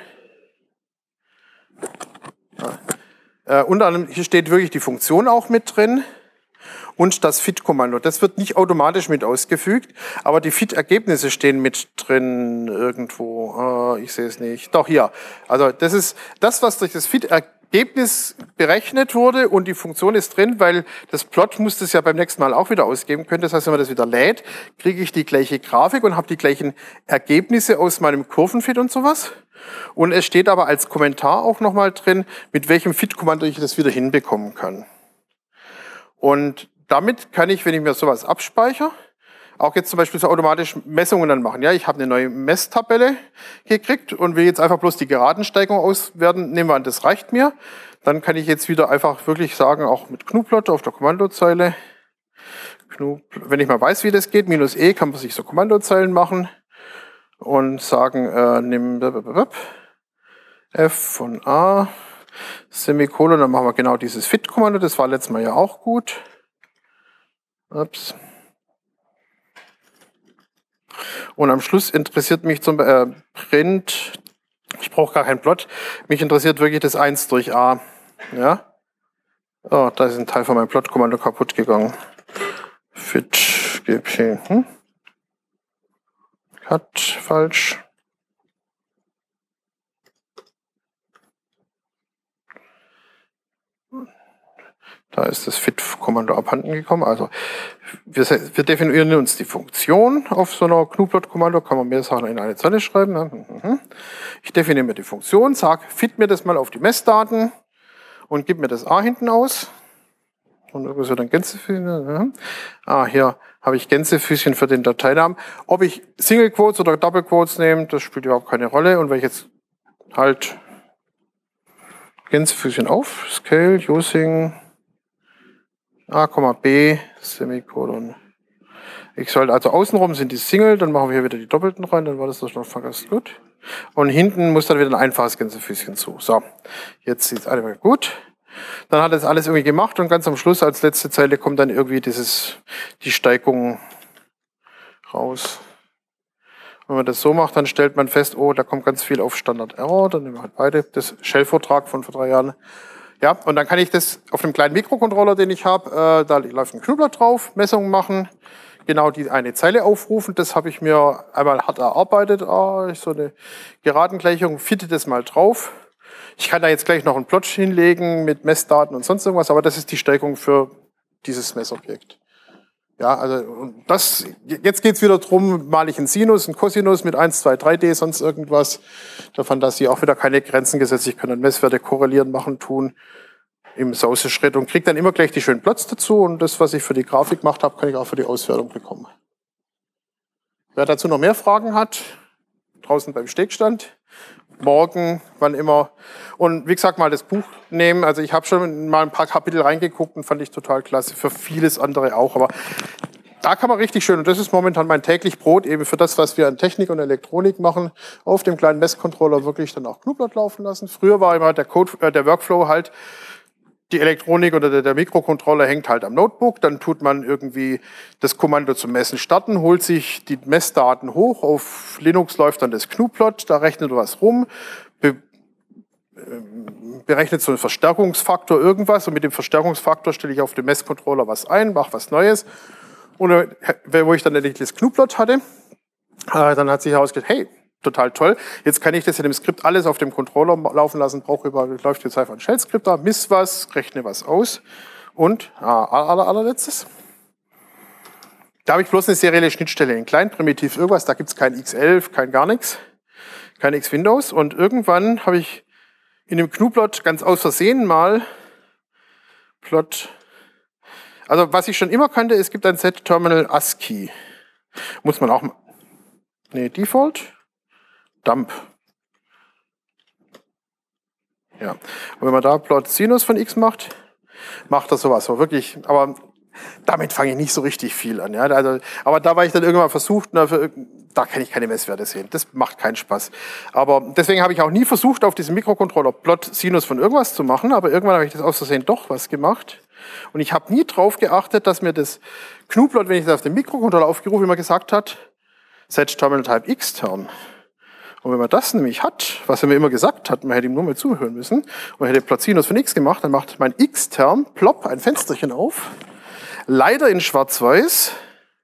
äh, unter anderem, hier steht wirklich die Funktion auch mit drin und das Fit-Kommando. Das wird nicht automatisch mit ausgefügt, aber die Fit-Ergebnisse stehen mit drin irgendwo. Äh, ich sehe es nicht. Doch, hier. Also das ist das, was durch das Fit-Ergebnis berechnet wurde und die Funktion ist drin, weil das Plot muss das ja beim nächsten Mal auch wieder ausgeben können. Das heißt, wenn man das wieder lädt, kriege ich die gleiche Grafik und habe die gleichen Ergebnisse aus meinem Kurvenfit und sowas. Und es steht aber als Kommentar auch nochmal drin, mit welchem Fit-Kommando ich das wieder hinbekommen kann. Und damit kann ich, wenn ich mir sowas abspeichere, auch jetzt zum Beispiel so automatisch Messungen dann machen. Ja, ich habe eine neue Messtabelle gekriegt und will jetzt einfach bloß die Geradensteigung auswerten. Nehmen wir an, das reicht mir. Dann kann ich jetzt wieder einfach wirklich sagen, auch mit Gnuplot auf der Kommandozeile. Wenn ich mal weiß, wie das geht, minus E, kann man sich so Kommandozeilen machen und sagen, äh, nimm F von A, Semikolon, dann machen wir genau dieses Fit-Kommando. Das war letztes Mal ja auch gut. Ups. Und am Schluss interessiert mich zum äh, Print, ich brauche gar keinen Plot, mich interessiert wirklich das eins durch A. Ja? Oh, da ist ein Teil von meinem Plot-Kommando kaputt gegangen. Fit, G P, hm? Cut, falsch. Da ist das Fit-Kommando abhanden gekommen. Also wir, wir definieren uns die Funktion auf so einer Gnuplot-Kommando. Kann man mehr Sachen in eine Zeile schreiben. Ich definiere mir die Funktion, sage, fit mir das mal auf die Messdaten und gib mir das A hinten aus. Und irgendwo so dann Gänsefüßchen. Ah, hier habe ich Gänsefüßchen für den Dateinamen. Ob ich Single Quotes oder Double Quotes nehme, das spielt überhaupt keine Rolle. Und wenn ich jetzt halt Gänsefüßchen auf, Scale, Using A, B, Semikolon. Ich sollte also außenrum sind die Single, dann machen wir hier wieder die Doppelten rein, dann war das doch noch fast gut. Und hinten muss dann wieder ein einfaches Gänsefüßchen zu. So, jetzt sieht es alle gut. Dann hat es alles irgendwie gemacht und ganz am Schluss als letzte Zeile kommt dann irgendwie dieses, die Steigung raus. Wenn man das so macht, dann stellt man fest, oh, da kommt ganz viel auf Standard Error, dann nehmen wir halt beide, das Shell-Vortrag von vor drei Jahren. Ja, und dann kann ich das auf dem kleinen Mikrocontroller, den ich habe, äh, da läuft ein Knubler drauf, Messungen machen, genau die eine Zeile aufrufen. Das habe ich mir einmal hart erarbeitet, ah, so eine Geradengleichung, fitte das mal drauf. Ich kann da jetzt gleich noch einen Plot hinlegen mit Messdaten und sonst irgendwas, aber das ist die Steigung für dieses Messobjekt. Ja, also und das, jetzt geht's wieder drum, male ich einen Sinus, einen Cosinus mit eins, zwei, drei D, sonst irgendwas. Der Fantasie auch wieder keine Grenzen gesetzt. Ich kann dann Messwerte korrelieren, machen, tun im Sauseschritt und kriege dann immer gleich die schönen Plots dazu. Und das, was ich für die Grafik gemacht habe, kann ich auch für die Auswertung bekommen. Wer dazu noch mehr Fragen hat, draußen beim Stegstand, morgen, wann immer. Und wie gesagt, mal das Buch nehmen. Also ich habe schon mal ein paar Kapitel reingeguckt und fand ich total klasse. Für vieles andere auch. Aber da kann man richtig schön, und das ist momentan mein täglich Brot, eben für das, was wir an Technik und Elektronik machen, auf dem kleinen Messcontroller wirklich dann auch Knoblauch laufen lassen. Früher war immer der Code, äh, der Workflow halt, die Elektronik oder der, der Mikrocontroller hängt halt am Notebook, dann tut man irgendwie das Kommando zum Messen starten, holt sich die Messdaten hoch, auf Linux läuft dann das Knuplot, da rechnet was rum, be, berechnet so einen Verstärkungsfaktor irgendwas und mit dem Verstärkungsfaktor stelle ich auf dem Messcontroller was ein, mache was Neues. Und wo ich dann endlich das Knuplot hatte, dann hat sich herausgestellt, hey, total toll. Jetzt kann ich das in dem Skript alles auf dem Controller laufen lassen, brauche über, läuft jetzt einfach ein Shell-Skript da, miss was, rechne was aus. Und ah, aller, allerletztes, da habe ich bloß eine serielle Schnittstelle, in klein, primitiv, irgendwas, da gibt es kein X elf, kein gar nichts, kein X-Windows. Und irgendwann habe ich in dem Knuplot ganz aus Versehen mal Plot, also was ich schon immer kannte, es gibt ein Z-Terminal ASCII. Muss man auch mal, nee, Default. Dump. Ja. Und wenn man da Plot Sinus von x macht, macht das sowas. So wirklich, aber damit fange ich nicht so richtig viel an. Ja. Also, aber da war ich dann irgendwann versucht, na, für, da kann ich keine Messwerte sehen. Das macht keinen Spaß. Aber deswegen habe ich auch nie versucht, auf diesem Mikrocontroller Plot Sinus von irgendwas zu machen, aber irgendwann habe ich das aus Versehen doch was gemacht. Und ich habe nie drauf geachtet, dass mir das Knuplot, wenn ich das auf dem Mikrocontroller aufgerufen, immer gesagt hat, Set Terminal Type X-Term. Und wenn man das nämlich hat, was er mir immer gesagt hat, man hätte ihm nur mal zuhören müssen, und hätte Plot Sinus von x gemacht, dann macht mein X-Term, plopp, ein Fensterchen auf, leider in schwarz-weiß.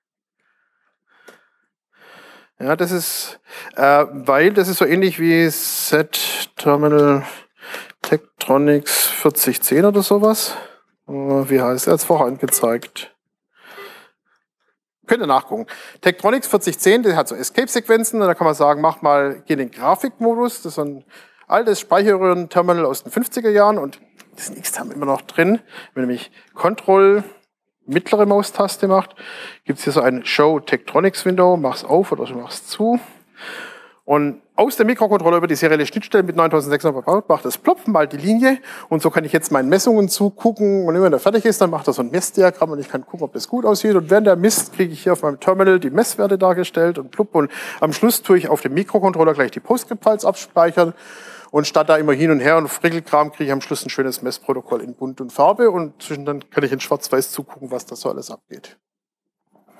Ja, das ist, äh, weil das ist so ähnlich wie Set Terminal Tektronix vierzig zehn oder sowas. Wie heißt er jetzt vorher angezeigt? Könnt ihr nachgucken. Tektronix vierzig zehn, der hat so Escape-Sequenzen, da kann man sagen, mach mal, geh in den Grafikmodus. Das ist so ein altes Speicherröhren-Terminal aus den fünfziger Jahren und diesen X-Term immer noch drin. Wenn ihr nämlich Control mittlere Maustaste macht, gibt es hier so ein Show Tektronix Window, mach's auf oder mach's zu. Und aus dem Mikrocontroller über die serielle Schnittstelle mit neuntausendsechshundert verbaut, macht das plopp, mal die Linie. Und so kann ich jetzt meinen Messungen zugucken. Und wenn er fertig ist, dann macht er so ein Messdiagramm und ich kann gucken, ob das gut aussieht. Und während der misst, kriege ich hier auf meinem Terminal die Messwerte dargestellt und plupp. Und am Schluss tue ich auf dem Mikrocontroller gleich die PostScript-Files abspeichern. Und statt da immer hin und her und Frickelkram, kriege ich am Schluss ein schönes Messprotokoll in Bunt und Farbe. Und zwischendurch kann ich in Schwarz-Weiß zugucken, was da so alles abgeht.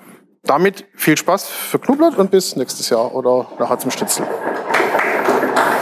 Damit viel Spaß für Knublot und bis nächstes Jahr oder nachher zum Stitzel.